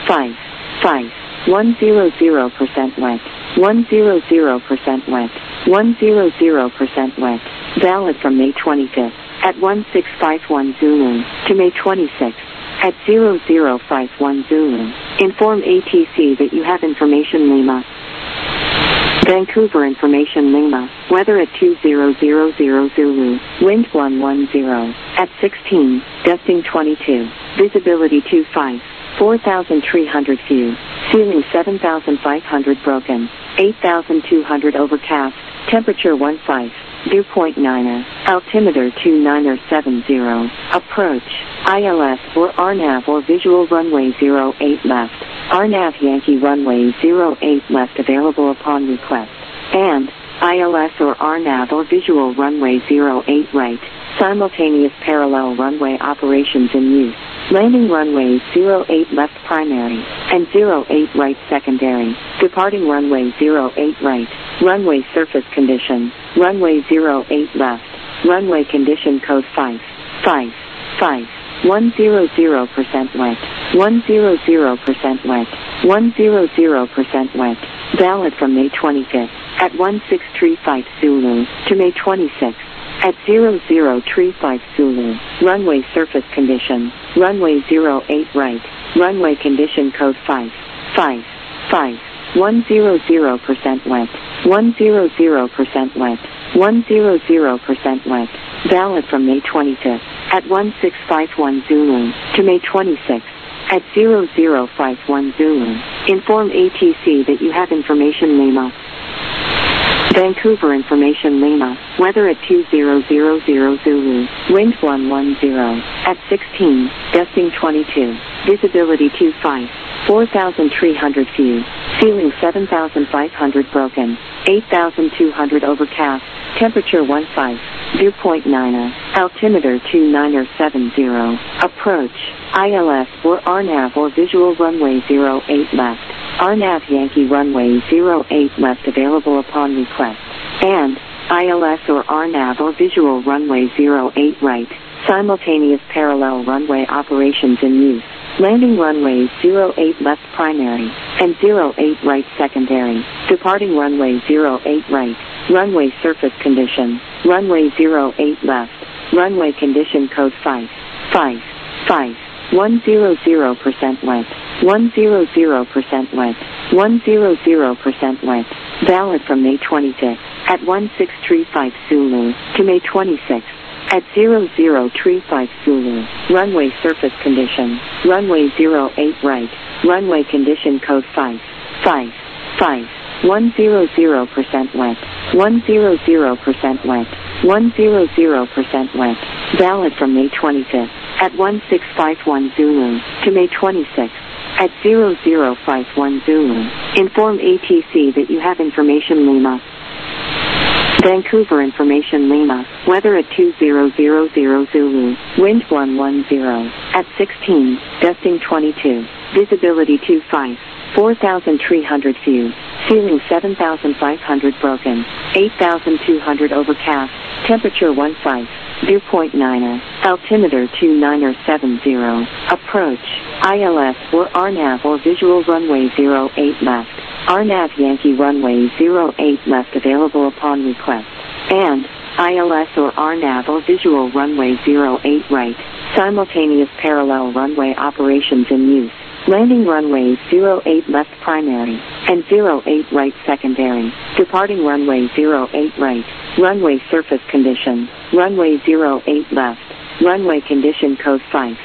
100% wet. 100% wet. 100% wet. Valid from May 25th at 1651 Zulu to May 26th at 0051 Zulu. Inform ATC that you have information Lima. Vancouver information Lima. Weather at 2000 Zulu. Wind 110. At 16. Gusting 22. Visibility 25. 4,300 view. Ceiling 7,500 broken. 8,200 overcast. Temperature 15. Dew point 9er. Altimeter 2970. Approach. ILS or RNAV or visual runway 08 left. RNAV Yankee runway 08 left available upon request. And ILS or RNAV or visual runway 08 right. Simultaneous parallel runway operations in use. Landing runway 08 left primary and 08 right secondary. Departing runway 08 right. Runway surface condition. Runway 08 left. Runway condition code 5. 100% wet, 100% wet, 100% wet. Valid from May 25th at 1635 Zulu to May 26th at 0035 Zulu. Runway surface condition, runway 08 right, runway condition code 555. 100% wet, 100% wet, 100% wet. Valid from May 25th at 1651 Zulu to May 26th at 0051 Zulu. Inform ATC that you have information Lima. Vancouver information Lima. Weather at 2000 Zulu. Wind 110 at 16, gusting 22. Visibility 25. 4,300 view. Ceiling 7,500 broken. 8,200 overcast. Temperature 15. Dew point 9. Altimeter 2970. Approach. ILS or RNAV or visual runway 08 left. RNAV Yankee runway 08 left available upon request. And ILS or RNAV or visual runway 08 right. Simultaneous parallel runway operations in use. Landing runway 08 left primary and 08 right secondary. Departing runway 08 right. Runway surface condition. Runway 08 left. Runway condition code 555. 100% wet. 100% wet. 100% wet. Valid from May 25th at 1635 Zulu to May 26th. At 0035 Zulu, runway surface condition, runway 08 right, runway condition code 555. 100% wet, 100% wet, 100% wet. Valid from May 25th at 1651 Zulu to May 26th. At 0051 Zulu, inform ATC that you have information Lima. Vancouver information Lima. Weather at 2000 Zulu. Wind 110 at 16, gusting 22. Visibility 25. 4,300 view. Ceiling 7,500 broken. 8,200 overcast. Temperature 15. Dew point 9. Altimeter 2970. Approach. ILS or RNAV or visual runway 08 left. RNAV Yankee runway 08 left available upon request. And ILS or RNAV or visual runway 08 right. Simultaneous parallel runway operations in use. Landing runway 08 left primary and 08 right secondary. Departing runway 08 right. Runway surface condition. Runway 08 left. Runway condition code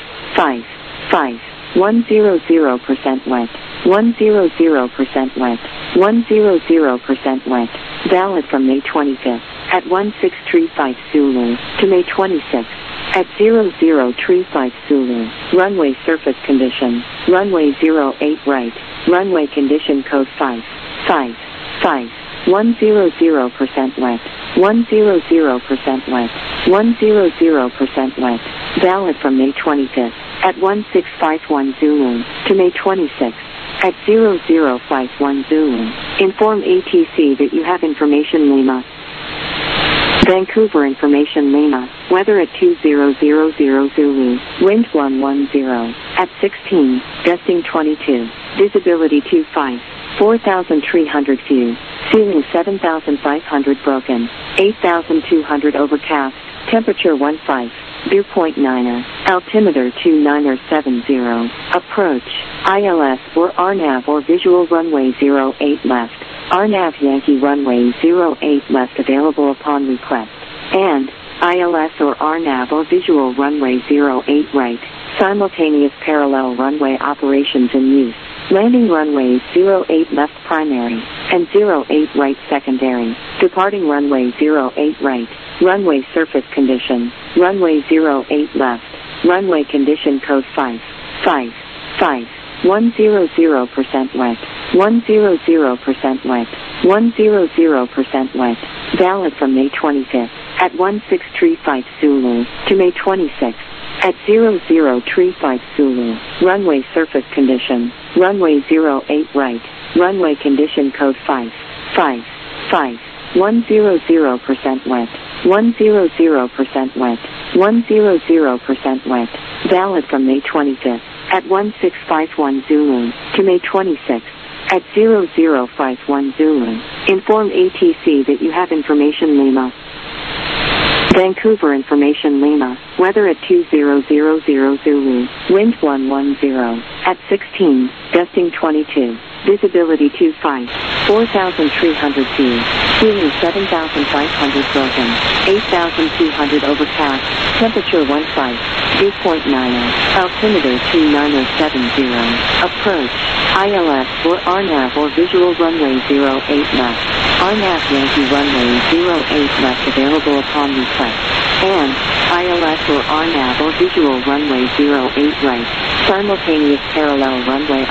555. 100% wet. 100% wet. 100% wet. Valid from May 25th at 1635 Zulu to May 26th. At 0035 Zulu, runway surface condition, runway 08 right, runway condition code 555. 100% wet, 100% wet, 100% wet. Valid from May 25th at 1651 Zulu to May 26th. At 0051 Zulu, inform ATC that you have information Lima. Vancouver information Lima. Weather at 2000 Zulu. Wind 110 at 16, gusting 22. Visibility 25. 4,300 view. Ceiling 7,500 broken. 8,200 overcast. Temperature 15. Dew point 9. Altimeter 2970. Approach. ILS or RNAV or visual runway 08 left. RNAV Yankee runway 08 left available upon request. And ILS or RNAV or visual runway 08 right. Simultaneous parallel runway operations in use. Landing runway 08 left primary and 08 right secondary. Departing runway 08 right. Runway surface condition. Runway 08 left. Runway condition code 555. 100% wet. 100% wet. 100% wet. Valid from May 25th at 1635 Zulu to May 26th. At 0035 Zulu, runway surface condition, runway 08 right, runway condition code 555. 100% wet, 100% wet. 100% wet. Valid from May 25th at 1651 Zulu to May 26th at 0051 Zulu. Inform ATC that you have information Lima. Vancouver Information Lima, weather at 2000 Zulu, wind 110, at 16, gusting 22, visibility 25, 4,300 feet, ceiling 7,500 broken, 8,200 overcast, temperature 15, dew point 90, altimeter 29070, approach, ILS or RNAV or visual runway 08 left, RNAV Yankee runway 08 left available upon request, and ILS or RNAV or visual runway 08 right, simultaneous parallel runway